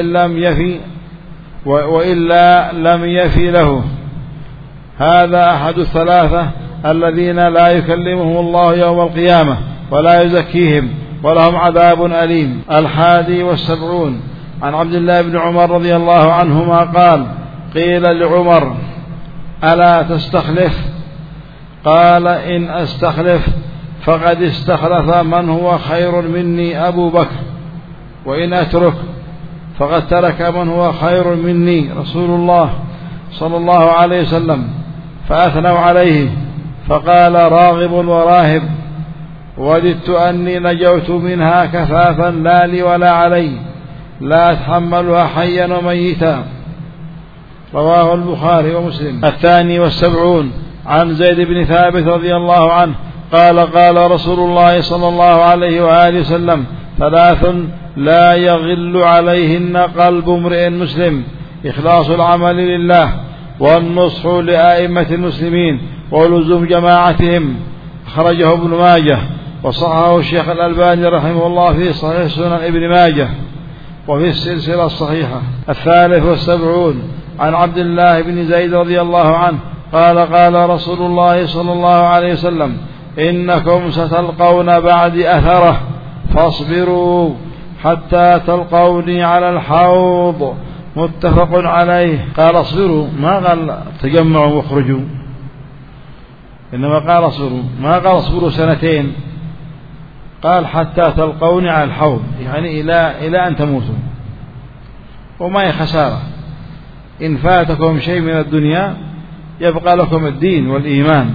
وإلا لم يفي له. هذا أحد 3 الذين لا يكلمهم الله يوم القيامة ولا يزكيهم ولهم عذاب أليم. 71 عن عبد الله بن عمر رضي الله عنهما قال: قيل لعمر: ألا تستخلف؟ قال: إن أستخلف فقد استخلف من هو خير مني أبو بكر، وإن أترك فقد ترك من هو خير مني رسول الله صلى الله عليه وسلم. فأثنوا عليه، فقال: راغب وراهب، وددت أني نجوت منها كفافا لا لي ولا علي، لا أتحملها حيا وميتا. رواه البخاري ومسلم. 72 عن زيد بن ثابت رضي الله عنه قال: قال رسول الله صلى الله عليه وآله وسلم: 3 لا يغل عليهن قلب امرئ مسلم: إخلاص العمل لله، والنصح لأئمة المسلمين، ولزوم جماعتهم. أخرجه ابن ماجه، وصححه الشيخ الألباني رحمه الله في صحيح سنن ابن ماجه وفي السلسلة الصحيحة. 73 عن عبد الله بن زيد رضي الله عنه قال: قال رسول الله صلى الله عليه وسلم: إنكم ستلقون بعد أثرة، فاصبروا حتى تلقوني على الحوض. متفق عليه. قال اصبروا، ما قال تجمعوا واخرجوا، إنما قال اصبروا، ما قال اصبروا 2 قال حتى تلقوني على الحوض، يعني إلى أن تموتوا. وما هي خسارة إن فاتكم شيء من الدنيا، يبقى لكم الدين والإيمان.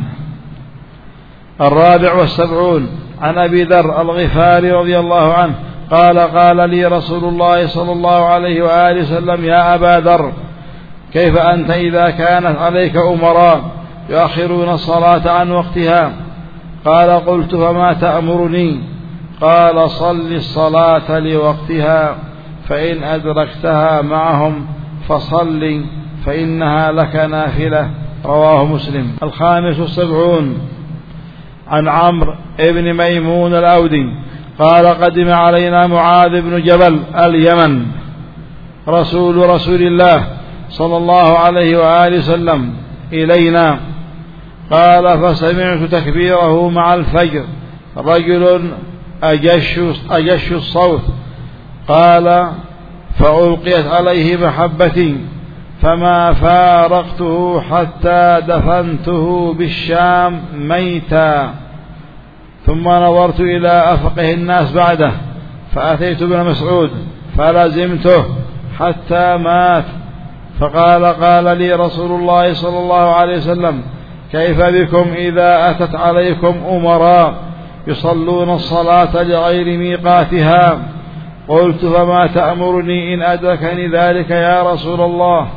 74 عن أبي ذر الغفاري رضي الله عنه قال: قال لي رسول الله صلى الله عليه وآله وسلم: يا أبا ذر، كيف أنت إذا كانت عليك أمراء يؤخرون الصلاة عن وقتها؟ قال: قلت: فما تأمرني؟ قال: صل الصلاة لوقتها، فإن أدركتها معهم فصل، فإنها لك نافلة. رواه مسلم. 75 عن عمرو بن ميمون الأودي قال: قدم علينا معاذ بن جبل اليمن رسول الله صلى الله عليه وآله وسلم إلينا. قال: فسمعت تكبيره مع الفجر، رجل أجش الصوت. قال: فألقيت عليه محبتي، فما فارقته حتى دفنته بالشام ميتا. ثم نظرت إلى أفقه الناس بعده فأتيت ابن مسعود فلزمته حتى مات، قال لي رسول الله صلى الله عليه وسلم: كيف بكم إذا أتت عليكم أمراء يصلون الصلاة لغير ميقاتها؟ قلت: فما تأمرني إن أدركني ذلك يا رسول الله؟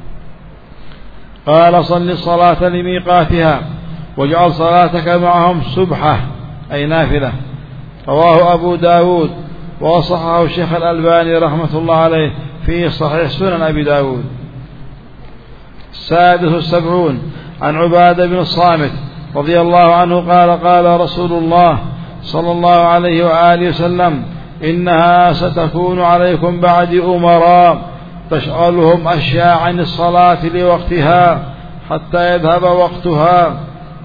قال: صل الصلاة لميقاتها واجعل صلاتك معهم سبحة أي نافلة. رواه أبو داود وصححه الشيخ الألباني رحمة الله عليه في صحيح سنن أبي داود. 76 عن عبادة بن الصامت رضي الله عنه قال رسول الله صلى الله عليه وآله وسلم: إنها ستكون عليكم بعد أمراء تشغلهم أشياء عن الصلاة لوقتها حتى يذهب وقتها،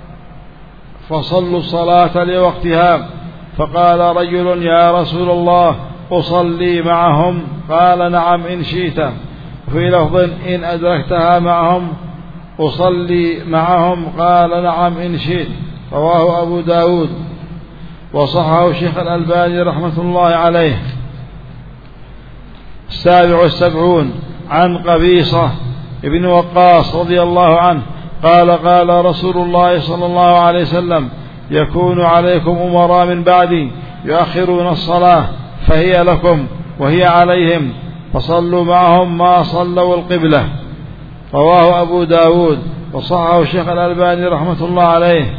فصلوا الصلاة لوقتها. فقال رجل: يا رسول الله أصلي معهم؟ قال: نعم إن شئت. وفي لفظ: إن أدركتها معهم أصلي معهم؟ قال: نعم إن شئت. رواه أبو داود وصححه الشيخ الألباني رحمة الله عليه. 77 عن قبيصة ابن وقاص رضي الله عنه قال رسول الله صلى الله عليه وسلم: يكون عليكم أمراء من بعدي يؤخرون الصلاة فهي لكم وهي عليهم، فصلوا معهم ما صلوا القبلة. رواه أبو داود وصححه الشيخ الألباني رحمة الله عليه.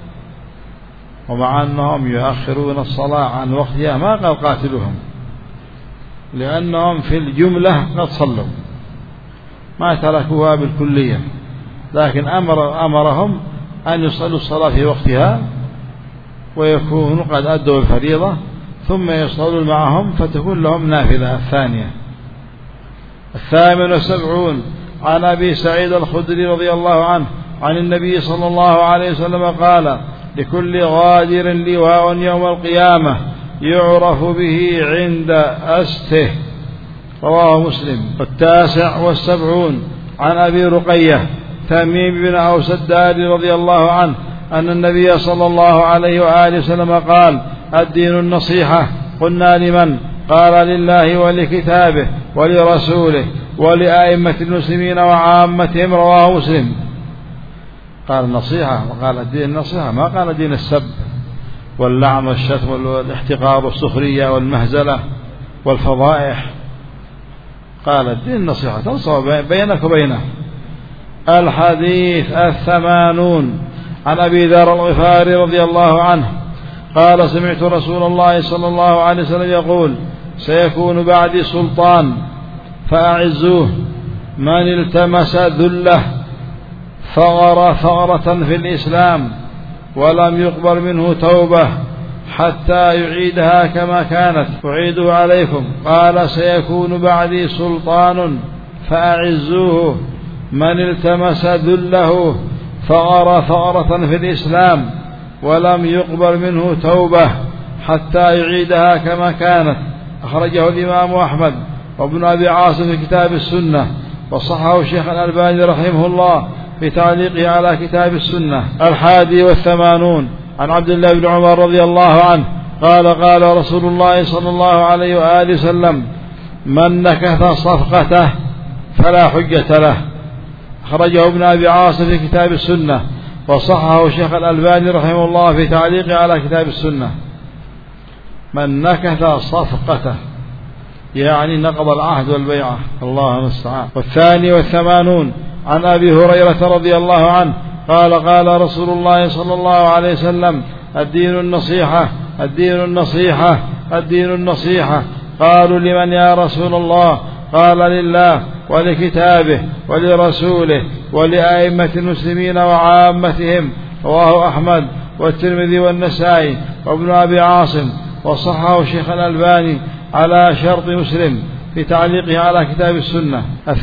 ومع أنهم يؤخرون الصلاة عن وقتها ما قال قاتلهم، لأنهم في الجملة قد صلوا ما تركوها بالكلية، لكن أمرهم أن يصلوا الصلاة في وقتها ويكونوا قد أدوا الفريضة ثم يصلوا معهم فتكون لهم نافلة الثانية. 78 عن أبي سعيد الخدري رضي الله عنه عن النبي صلى الله عليه وسلم قال: لكل غادر لواء يوم القيامة يعرف به عند أسته. رواه مسلم. 79 عن أبي رقية تميم بن أوس الداري رضي الله عنه أن النبي صلى الله عليه وآله وسلم قال: الدين النصيحة. قلنا: لمن؟ قال: لله ولكتابه ولرسوله ولأئمة المسلمين وعامتهم. رواه مسلم. قال النصيحة وقال الدين النصيحة، ما قال دين السب واللعن والشتم والاحتقار والسخرية والمهزلة والفضائح. قال الدين النصيحة، تنصح بينك وبينه. الحديث 80 عن أبي ذر الغفاري رضي الله عنه قال: سمعت رسول الله صلى الله عليه وسلم يقول: سيكون بعدي سلطان فأعزوه، من التمس ذله ثغر ثغرة في الإسلام ولم يقبل منه توبة حتى يعيدها كما كانت أعيدها عليكم. قال: سيكون بعدي سلطان فأعزوه، من التمس ذله ثغر ثغرة في الإسلام ولم يقبل منه توبة حتى يعيدها كما كانت. أخرجه الإمام أحمد وابن أبي عاصم في كتاب السنة، وصححه الشيخ الألباني رحمه الله في تعليقه على كتاب السنة. 81 عن عبد الله بن عمر رضي الله عنه قال رسول الله صلى الله عليه وآله وسلم: من نكث صفقته فلا حجة له. أخرجه ابن أبي عاصم في كتاب السنة، وصححه الشيخ الألباني رحمه الله في تعليقه على كتاب السنة. من نكث صفقته يعني نقض العهد والبيعة، الله المستعان. 82 عن أبي هريرة رضي الله عنه قال رسول الله صلى الله عليه وسلم: الدين النصيحة، الدين النصيحة، الدين النصيحة. قالوا: لمن يا رسول الله؟ قال: لله ولكتابه ولرسوله ولأئمة المسلمين وعامتهم. رواه أحمد والترمذي والنسائي وابن أبي عاصم، وصححه الشيخ الألباني على شرط مسلم في تعليقه على كتاب السنة.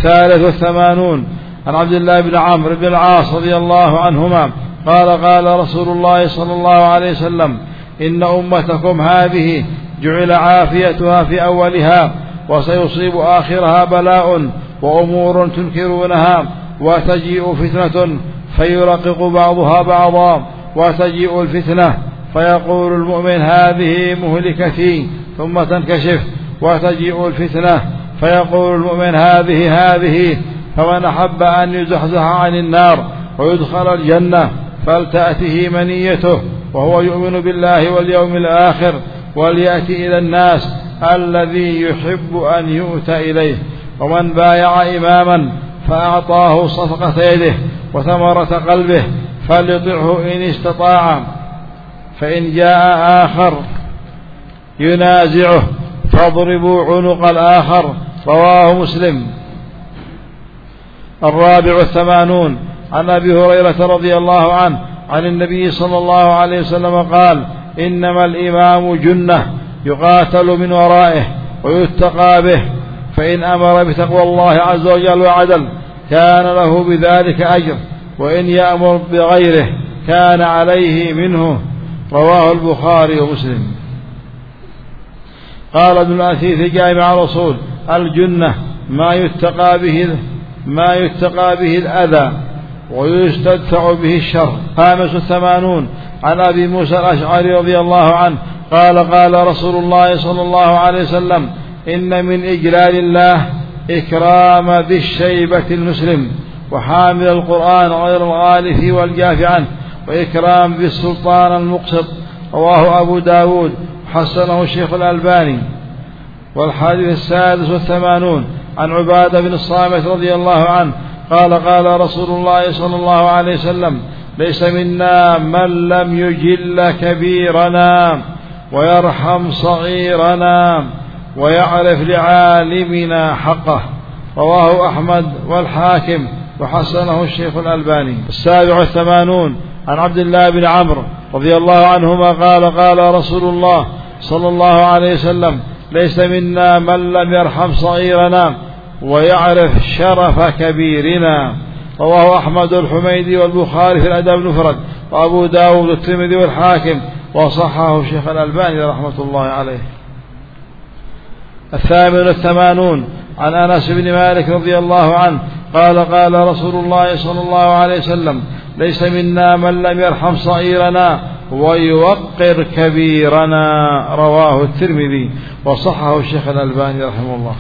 83 عن عبد الله بن عمرو بن العاص رضي الله عنهما قال رسول الله صلى الله عليه وسلم: إن أمتكم هذه جعل عافيتها في أولها وسيصيب آخرها بلاء وأمور تنكرونها، وتجيء فتنة فيرقق بعضها بعضا، وتجيء الفتنة فيقول المؤمن هذه مهلكتي ثم تنكشف، وتجيء الفتنة فيقول المؤمن هذه، فمن أحب أن يزحزح عن النار ويدخل الجنة فلتأته منيته وهو يؤمن بالله واليوم الآخر، وليأتي إلى الناس الذي يحب أن يؤتى إليه. ومن بايع إماما فأعطاه صفقة يده وثمرة قلبه فليطعه إن استطاع، فإن جاء آخر ينازعه فاضربوا عنق الآخر. رواه مسلم. 84 عن أبي هريرة رضي الله عنه عن النبي صلى الله عليه وسلم قال: إنما الإمام جنة يقاتل من ورائه ويتقى به، فإن أمر بتقوى الله عز وجل وعدل كان له بذلك أجر، وإن يأمر بغيره كان عليه منه. رواه البخاري ومسلم. قال ابن الأثير جامع الرسول: الجنة ما يتقى به الأذى ويستدفع به الشر. 85 عن أبي موسى الأشعري رضي الله عنه قال: قال رسول الله صلى الله عليه وسلم: إن من إجلال الله إكرام ذي الشيبة المسلم، وحامل القرآن غير الغالي فيه والجاف عنه، وإكرام ذي السلطان المقسط. رواه أبو داود حسنه الشيخ الألباني. والحديث 86 عن عبادة بن الصامت رضي الله عنه قال: قال رسول الله صلى الله عليه وسلم: ليس منا من لم يجل كبيرنا ويرحم صغيرنا ويعرف لعالمنا حقه. رواه أحمد والحاكم وحسنه الشيخ الألباني. 87 عن عبد الله بن عمرو رضي الله عنهما قال: قال رسول الله صلى الله عليه وسلم: ليس منا من لم يرحم صغيرنا ويعرف شرف كبيرنا. رواه أحمد الحميدي والبخاري في الأدب المفرد، وأبو داود والترمذي والحاكم، وصححه الشيخ الألباني رحمة الله عليه. 88 عن أنس بن مالك رضي الله عنه قال: قال رسول الله صلى الله عليه وسلم: ليس منا من لم يرحم صغيرنا ويوقر كبيرنا. رواه الترمذي وصححه الشيخ الألباني رحمه الله.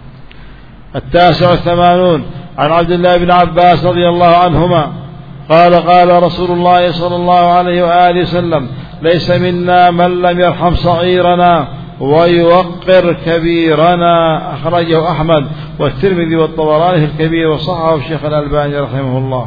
89 عن عبد الله بن عباس رضي الله عنهما قال: قال رسول الله صلى الله عليه وآله وسلم: ليس منا من لم يرحم صغيرنا ويوقر كبيرنا. أخرجه أحمد والترمذي والطبراني في الكبير، وصححه الشيخ الألباني رحمه الله.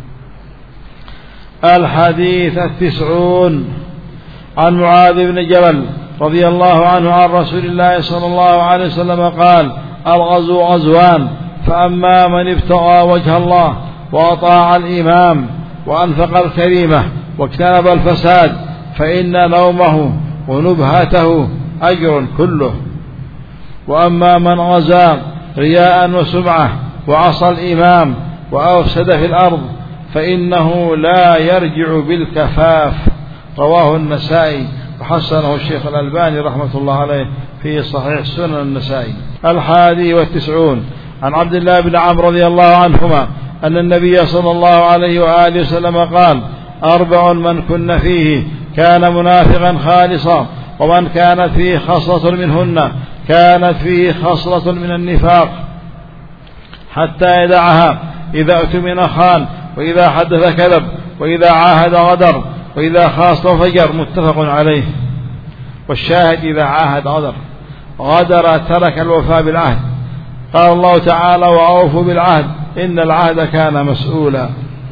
الحديث 90 عن معاذ بن جبل رضي الله عنه عن رسول الله صلى الله عليه وسلم قال: الغزو غزوان، فأما من ابتغى وجه الله وأطاع الإمام وأنفق الكريمة واجتنب الفساد فإن نومه ونبهته أجر كله. وأما من غزا رياء وسمعة وعصى الإمام وأفسد في الأرض فإنه لا يرجع بالكفاف. رواه النسائي وحسنه الشيخ الألباني رحمة الله عليه في صحيح سنن النسائي. 91 عن عبد الله بن عمرو رضي الله عنهما أن النبي صلى الله عليه وآله وسلم قال: 4 من كن فيه كان منافقا خالصا، ومن كانت فيه خصلة منهن كانت فيه خصلة من النفاق حتى يدعها: إذا اؤتمن خان، وإذا حدث كذب، وإذا عاهد غدر، وإذا خاصم فجر. متفق عليه. والشاهد: إذا عاهد غدر ترك الوفاء بالعهد. قال الله تعالى: وأوفوا بالعهد إن العهد كان مسؤولا.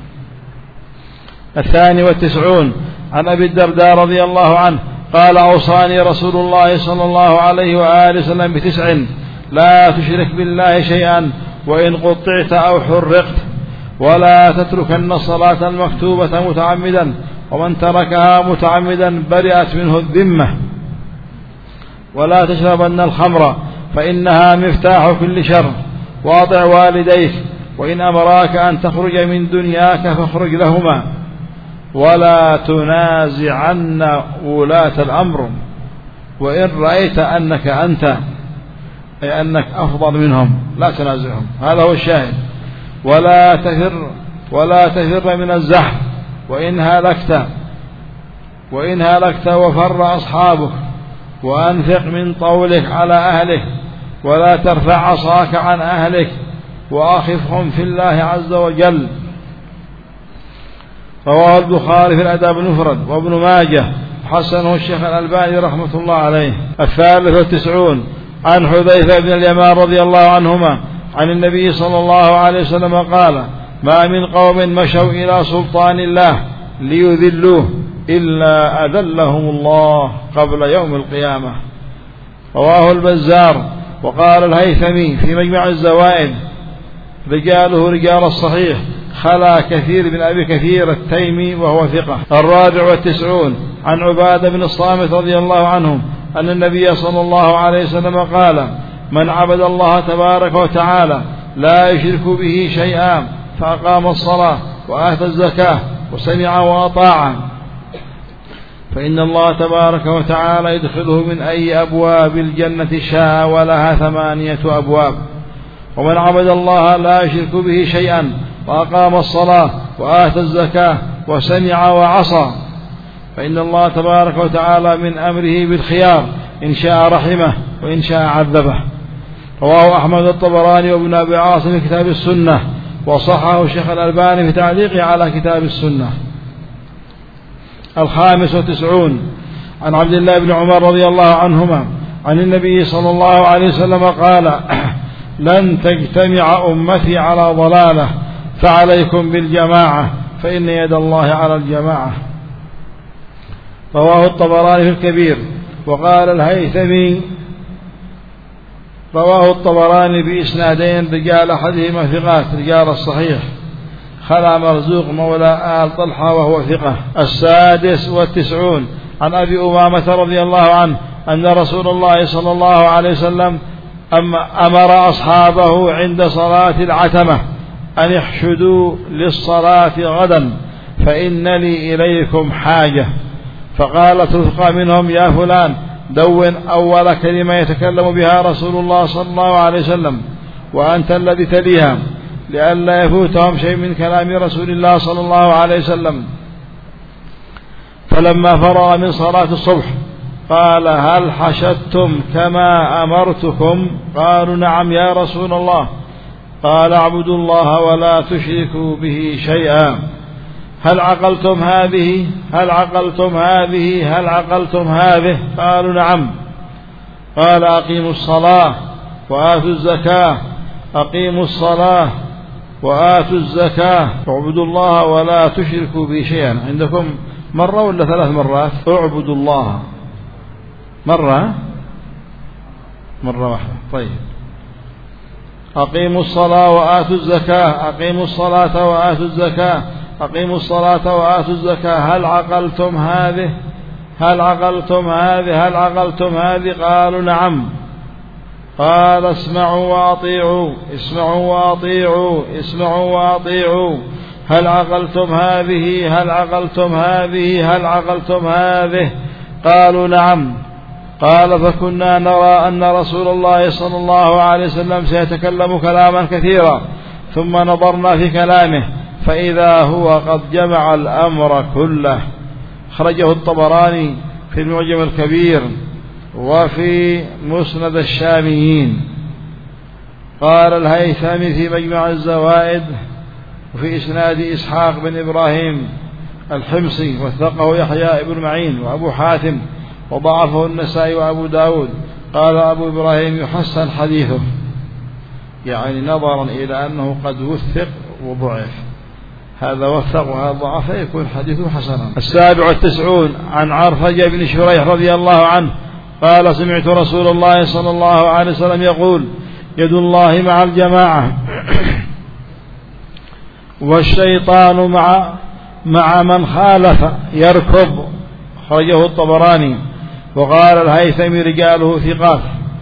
92 عن أبي الدرداء رضي الله عنه قال: أوصاني رسول الله صلى الله عليه وآله وسلم ب9: لا تشرك بالله شيئا وإن قطعت أو حرقت، ولا تتركن الصلاة المكتوبة متعمدا، ومن تركها متعمدا برئت منه الذمة، ولا تشربن الخمر فإنها مفتاح كل شر، وأطع والديك وإن أمراك أن تخرج من دنياك فاخرج لهما، ولا تنازعن ولاة الأمر وإن رأيت أنك أنت أي أنك أفضل منهم لا تنازعهم، هذا هو الشاهد. ولا تفر من الزحف وإن هلكت وفر أصحابك، وأنفق من طولك على أهلك، ولا ترفع عصاك عن أهلك، وأخفهم في الله عز وجل. رواه البخاري في الأدب المفرد وابن ماجه، حسنه الشيخ الألباني رحمة الله عليه. 93 عن حذيفة بن اليمان رضي الله عنهما عن النبي صلى الله عليه وسلم قال: ما من قوم مشوا إلى سلطان الله ليذلوه إلا أذلهم الله قبل يوم القيامة. رواه البزار. وقال الهيثمي في مجمع الزوائد: رجاله رجال الصحيح، خلا كثير بن أبي كثير التيمي وهو ثقة. 94 عن عبادة بن الصامت رضي الله عنه أن النبي صلى الله عليه وسلم قال: من عبد الله تبارك وتعالى لا يشرك به شيئا فأقام الصلاة وآتى الزكاة وسمع وأطاع، فإن الله تبارك وتعالى يدخله من أي أبواب الجنة شاء، ولها 8 أبواب. ومن عبد الله لا يشرك به شيئا وأقام الصلاة وآتى الزكاة وسمع وعصى، فإن الله تبارك وتعالى من أمره بالخيار، إن شاء رحمه وإن شاء عذبه. رواه أحمد الطبراني وابن أبي عاصم في كتاب السنة، وصححه الشيخ الألباني في تعليقه على كتاب السنة. 95 عن عبد الله بن عمر رضي الله عنهما عن النبي صلى الله عليه وسلم قال: لن تجتمع أمتي على ضلالة، فعليكم بالجماعة، فإن يد الله على الجماعة. رواه الطبراني في الكبير. وقال الهيثمي: رواه الطبراني بإسنادين، رجال أحدهما ثقات رجال الصحيح، خلا مرزوق مولى آل طلحة وهو ثقة. 96 عن أبي أمامة رضي الله عنه أن رسول الله صلى الله عليه وسلم أمر أصحابه عند صلاة العتمة أن يحشدوا للصلاة غدا، فإن لي إليكم حاجة. فقالت رفقة منهم: يا فلان، دون أول كلمة يتكلم بها رسول الله صلى الله عليه وسلم، وأنت الذي تليها، لئلا يفوتهم شيء من كلام رسول الله صلى الله عليه وسلم. فلما فرغ من صلاة الصبح قال: هل حشدتم كما أمرتكم؟ قالوا: نعم يا رسول الله. قال: اعبدوا الله ولا تشركوا به شيئا. هل عقلتم هذه؟ هل عقلتم هذه؟ هل عقلتم هذه؟ قالوا: نعم. قال: أقيموا الصلاة وآتوا الزكاة. أقيموا الصلاة وآتوا الزكاة واعبدوا الله ولا تشركوا به شيئا. عندكم مرة ولا 3 مرات؟ اعبدوا الله مرة واحدة. طيب. أقيموا الصلاة وآتوا الزكاة. أقيموا الصلاة وآتوا الزكاة. أقيموا الصلاة وآتوا الزكاة. هل عقلتم هذه؟ هل عقلتم هذه؟ هل عقلتم هذه؟ قالوا: نعم. قال: اسمعوا وأطيعوا. اسمعوا وأطيعوا. اسمعوا وأطيعوا. هل عقلتم هذه؟ هل عقلتم هذه؟ هل عقلتم هذه؟ قالوا: نعم. قال: فكنا نرى أن رسول الله صلى الله عليه وسلم سيتكلم كلاما كثيرا، ثم نظرنا في كلامه فإذا هو قد جمع الأمر كله. خرجه الطبراني في المعجم الكبير وفي مسند الشاميين. قال الهيثمي في مجمع الزوائد: وفي إسناد إسحاق بن إبراهيم الحمصي، وثقه يحيى بن معين وأبو حاتم، وضعفه النسائي وأبو داود. قال أبو إبراهيم: يحسن حديثه، يعني نظرا إلى أنه قد وثق وضعف، هذا وثق وهذا ضعف، يكون حديثه حسنا. 97 عن عرفجة بن شريح رضي الله عنه قال: سمعت رسول الله صلى الله عليه وسلم يقول: يد الله مع الجماعة، والشيطان مع من خالف يركض. خرجه الطبراني. وقال الهيثمي: رجاله ثقات.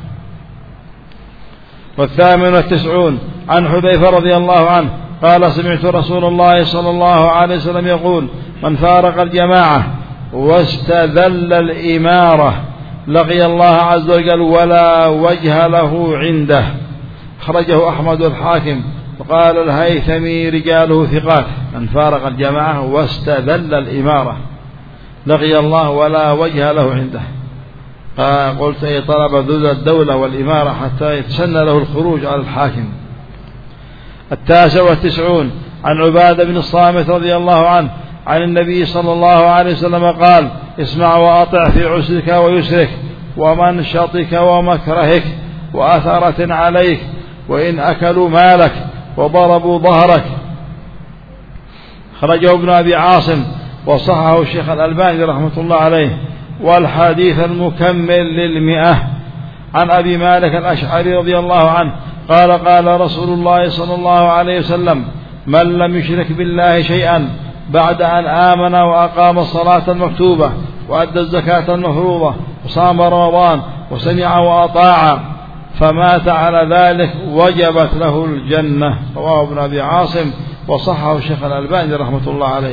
98 عن حذيفة رضي الله عنه قال: سمعت رسول الله صلى الله عليه وسلم يقول: من فارق الجماعة واستذل الإمارة لقي الله عز وجل ولا وجه له عنده. أخرجه أحمد الحاكم. وقال الهيثمي رجاله ثقات، من فارق الجماعة واستذل الإمارة لقي الله ولا وجه له عنده. قلت أي طلب ذل الدولة والإمارة حتى يتسنى له الخروج على الحاكم. 99 عن عبادة بن الصامت رضي الله عنه عن النبي صلى الله عليه وسلم قال: اسمع وأطع في عسرك ويسرك ومنشطك ومكرهك وأثرة عليك، وإن أكلوا مالك وضربوا ظهرك. خرجه ابن أبي عاصم وصححه الشيخ الألباني رحمة الله عليه. والحديث المكمل 100 عن أبي مالك الأشعري رضي الله عنه قال: قال رسول الله صلى الله عليه وسلم: من لم يشرك بالله شيئا بعد أن آمن وأقام الصلاة المكتوبة وأدى الزكاة المفروضة وصام رمضان وسمع وأطاع فمات على ذلك وجبت له الجنة. رواه ابن أبي عاصم وصححه الشيخ الألباني رحمة الله عليه.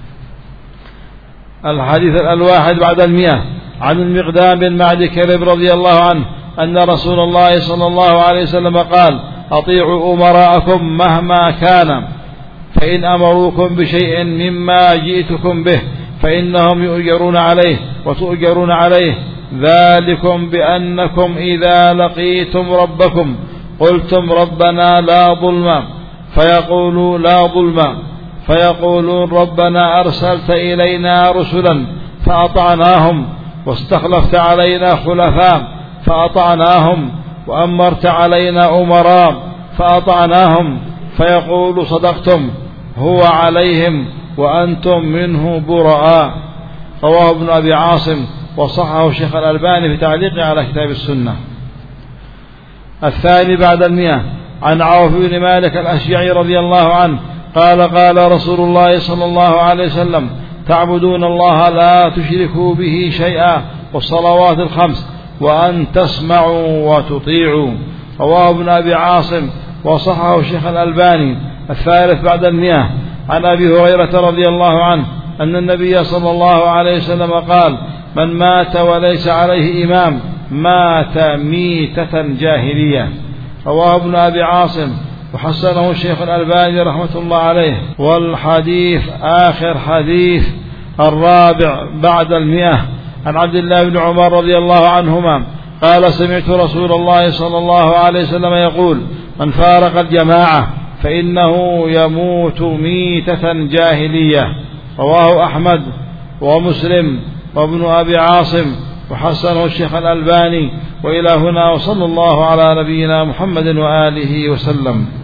الحديث 1 بعد 100 عن المقدام بن معد كرب رضي الله عنه أن رسول الله صلى الله عليه وسلم قال: أطيعوا أمراءكم مهما كان، فإن أمروكم بشيء مما جئتكم به فإنهم يؤجرون عليه وتؤجرون عليه، ذلكم بأنكم إذا لقيتم ربكم قلتم ربنا لا ظلم، فيقولوا لا ظلم، فيقولون ربنا أرسلت إلينا رسلا فأطعناهم، واستخلفت علينا خلفاء فأطعناهم، وأمرت علينا أمراء فأطعناهم، فيقول صدقتم، هو عليهم وأنتم منه براء. رواه ابن أبي عاصم وصححه الشيخ الألباني في تعليقه على كتاب السنة. 2 بعد 100 عن عوف بن مالك الأشجعي رضي الله عنه قال: قال رسول الله صلى الله عليه وسلم: تعبدون الله لا تشركوا به شيئا والصلوات الخمس وأن تسمعوا وتطيعوا. رواه ابن أبي عاصم وصححه الشيخ الألباني. 3 بعد 100 عن أبي هريرة رضي الله عنه أن النبي صلى الله عليه وسلم قال: من مات وليس عليه إمام مات ميتة جاهلية. رواه ابن أبي عاصم وحسنه الشيخ الألباني رحمة الله عليه. والحديث آخر حديث 4 بعد 100 عن عبد الله بن عمر رضي الله عنهما قال: سمعت رسول الله صلى الله عليه وسلم يقول: من فارق الجماعة فإنه يموت ميتة جاهلية. رواه أحمد ومسلم وابن أبي عاصم وحسنه الشيخ الألباني. وإلى هنا وصلى الله على نبينا محمد وآله وسلم.